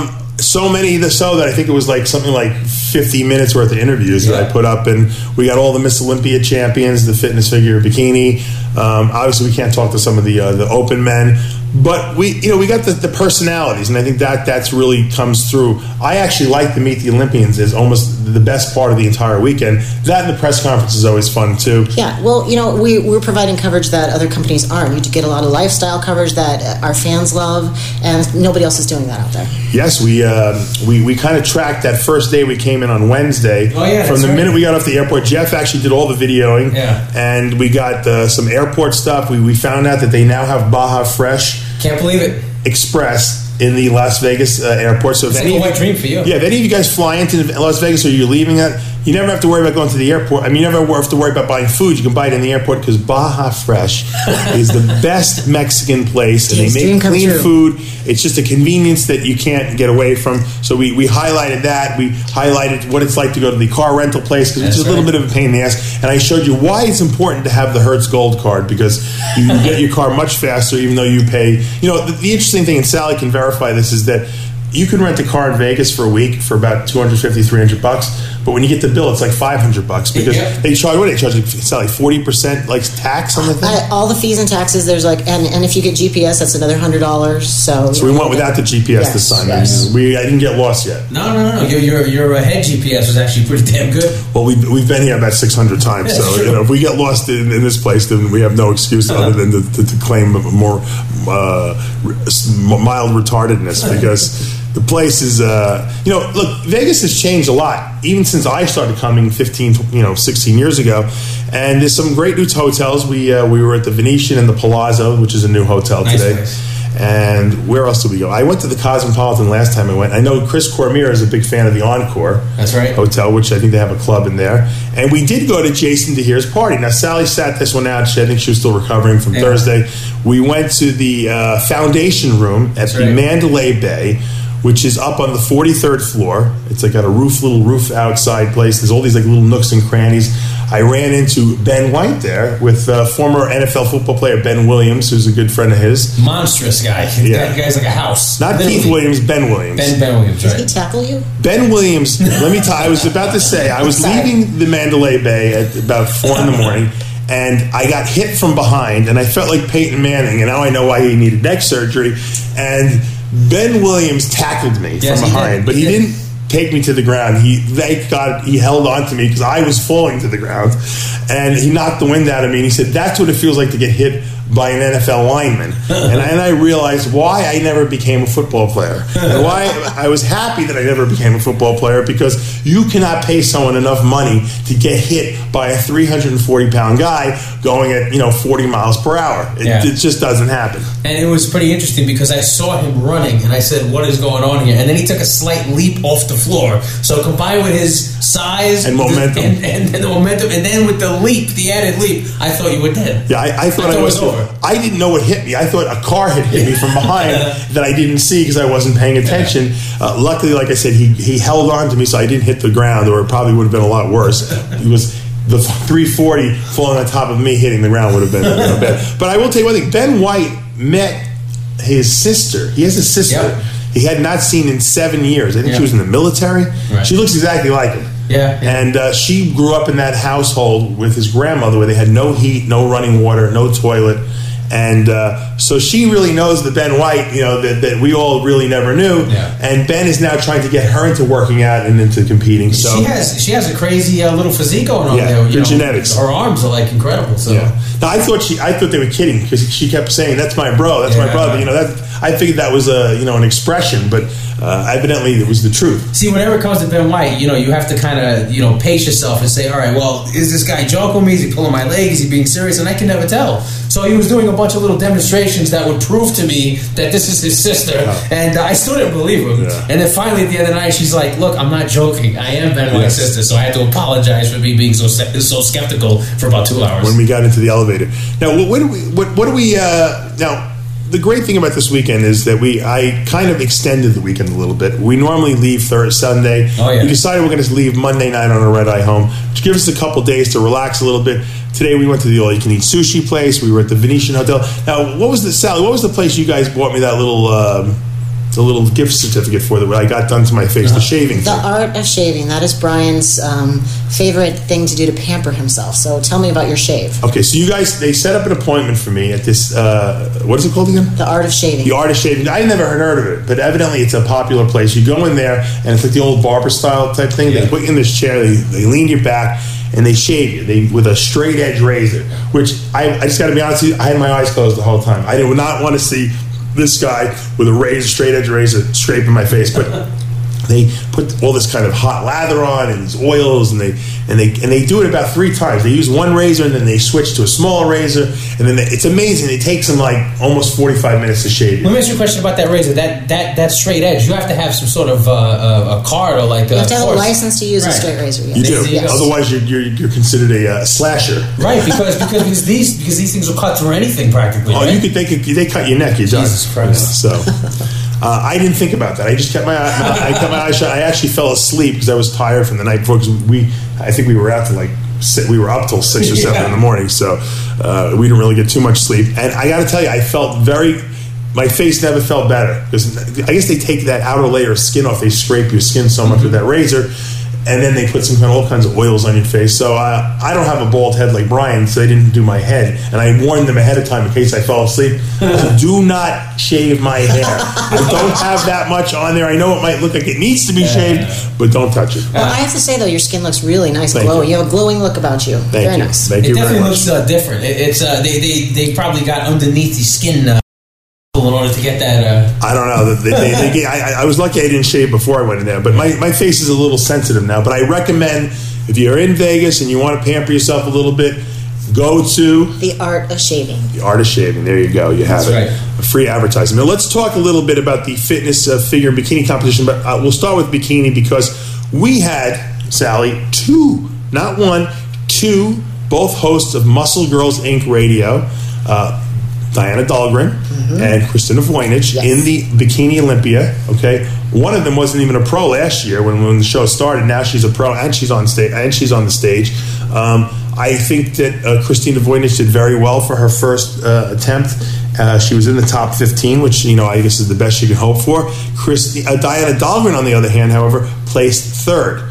[SPEAKER 4] So many that I think it was like something like 50 minutes worth of interviews that I put up, and we got all the Miss Olympia champions, the fitness figure bikini. Obviously, we can't talk to some of the open men, but we got the personalities, and I think that's really comes through. I actually like to Meet the Olympians as almost the best part of the entire weekend. That and the press conference is always fun too.
[SPEAKER 11] Yeah, well, we're providing coverage that other companies aren't. You get a lot of lifestyle coverage that our fans love, and nobody else is doing that out there.
[SPEAKER 4] Yes, we kind of tracked that first day we came in on Wednesday.
[SPEAKER 10] Oh, yeah,
[SPEAKER 4] from the minute we got off the airport, Jeff actually did all the videoing.
[SPEAKER 10] Yeah.
[SPEAKER 4] And we got some airport stuff. We found out that they now have Baja Fresh.
[SPEAKER 10] Can't believe it.
[SPEAKER 4] Express in the Las Vegas airport. So if
[SPEAKER 10] it's
[SPEAKER 4] any
[SPEAKER 10] like a wet dream for you.
[SPEAKER 4] Yeah, if any of you guys fly into Las Vegas or you're leaving that, you never have to worry about going to the airport. I mean, you never have to worry about buying food. You can buy it in the airport because Baja Fresh is the best Mexican place, and they make clean food. It's just a convenience that you can't get away from. So we highlighted that. We highlighted what it's like to go to the car rental place, which is a little bit of a pain in the ass. And I showed you why it's important to have the Hertz Gold card, because you can get your car much faster even though you pay. The interesting thing, and Sally can verify this, is that you can rent a car in Vegas for a week for about $250-$300, but when you get the bill, it's like $500 because they charge. What do they charge? It's like 40% like tax on the thing.
[SPEAKER 11] All the fees and taxes. There's and if you get GPS, that's another $100. So
[SPEAKER 4] we went without the GPS this time.
[SPEAKER 11] Yes.
[SPEAKER 4] I didn't get lost yet.
[SPEAKER 10] No. Your head GPS was actually pretty damn good.
[SPEAKER 4] Well, we've been here about 600 times, so if we get lost in this place, then we have no excuse other than to claim more mild retardedness because. The place is, look, Vegas has changed a lot, even since I started coming 16 years ago. And there's some great new hotels. We were at the Venetian and the Palazzo, which is a new hotel today.
[SPEAKER 10] Nice.
[SPEAKER 4] And where else did we go? I went to the Cosmopolitan last time I went. I know Chris Cormier is a big fan of the Encore Hotel, which I think they have a club in there. And we did go to Jason DeHere's party. Now, Sally sat this one out. I think she was still recovering from Thursday. We went to the Foundation Room at the Mandalay Bay, which is up on the 43rd floor. It's like got a little roof outside place. There's all these like little nooks and crannies. I ran into Ben White there with former NFL football player Ben Williams, who's a good friend of his.
[SPEAKER 10] Monstrous guy. That guy's like a house.
[SPEAKER 4] Not
[SPEAKER 10] Literally.
[SPEAKER 4] Keith Williams, Ben Williams.
[SPEAKER 10] Ben Williams, right.
[SPEAKER 11] Did he tackle you?
[SPEAKER 4] Ben Williams, let me tell you, I was about to say, I was leaving the Mandalay Bay at about 4 in the morning, and I got hit from behind, and I felt like Peyton Manning, and now I know why he needed neck surgery, and Ben Williams tackled me from behind, but he didn't take me to the ground. Thank God he held on to me because I was falling to the ground, and he knocked the wind out of me, and he said, that's what it feels like to get hit by an NFL lineman. And I realized why I never became a football player. And why I was happy that I never became a football player, because you cannot pay someone enough money to get hit by a 340-pound guy going at 40 miles per hour. It just doesn't happen.
[SPEAKER 10] And it was pretty interesting because I saw him running, and I said, what is going on here? And then he took a slight leap off the floor. So combined with his size
[SPEAKER 4] and momentum,
[SPEAKER 10] and the momentum, and then with the added leap, I thought you were dead.
[SPEAKER 4] Yeah, I thought I was over. I didn't know what hit me. I thought a car had hit me from behind that I didn't see because I wasn't paying attention. Luckily, like I said, he held on to me so I didn't hit the ground, or it probably would have been a lot worse. It was the 340 falling on top of me hitting the ground would have been bad. But I will tell you one thing. Ben White met his sister. He has a sister he had not seen in 7 years. I think she was in the military. Right. She looks exactly like him. And she grew up in that household with his grandmother where they had no heat, no running water, no toilet. And so she really knows the Ben White, that we all really never knew. And Ben is now trying to get her into working out and into competing. So
[SPEAKER 10] she has a crazy little physique going on there.
[SPEAKER 4] The genetics.
[SPEAKER 10] Her arms are like incredible. So
[SPEAKER 4] now, I thought they were kidding because she kept saying, "That's my bro, that's my brother." I figured that was an expression, but evidently it was the truth.
[SPEAKER 10] See, whenever it comes to Ben White, you have to kind of pace yourself and say, all right, well, is this guy joking with me? Is he pulling my leg? Is he being serious? And I can never tell. So he was doing a bunch of little demonstrations that would prove to me that this is his sister, and I still didn't believe him. And then finally at the end of the night, she's like, look, I'm not joking. I am Ben White's sister, so I had to apologize for me being so skeptical for about 2 hours.
[SPEAKER 4] When we got into the elevator. Now, what do we now, the great thing about this weekend is that I kind of extended the weekend a little bit. We normally leave Sunday. We decided we're going to leave Monday night on a red-eye home, which gives us a couple days to relax a little bit. Today we went to the all-you-can-eat sushi place. We were at the Venetian Hotel. Now, Sally, what was the place you guys bought me that little a little gift certificate for what I got done to my face, the shaving
[SPEAKER 11] The
[SPEAKER 4] thing.
[SPEAKER 11] art of shaving. That is Brian's favorite thing to do to pamper himself. So tell me about your shave.
[SPEAKER 4] Okay, so you guys, they set up an appointment for me at this, what is it called again?
[SPEAKER 11] The Art of Shaving.
[SPEAKER 4] The Art of Shaving. I never heard of it, but evidently it's a popular place. You go in there, and it's like the old barber style type thing. They put you in this chair, they lean you back, and they shave you with a straight edge razor, which I just got to be honest with you, I had my eyes closed the whole time. I did not want to see this guy with a razor, straight edge razor, scraping my face, but they put all this kind of hot lather on and these oils, and they do it about 3 times. They use one razor, and then they switch to a smaller razor, and then it's amazing. It takes them like almost 45 minutes to shave you.
[SPEAKER 10] Let me ask you a question about that razor. That straight edge. You have to have some sort of a card or like
[SPEAKER 11] you have to have
[SPEAKER 10] course.
[SPEAKER 11] a license to use a straight razor. Yes.
[SPEAKER 4] You do.
[SPEAKER 11] Yes.
[SPEAKER 4] Otherwise, you're considered a slasher.
[SPEAKER 10] Right, because these things will cut through anything practically.
[SPEAKER 4] Oh,
[SPEAKER 10] right?
[SPEAKER 4] they cut your neck. You're done.
[SPEAKER 10] Jesus Christ.
[SPEAKER 4] Yeah, so. I didn't think about that. I just kept my eyes shut. I actually fell asleep because I was tired from the night before. Because I think we were out to we were up till 6 or 7 in the morning, so we didn't really get too much sleep. And I got to tell you, I felt my face never felt better because I guess they take that outer layer of skin off. They scrape your skin so much with that razor. And then they put all kinds of oils on your face. So I don't have a bald head like Brian, so they didn't do my head. And I warned them ahead of time in case I fell asleep. Do not shave my hair. I don't have that much on there. I know it might look like it needs to be shaved, but don't touch it.
[SPEAKER 11] Well, I have to say, though, your skin looks really nice, glowing. You have a glowing look about you. Very nice.
[SPEAKER 4] Thank you very much.
[SPEAKER 10] It definitely looks different. It's they probably got underneath the skin in order to get that.
[SPEAKER 4] I don't know. I was lucky I didn't shave before I went in there, but my face is a little sensitive now. But I recommend if you're in Vegas and you want to pamper yourself a little bit, go to
[SPEAKER 11] The Art of Shaving.
[SPEAKER 4] The Art of Shaving. There you go. You have it.
[SPEAKER 10] Right.
[SPEAKER 4] A free advertising. Now let's talk a little bit about the fitness figure and bikini competition. But we'll start with bikini because we had, Sally, 2, not 1, 2, both hosts of Muscle Girls Inc. Radio. Diana Dahlgren and Christina Voynich in the Bikini Olympia. Okay, one of them wasn't even a pro last year when the show started. Now she's a pro and she's on stage and she's on the stage. I think that Christina Voynich did very well for her first attempt. She was in the top 15, which I guess is the best you can hope for. Diana Dahlgren, on the other hand, however, placed 3rd.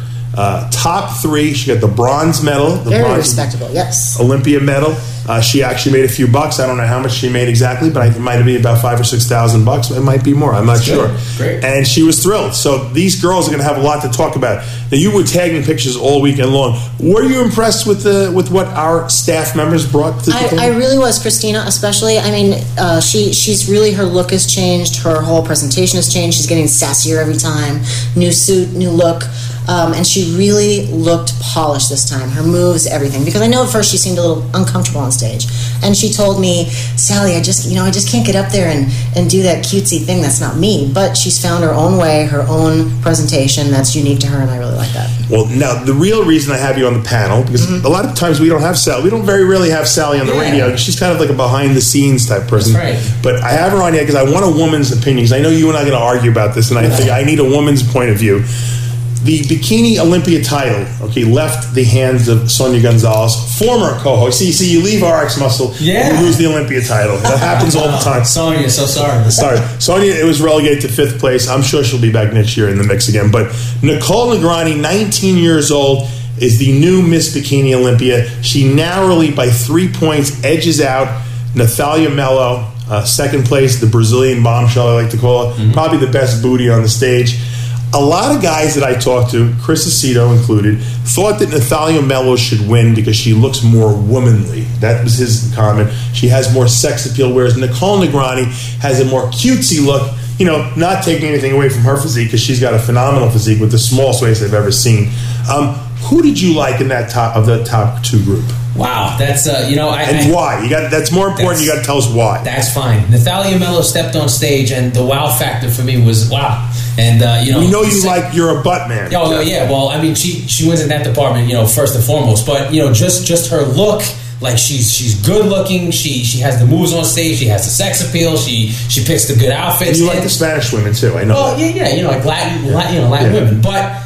[SPEAKER 4] Top 3, she got the bronze medal.
[SPEAKER 11] Very respectable, yes.
[SPEAKER 4] Olympia medal. She actually made a few bucks. I don't know how much she made exactly, but it might be about $5,000 or $6,000. It might be more. I'm not sure.
[SPEAKER 10] Great.
[SPEAKER 4] And she was thrilled. So these girls are going to have a lot to talk about. Now, you were tagging pictures all weekend long. Were you impressed with what our staff members brought to the thing?
[SPEAKER 11] I really was, Christina, especially. I mean, she's really, her look has changed. Her whole presentation has changed. She's getting sassier every time. New suit, new look. And she really looked polished this time. Her moves, everything. Because I know at first she seemed a little uncomfortable on stage. And she told me, Sally, I just can't get up there and do that cutesy thing. That's not me. But she's found her own way, her own presentation that's unique to her, and I really like that.
[SPEAKER 4] Well, now, the real reason I have you on the panel, because a lot of times we don't have Sally. We don't very rarely have Sally on the radio. She's kind of like a behind-the-scenes type person.
[SPEAKER 10] That's right.
[SPEAKER 4] But I have her on here because I want a woman's opinion. Because I know you and I are going to argue about this, and I think I need a woman's point of view. The Bikini Olympia title, left the hands of Sonia Gonzalez, former co-host. See, you leave RX Muscle, you lose the Olympia title. That happens all the time.
[SPEAKER 10] Sonia, so sorry.
[SPEAKER 4] Sonia, it was relegated to 5th place. I'm sure she'll be back next year in the mix again. But Nicole Negrani, 19 years old, is the new Miss Bikini Olympia. She narrowly, by 3 points, edges out Nathalia Mello, 2nd place, the Brazilian bombshell, I like to call it. Probably the best booty on the stage. A lot of guys that I talked to, Chris Aceto included, thought that Nathalia Mello should win because she looks more womanly. That was his comment. She has more sex appeal, whereas Nicole Negrani has a more cutesy look, not taking anything away from her physique because she's got a phenomenal physique with the smallest waist I've ever seen. Who did you like in the top 2 group?
[SPEAKER 10] Wow, that's
[SPEAKER 4] and why? That's more important. You got to tell us why.
[SPEAKER 10] That's fine. Nathalia Mello stepped on stage, and the wow factor for me was wow. And
[SPEAKER 4] we know you're a butt man.
[SPEAKER 10] Oh yeah. Well, I mean, she wins in that department, first and foremost. But just her look. Like she's good looking. She has the moves on stage. She has the sex appeal. She picks the good outfits.
[SPEAKER 4] And you like the Spanish women too. I know.
[SPEAKER 10] Oh yeah. Like Latin women. But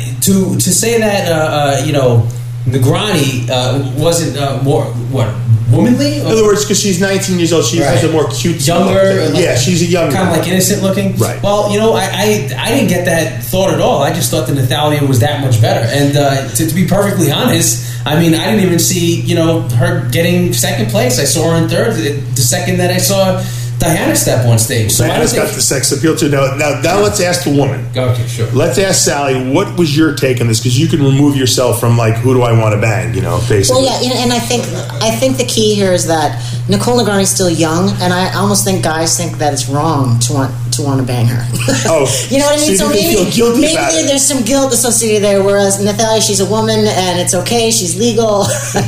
[SPEAKER 10] to say that Negrani wasn't womanly?
[SPEAKER 4] In other words, because she's 19 years old, she has a more cute,
[SPEAKER 10] younger.
[SPEAKER 4] Yeah, she's a younger,
[SPEAKER 10] kind of like innocent looking.
[SPEAKER 4] Right.
[SPEAKER 10] Well, I didn't get that thought at all. I just thought that Natalya was that much better. And to be perfectly honest, I mean, I didn't even see her getting second place. I saw her in third the second that I saw Diana step on stage. So
[SPEAKER 4] Diana's got the sex appeal too. Now let's ask the woman.
[SPEAKER 10] Okay, sure.
[SPEAKER 4] Let's ask Sally. What was your take on this? Because you can remove yourself from like, who do I want to bang? Basically.
[SPEAKER 11] Well, yeah, and I think the key here is that Nicole Negrani's still young, and I almost think guys think that it's wrong to want to bang her.
[SPEAKER 4] Oh,
[SPEAKER 11] you know what I mean?
[SPEAKER 4] So maybe
[SPEAKER 11] there's some guilt associated there. Whereas Natalya, she's a woman, and it's okay. She's legal.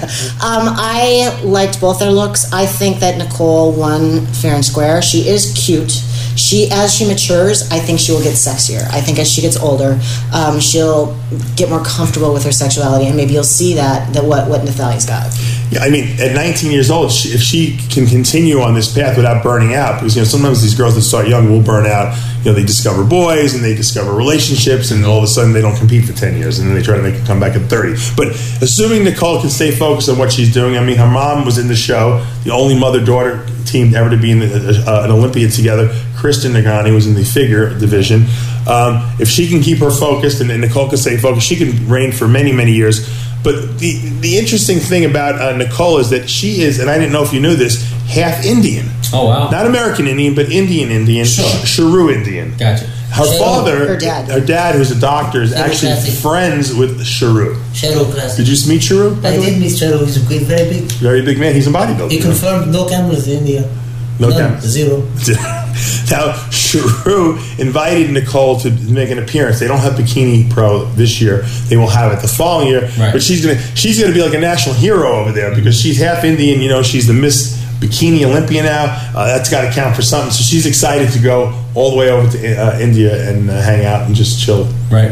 [SPEAKER 11] I liked both their looks. I think that Nicole won fair and square. She is cute. As she matures, I think she will get sexier. I think as she gets older, she'll get more comfortable with her sexuality, and maybe you'll see that what Natalia's got.
[SPEAKER 4] Yeah, I mean, at 19 years old, if she can continue on this path without burning out, because sometimes these girls that start young will burn out. They discover boys and they discover relationships, and all of a sudden they don't compete for 10 years, and then they try to make a comeback at 30. But assuming Nicole can stay focused on what she's doing, I mean, her mom was in the show, the only mother-daughter team ever to be in an Olympia together. Kristen Negrani was in the figure division. If she can keep her focused and Nicole can stay focused, she can reign for many, many years. But the interesting thing about Nicole is that she is, and I didn't know if you knew this, half Indian.
[SPEAKER 10] Oh, wow.
[SPEAKER 4] Not American Indian, but Indian,
[SPEAKER 10] sure.
[SPEAKER 4] Sharu Indian.
[SPEAKER 10] Gother
[SPEAKER 4] Father,
[SPEAKER 11] her dad,
[SPEAKER 4] who's a doctor, is actually friends with Sharu. Did you meet Sharu?
[SPEAKER 13] I did meet Sharu. He's very big.
[SPEAKER 4] Very big man. He's a bodybuilder.
[SPEAKER 13] He confirmed no cameras in India.
[SPEAKER 4] No cameras.
[SPEAKER 13] Zero.
[SPEAKER 4] Now, Sharu invited Nicole to make an appearance. They don't have Bikini Pro this year. They will have it the following year.
[SPEAKER 10] Right.
[SPEAKER 4] But she's gonna be like a national hero over there because she's half Indian. She's the Miss Bikini Olympia now. That's got to count for something. So she's excited to go all the way over to India and hang out and just chill.
[SPEAKER 10] Right.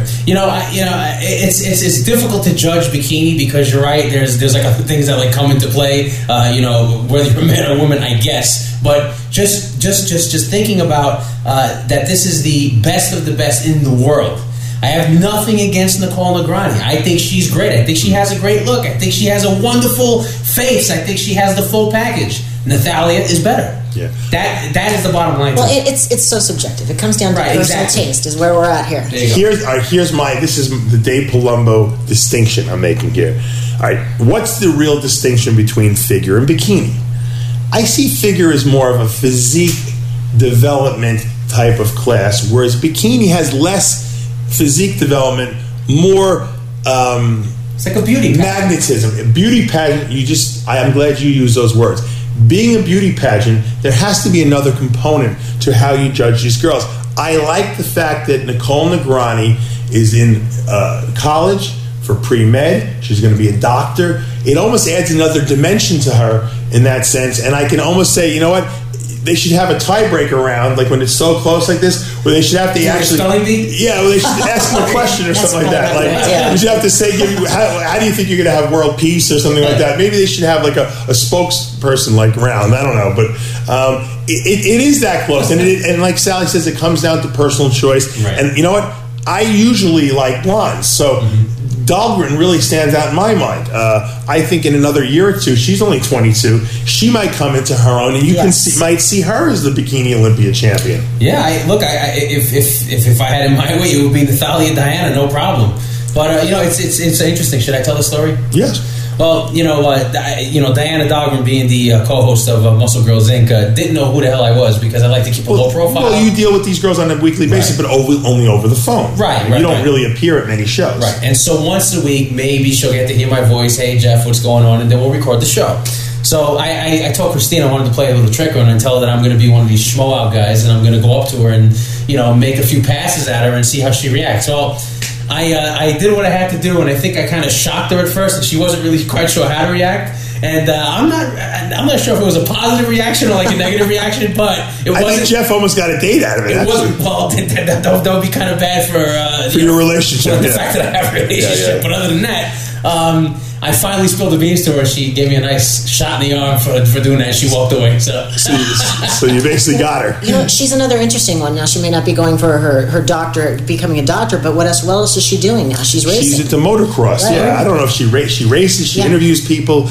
[SPEAKER 10] It's difficult to judge bikini because you're right. There's like things that like come into play. Whether you're a man or a woman, I guess. But just thinking about that, this is the best of the best in the world. I have nothing against Nicole Negrani. I think she's great. I think she has a great look. I think she has a wonderful face. I think she has the full package. Natalya is better.
[SPEAKER 4] Yeah.
[SPEAKER 10] That is the bottom line.
[SPEAKER 11] Well, it's so subjective. It comes down to personal taste. Is where we're at here.
[SPEAKER 4] This is the Dave Palumbo distinction I'm making here. All right, what's the real distinction between figure and bikini? I see figure as more of a physique development type of class, whereas bikini has less physique development, more
[SPEAKER 10] it's like a beauty
[SPEAKER 4] magnetism. A beauty pageant, I'm glad you use those words. Being a beauty pageant, there has to be another component to how you judge these girls. I like the fact that Nicole Negrani is in college for pre-med. She's going to be a doctor. It almost adds another dimension to her in that sense. And I can almost say, you know what? They should have a tiebreaker round, like when it's so close like this, where they should have to they should ask them a question or something like that. Like you should have to say, how do you think you're going to have world peace or something like that? Maybe they should have like a spokesperson like round. I don't know, but it is that close, and like Sally says, it comes down to personal choice.
[SPEAKER 10] Right.
[SPEAKER 4] And you know what? I usually like blondes, so. Dahlgren really stands out in my mind. I think in another year or two, she's only 22. She might come into her own, and you might see her as the Bikini Olympia champion.
[SPEAKER 10] Yeah, if I had it my way, it would be Natalya Diana, no problem. But it's interesting. Should I tell the story?
[SPEAKER 4] Yes.
[SPEAKER 10] Well, Diana Dahlgren, being the co-host of Muscle Girls Inc., didn't know who the hell I was because I like to keep a low profile.
[SPEAKER 4] Well, you deal with these girls on a weekly basis, but only over the phone.
[SPEAKER 10] Right.
[SPEAKER 4] You don't really appear at many shows.
[SPEAKER 10] Right. And so once a week, maybe she'll get to hear my voice. Hey, Jeff, what's going on? And then we'll record the show. So I told Christina I wanted to play a little trick on her and tell her that I'm going to be one of these schmo out guys, and I'm going to go up to her and make a few passes at her and see how she reacts. Well, I did what I had to do, and I think I kind of shocked her at first, and she wasn't really quite sure how to react. And I'm not sure if it was a positive reaction or like a negative reaction, but it wasn't.
[SPEAKER 4] I think Jeff almost got a date out of it.
[SPEAKER 10] It wasn't. Well, that would be kind of bad for
[SPEAKER 4] your relationship.
[SPEAKER 10] The fact that I have a relationship, but other than that. I finally spilled the beans to her. She gave me a nice shot in the arm for doing that. She walked away. So
[SPEAKER 4] you basically got her.
[SPEAKER 11] She's another interesting one. Now, she may not be going for her doctorate, becoming a doctor, but what else is she doing now? She's racing.
[SPEAKER 4] She's into motocross. Right. Yeah, I don't know if she races. She interviews people.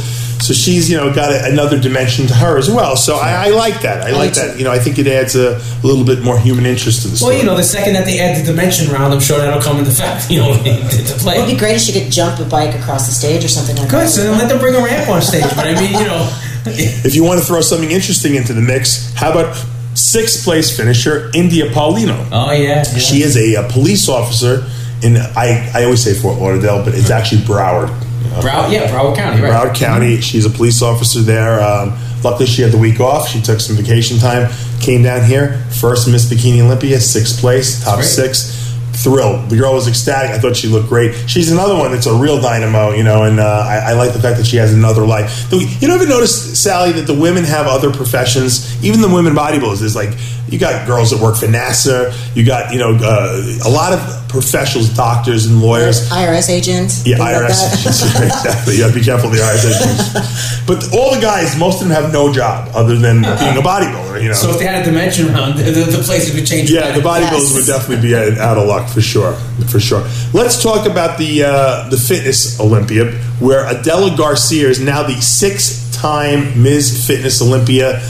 [SPEAKER 4] So she's, got another dimension to her as well. So I like that. I like that. I think it adds a little bit more human interest to the story.
[SPEAKER 10] Well, the second that they add the dimension round, I'm sure that'll come into fact, to play.
[SPEAKER 11] It would be great if she could jump a bike across the stage or something like that.
[SPEAKER 10] Good, so then let them bring a ramp on stage. But I mean,
[SPEAKER 4] If you want to throw something interesting into the mix, how about 6th place finisher, India Paulino?
[SPEAKER 10] Oh, yeah.
[SPEAKER 4] She is a police officer in, I always say Fort Lauderdale, but it's actually Broward.
[SPEAKER 10] Broward County, right?
[SPEAKER 4] Broward County. She's a police officer there. Luckily, she had the week off. She took some vacation time, came down here. First Miss Bikini Olympia, 6th place, top 6. Thrilled. The girl was ecstatic. I thought she looked great. She's another one that's a real dynamo, and I like the fact that she has another life. You ever notice, Sally, that the women have other professions? Even the women bodybuilders. There's you got girls that work for NASA. You got, a lot of professionals, doctors and lawyers.
[SPEAKER 11] IRS agents.
[SPEAKER 4] Yeah, IRS agents. Exactly. You have to be careful of the IRS agents. But all the guys, most of them have no job other than being a bodybuilder,
[SPEAKER 10] So if they had a dimension round, the places would change.
[SPEAKER 4] Yeah, the bodybuilders would definitely be out of luck for sure. Let's talk about the Fitness Olympia, where Adela Garcia is now the 6th-time Ms. Fitness Olympia.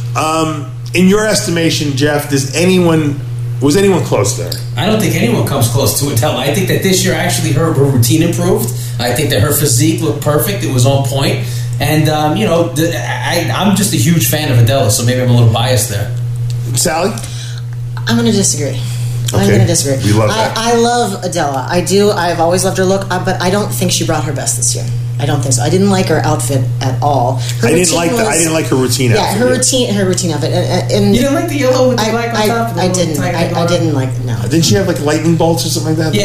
[SPEAKER 4] In your estimation, Jeff, was anyone close there? I
[SPEAKER 10] don't think anyone comes close to Adela. I think that this year actually her routine improved. I think that her physique looked perfect. It was on point. And, I'm just a huge fan of Adela, so maybe I'm a little biased there.
[SPEAKER 4] Sally?
[SPEAKER 11] I'm going to disagree.
[SPEAKER 4] Okay.
[SPEAKER 11] I'm going to disagree.
[SPEAKER 4] We love that.
[SPEAKER 11] I love Adela. I do. I've always loved her look, but I don't think she brought her best this year. I don't think so. I didn't like her outfit at all.
[SPEAKER 4] I didn't like her routine outfit.
[SPEAKER 11] Her routine outfit. And
[SPEAKER 10] you didn't like the yellow with the black on top?
[SPEAKER 11] I didn't. I didn't like it, no.
[SPEAKER 4] Didn't she have lightning bolts or something like that?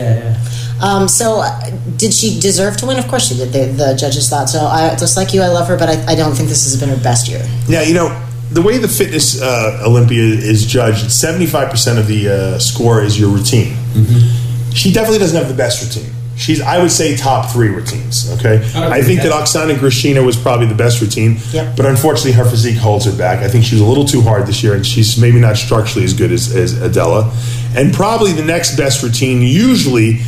[SPEAKER 10] Yeah.
[SPEAKER 11] So, did she deserve to win? Of course she did. The judges thought so. Just like you, I love her, but I don't think this has been her best year.
[SPEAKER 4] Yeah, the way the Fitness Olympia is judged, 75% of the score is your routine. Mm-hmm. She definitely doesn't have the best routine. She's, I would say, top 3 routines. Okay, I think that Oksana Grishina was probably the best routine, but unfortunately her physique holds her back. I think she was a little too hard this year, and she's maybe not structurally as good as Adela. And probably the next best routine usually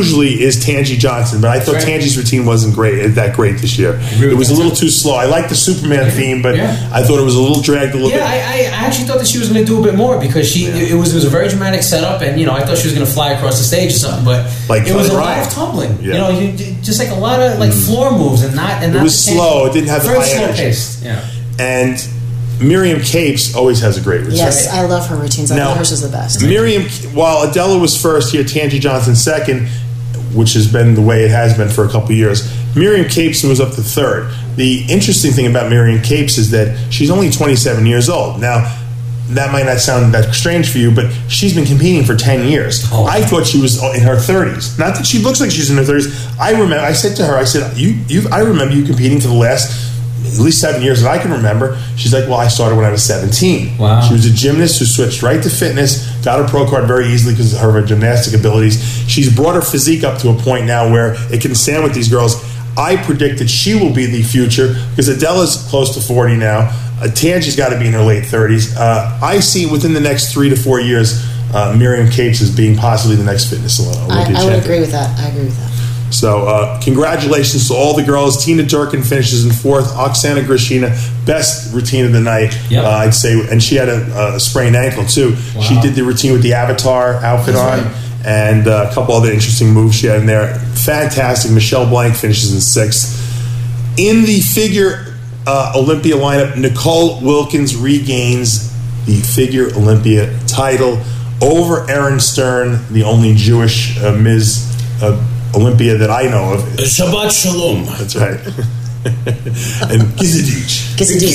[SPEAKER 4] is Tangi Johnson, but I thought Tangi's routine wasn't that great this year. It was a little too slow. I like the Superman theme, but I thought it was a little dragged a little bit.
[SPEAKER 10] Yeah, I actually thought that she was going to do a bit more because it was a very dramatic setup, and I thought she was going to fly across the stage or something, but it was a lot of tumbling. Yeah. Just like a lot of floor moves and not.
[SPEAKER 4] It was slow. It didn't have the high energy.
[SPEAKER 10] Paced. Yeah.
[SPEAKER 4] And Miriam Capes always has a great routine.
[SPEAKER 11] Yes, I love her routines. I thought hers was the best.
[SPEAKER 4] Miriam, while Adela was first here, Tangi Johnson second, which has been the way it has been for a couple years. Miriam Capes was up to third. The interesting thing about Miriam Capes is that she's only 27 years old. Now, that might not sound that strange for you, but she's been competing for 10 years. I thought she was in her 30s. Not that she looks like she's in her 30s. I said to her, I remember you competing for the last at least 7 years that I can remember. She's like, well, I started when I was 17.
[SPEAKER 10] Wow.
[SPEAKER 4] She was a gymnast who switched right to fitness, got her pro card very easily because of her gymnastic abilities. She's brought her physique up to a point now where it can stand with these girls. I predict that she will be the future because Adela's close to 40 now. Tangi's got to be in her late 30s. I see within the next 3 to 4 years Miriam Capes as being possibly the next Fitness Olympia champion.
[SPEAKER 11] I would agree with that. I agree with that.
[SPEAKER 4] So congratulations to all the girls. Tina Durkin finishes in 4th. Oksana Grishina, best routine of the night, I'd say. And she had a sprained ankle, too. Wow. She did the routine with the Avatar outfit on and a couple other interesting moves she had in there. Fantastic. Michelle Blank finishes in 6th. In the figure Olympia lineup, Nicole Wilkins regains the figure Olympia title over Erin Stern, the only Jewish Ms. Olympia that I know of.
[SPEAKER 12] Shabbat Shalom.
[SPEAKER 4] That's right. And Gizadich.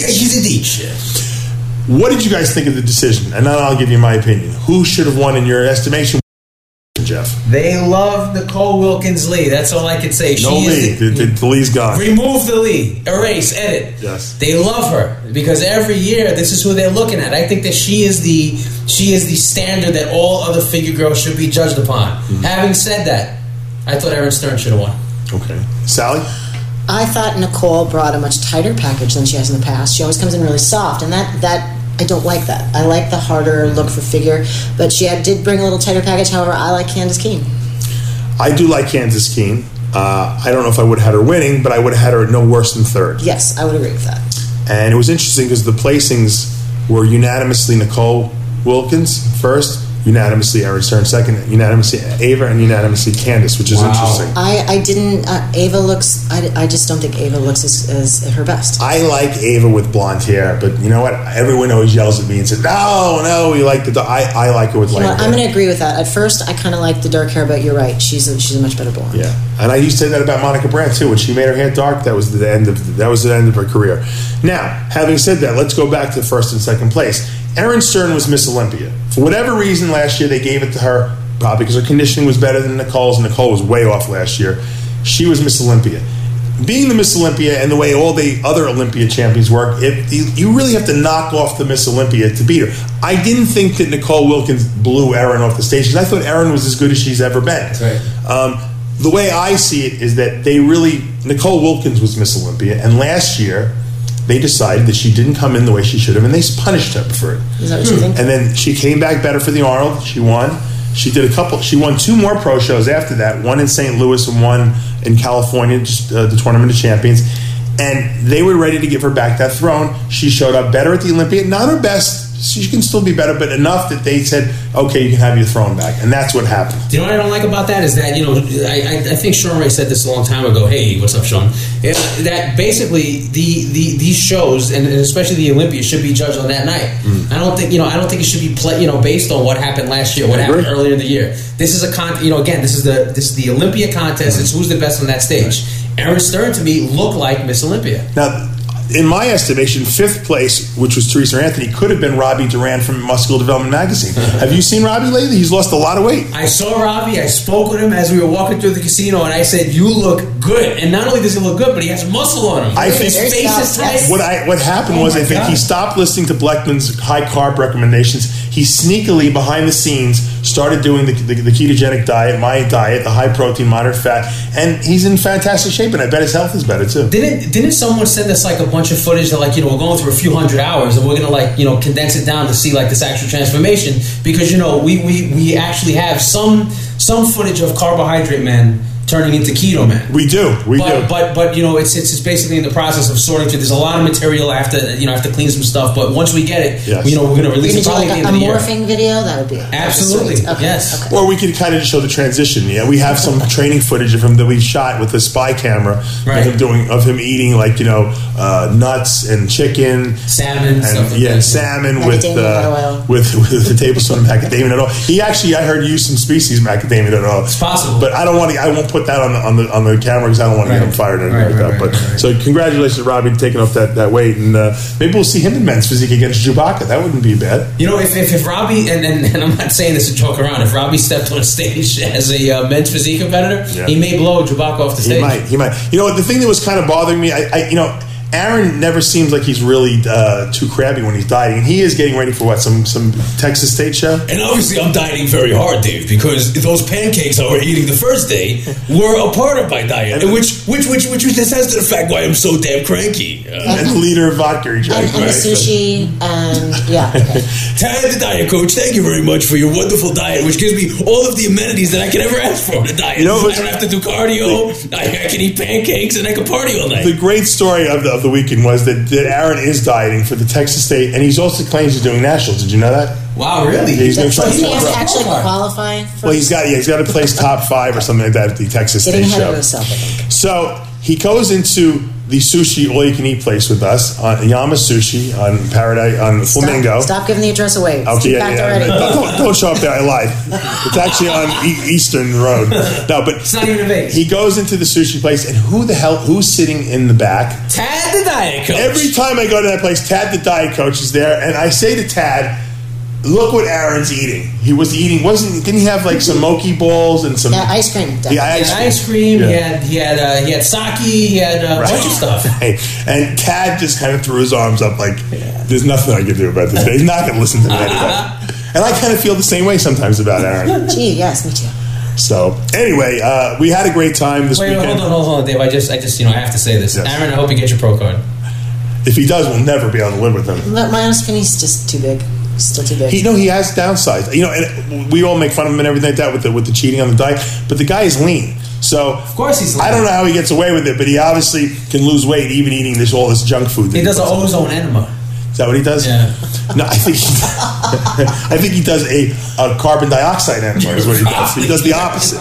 [SPEAKER 4] What did you guys think of the decision? And then I'll give you my opinion. Who should have won in your estimation, Jeff?
[SPEAKER 10] They love Nicole Wilkins Lee. That's all I can say.
[SPEAKER 4] No Lee. The Lee's gone.
[SPEAKER 10] Remove the Lee. Erase. Edit.
[SPEAKER 4] Yes.
[SPEAKER 10] They love her because every year this is who they're looking at. I think that she is the standard that all other figure girls should be judged upon. Mm-hmm. Having said that, I thought Erin Stern should have won.
[SPEAKER 4] Okay. Sally?
[SPEAKER 11] I thought Nicole brought a much tighter package than she has in the past. She always comes in really soft, and that I don't like that. I like the harder look for figure, but she did bring a little tighter package. However, I like Candice Keene.
[SPEAKER 4] I do like Candice Keene. I don't know if I would have had her winning, but I would have had her no worse than third.
[SPEAKER 11] Yes, I would agree with that.
[SPEAKER 4] And it was interesting because the placings were unanimously Nicole Wilkins first, unanimously Erin Stern second, unanimously Ava, and unanimously Candice, which is interesting.
[SPEAKER 11] I didn't. Ava looks. I just don't think Ava looks as her best.
[SPEAKER 4] I like Ava with blonde hair, but you know what? Everyone always yells at me and says, "No, you like the." I like her with light hair.
[SPEAKER 11] I'm going to agree with that. At first, I kind of like the dark hair, but you're right. She's a much better blonde.
[SPEAKER 4] Yeah, and I used to say that about Monica Brandt too. When she made her hair dark, that was the end of her career. Now, having said that, let's go back to first and second place. Erin Stern was Miss Olympia. For whatever reason, last year they gave it to her, probably because her conditioning was better than Nicole's, and Nicole was way off last year. She was Miss Olympia. Being the Miss Olympia and the way all the other Olympia champions work, you really have to knock off the Miss Olympia to beat her. I didn't think that Nicole Wilkins blew Erin off the stage, because I thought Erin was as good as she's ever been.
[SPEAKER 10] That's right.
[SPEAKER 4] The way I see it is that Nicole Wilkins was Miss Olympia, and last year they decided that she didn't come in the way she should have, and they punished her for it.
[SPEAKER 11] Is that what you think?
[SPEAKER 4] And then she came back better for the Arnold. She won. She won 2 more pro shows after that, one in St. Louis and one in California, just the Tournament of Champions. And they were ready to give her back that throne. She showed up better at the Olympia. Not her best. She can still be better, but enough that they said, okay, you can have your throne back. And that's what happened.
[SPEAKER 10] Do you know what I don't like about that? Is that, I think Sean Ray said this a long time ago. Hey, what's up, Sean? That basically these shows, and especially the Olympia, should be judged on that night. I don't think it should be based on what happened last year, what happened earlier in the year. This is this is the Olympia contest. It's who's the best on that stage. Erin Stern, to me, looked like Miss Olympia.
[SPEAKER 4] Now, in my estimation, 5th place, which was Teresa Anthony, could have been Robbie Duran from Muscular Development Magazine. Have you seen Robbie lately? He's lost a lot of weight.
[SPEAKER 10] I saw Robbie. I spoke with him as we were walking through the casino, and I said, "You look good." And not only does he look good, but he has muscle on him.
[SPEAKER 4] I think
[SPEAKER 10] his face is tight.
[SPEAKER 4] What happened was, I think he stopped listening to Bleckman's high carb recommendations. He sneakily, behind the scenes, started doing the ketogenic diet, my diet, the high protein, moderate fat, and he's in fantastic shape. And I bet his health is better too.
[SPEAKER 10] Didn't someone send us like a bunch of footage that we're going through a few hundred hours, and we're gonna condense it down to see this actual transformation, because we actually have some footage of Carbohydrate Man turning into Keto Man.
[SPEAKER 4] We do.
[SPEAKER 10] But it's basically in the process of sorting through. There's a lot of material. I have to clean some stuff. But once we get it, we're going to release it probably at the end of the year.
[SPEAKER 11] A morphing video, that would be
[SPEAKER 10] absolutely
[SPEAKER 11] okay.
[SPEAKER 10] Yes.
[SPEAKER 11] Okay.
[SPEAKER 4] Or we could kind of just show the transition. Yeah, we have some training footage of him that we shot with the spy camera of him eating nuts and chicken,
[SPEAKER 10] salmon,
[SPEAKER 4] salmon with a tablespoon of macadamia nut oil. He actually, I heard, used some species of macadamia nut oil.
[SPEAKER 10] It's possible,
[SPEAKER 4] but I won't put that on the camera because I don't want to get him fired or anything like that. So congratulations, Robbie, taking off that weight, and maybe we'll see him in men's physique against Chewbacca. That wouldn't be bad.
[SPEAKER 10] If Robbie, and I'm not saying this to joke around, if Robbie stepped on stage as a men's physique competitor, he may blow Chewbacca off the stage.
[SPEAKER 4] He might. The thing that was kind of bothering me, Aaron never seems like he's really too crabby when he's dieting. And he is getting ready for some Texas State show.
[SPEAKER 12] And obviously I'm dieting very hard, Dave, because those pancakes I was eating the first day were a part of my diet, which attests to the fact why I'm so damn cranky.
[SPEAKER 4] And the liter of vodka he drank.
[SPEAKER 11] And the sushi, and
[SPEAKER 12] Tad, the diet coach, thank you very much for your wonderful diet, which gives me all of the amenities that I could ever ask for in a diet. I don't have to do cardio, I can eat pancakes, and I can party all night.
[SPEAKER 4] The great story of the weekend was that Aaron is dieting for the Texas State, and he's also claims he's doing nationals. Did you know that?
[SPEAKER 10] Wow, really?
[SPEAKER 4] Yeah, he's going to try
[SPEAKER 11] he has to actually qualify.
[SPEAKER 4] Well, he's got to place top 5 or something like that at the Texas State show.
[SPEAKER 11] Getting ahead of himself, I think.
[SPEAKER 4] So he goes into the sushi all-you-can-eat place with us on Yama Sushi on Paradise on Flamingo.
[SPEAKER 11] Stop giving the address away.
[SPEAKER 4] Okay, don't show up there. I lied. It's actually on Eastern Road. No, but
[SPEAKER 10] it's not even a base.
[SPEAKER 4] He goes into the sushi place, and who's sitting in the back?
[SPEAKER 10] Tad the Diet Coach.
[SPEAKER 4] Every time I go to that place, Tad the Diet Coach is there, and I say to Tad, look what Aaron's eating. He was eating. Didn't he have some moki balls and some
[SPEAKER 11] ice cream?
[SPEAKER 10] Ice cream. Yeah. He had sake. He had a bunch of stuff.
[SPEAKER 4] Right. And Tad just kind of threw his arms up there's nothing I can do about this. He's not going to listen to me anyway. And I kind of feel the same way sometimes about Aaron.
[SPEAKER 11] Gee, yes, me too.
[SPEAKER 4] So anyway, we had a great time this weekend.
[SPEAKER 10] Wait, hold on, Dave. I just, I have to say this. Yes. Aaron, I hope you get your pro card.
[SPEAKER 4] If he does, we'll never be able to live with him.
[SPEAKER 11] My honest opinion, he's just too big. Still too big.
[SPEAKER 4] He has downsides. And we all make fun of him and everything like that with the cheating on the diet. But the guy is lean. So
[SPEAKER 10] of course he's
[SPEAKER 4] I don't know how he gets away with it, but he obviously can lose weight even eating all this junk food.
[SPEAKER 10] He does an ozone enema.
[SPEAKER 4] Is that what he does?
[SPEAKER 10] Yeah.
[SPEAKER 4] No, I think he does a carbon dioxide enema is what he does. He does the opposite.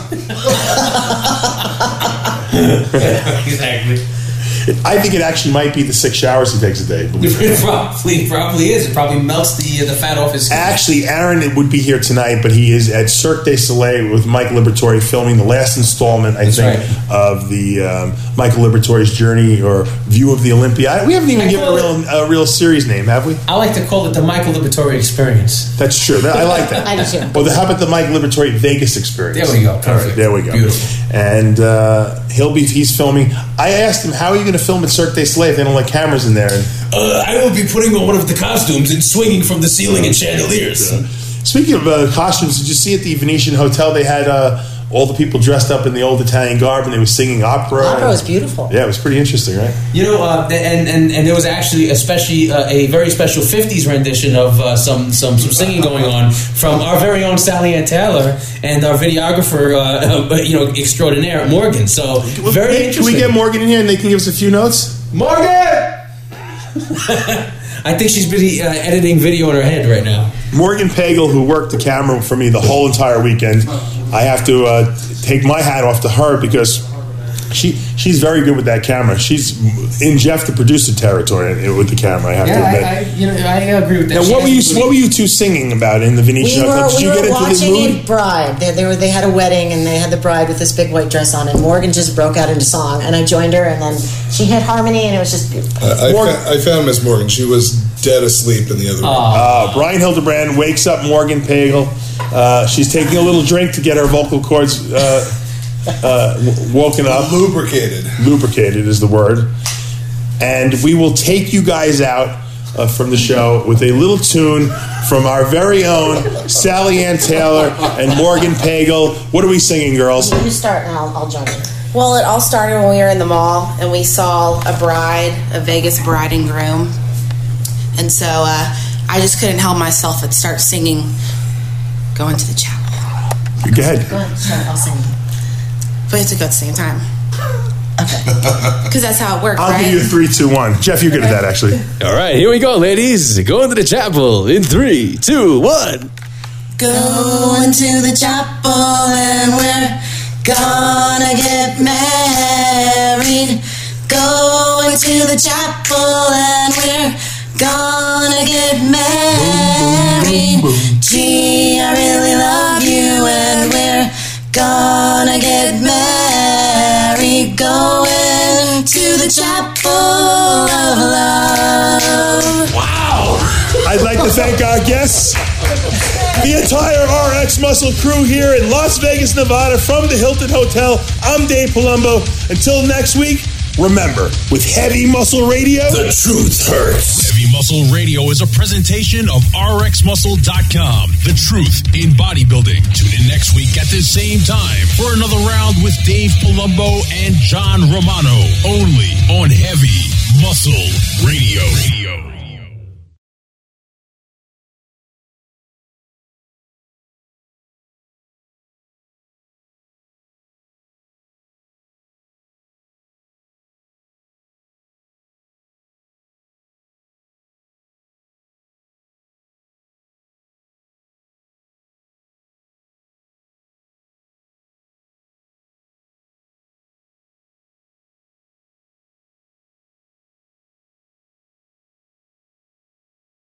[SPEAKER 10] Exactly.
[SPEAKER 4] I think it actually might be the 6 showers he takes a day.
[SPEAKER 10] It probably is. It probably melts the fat off his skin.
[SPEAKER 4] Actually, Aaron would be here tonight, but he is at Cirque du Soleil with Mike Liberatore filming the last installment, I think, of the Michael Liberator's journey or view of the Olympia. We haven't even given a real series name, have we?
[SPEAKER 10] I like to call it the Michael Liberatore experience.
[SPEAKER 4] That's true. I like that.
[SPEAKER 11] I do too.
[SPEAKER 4] Well, how about the Mike Liberatore Vegas experience?
[SPEAKER 10] There we go. Perfect.
[SPEAKER 4] All right, there we go.
[SPEAKER 10] Beautiful.
[SPEAKER 4] And he's filming. I asked him, how are you going to film at Cirque du Soleil if they don't like cameras in there? And,
[SPEAKER 12] I will be putting on one of the costumes and swinging from the ceiling in chandeliers.
[SPEAKER 4] Speaking of costumes, did you see at the Venetian Hotel they had all the people dressed up in the old Italian garb and they were singing opera?
[SPEAKER 11] Opera was beautiful.
[SPEAKER 4] Yeah, it was pretty interesting, right?
[SPEAKER 10] You know, and there was actually especially a very special 50s rendition of some singing going on from our very own Sally Ann Taylor and our videographer, extraordinaire, Morgan. So, very interesting.
[SPEAKER 4] Can we get Morgan in here and they can give us a few notes?
[SPEAKER 10] Morgan! I think she's busy editing video in her head right now.
[SPEAKER 4] Morgan Pagel, who worked the camera for me the whole entire weekend, I have to take my hat off to her because she's very good with that camera. She's in Jeff the producer territory with the camera. I have to admit.
[SPEAKER 10] I agree with that.
[SPEAKER 4] Now, what were you two singing about in the Venetian Hotel? Did you get into the mood?
[SPEAKER 11] We were watching a bride. They had a wedding, and they had the bride with this big white dress on, and Morgan just broke out into song, and I joined her, and then she hit harmony, and it was just beautiful.
[SPEAKER 9] I found Miss Morgan. She was dead asleep in the other room.
[SPEAKER 4] Brian Hildebrand wakes up Morgan Pagel. She's taking a little drink to get her vocal cords woken up. Lubricated is the word. And we will take you guys out from the show with a little tune from our very own Sally Ann Taylor and Morgan Pagel. What are we singing, girls?
[SPEAKER 11] You start and I'll join you.
[SPEAKER 14] Well, it all started when we were in the mall and we saw a Vegas bride and groom. And so I just couldn't help myself but start singing, Going to the Chapel.
[SPEAKER 4] Go ahead.
[SPEAKER 11] Go ahead, start. I'll sing.
[SPEAKER 14] But we have to go at the same time. Okay. Because that's how it works,
[SPEAKER 4] I'll give you 3, 2, 1. Jeff, you're good at that, actually.
[SPEAKER 15] All right, here we go, ladies. Going to the chapel in 3, 2, 1.
[SPEAKER 14] Going to the chapel and we're gonna get married. Going to the chapel and we're gonna get married. Gee, I really love you and we're gonna get married. Going to the chapel of love.
[SPEAKER 4] Wow! I'd like to thank our guests, the entire RX Muscle crew here in Las Vegas, Nevada, from the Hilton Hotel. I'm Dave Palumbo. Until next week, remember, with Heavy Muscle Radio,
[SPEAKER 7] the truth hurts.
[SPEAKER 8] Heavy Muscle Radio is a presentation of RxMuscle.com. The truth in bodybuilding. Tune in next week at the same time for another round with Dave Palumbo and John Romano. Only on Heavy Muscle Radio.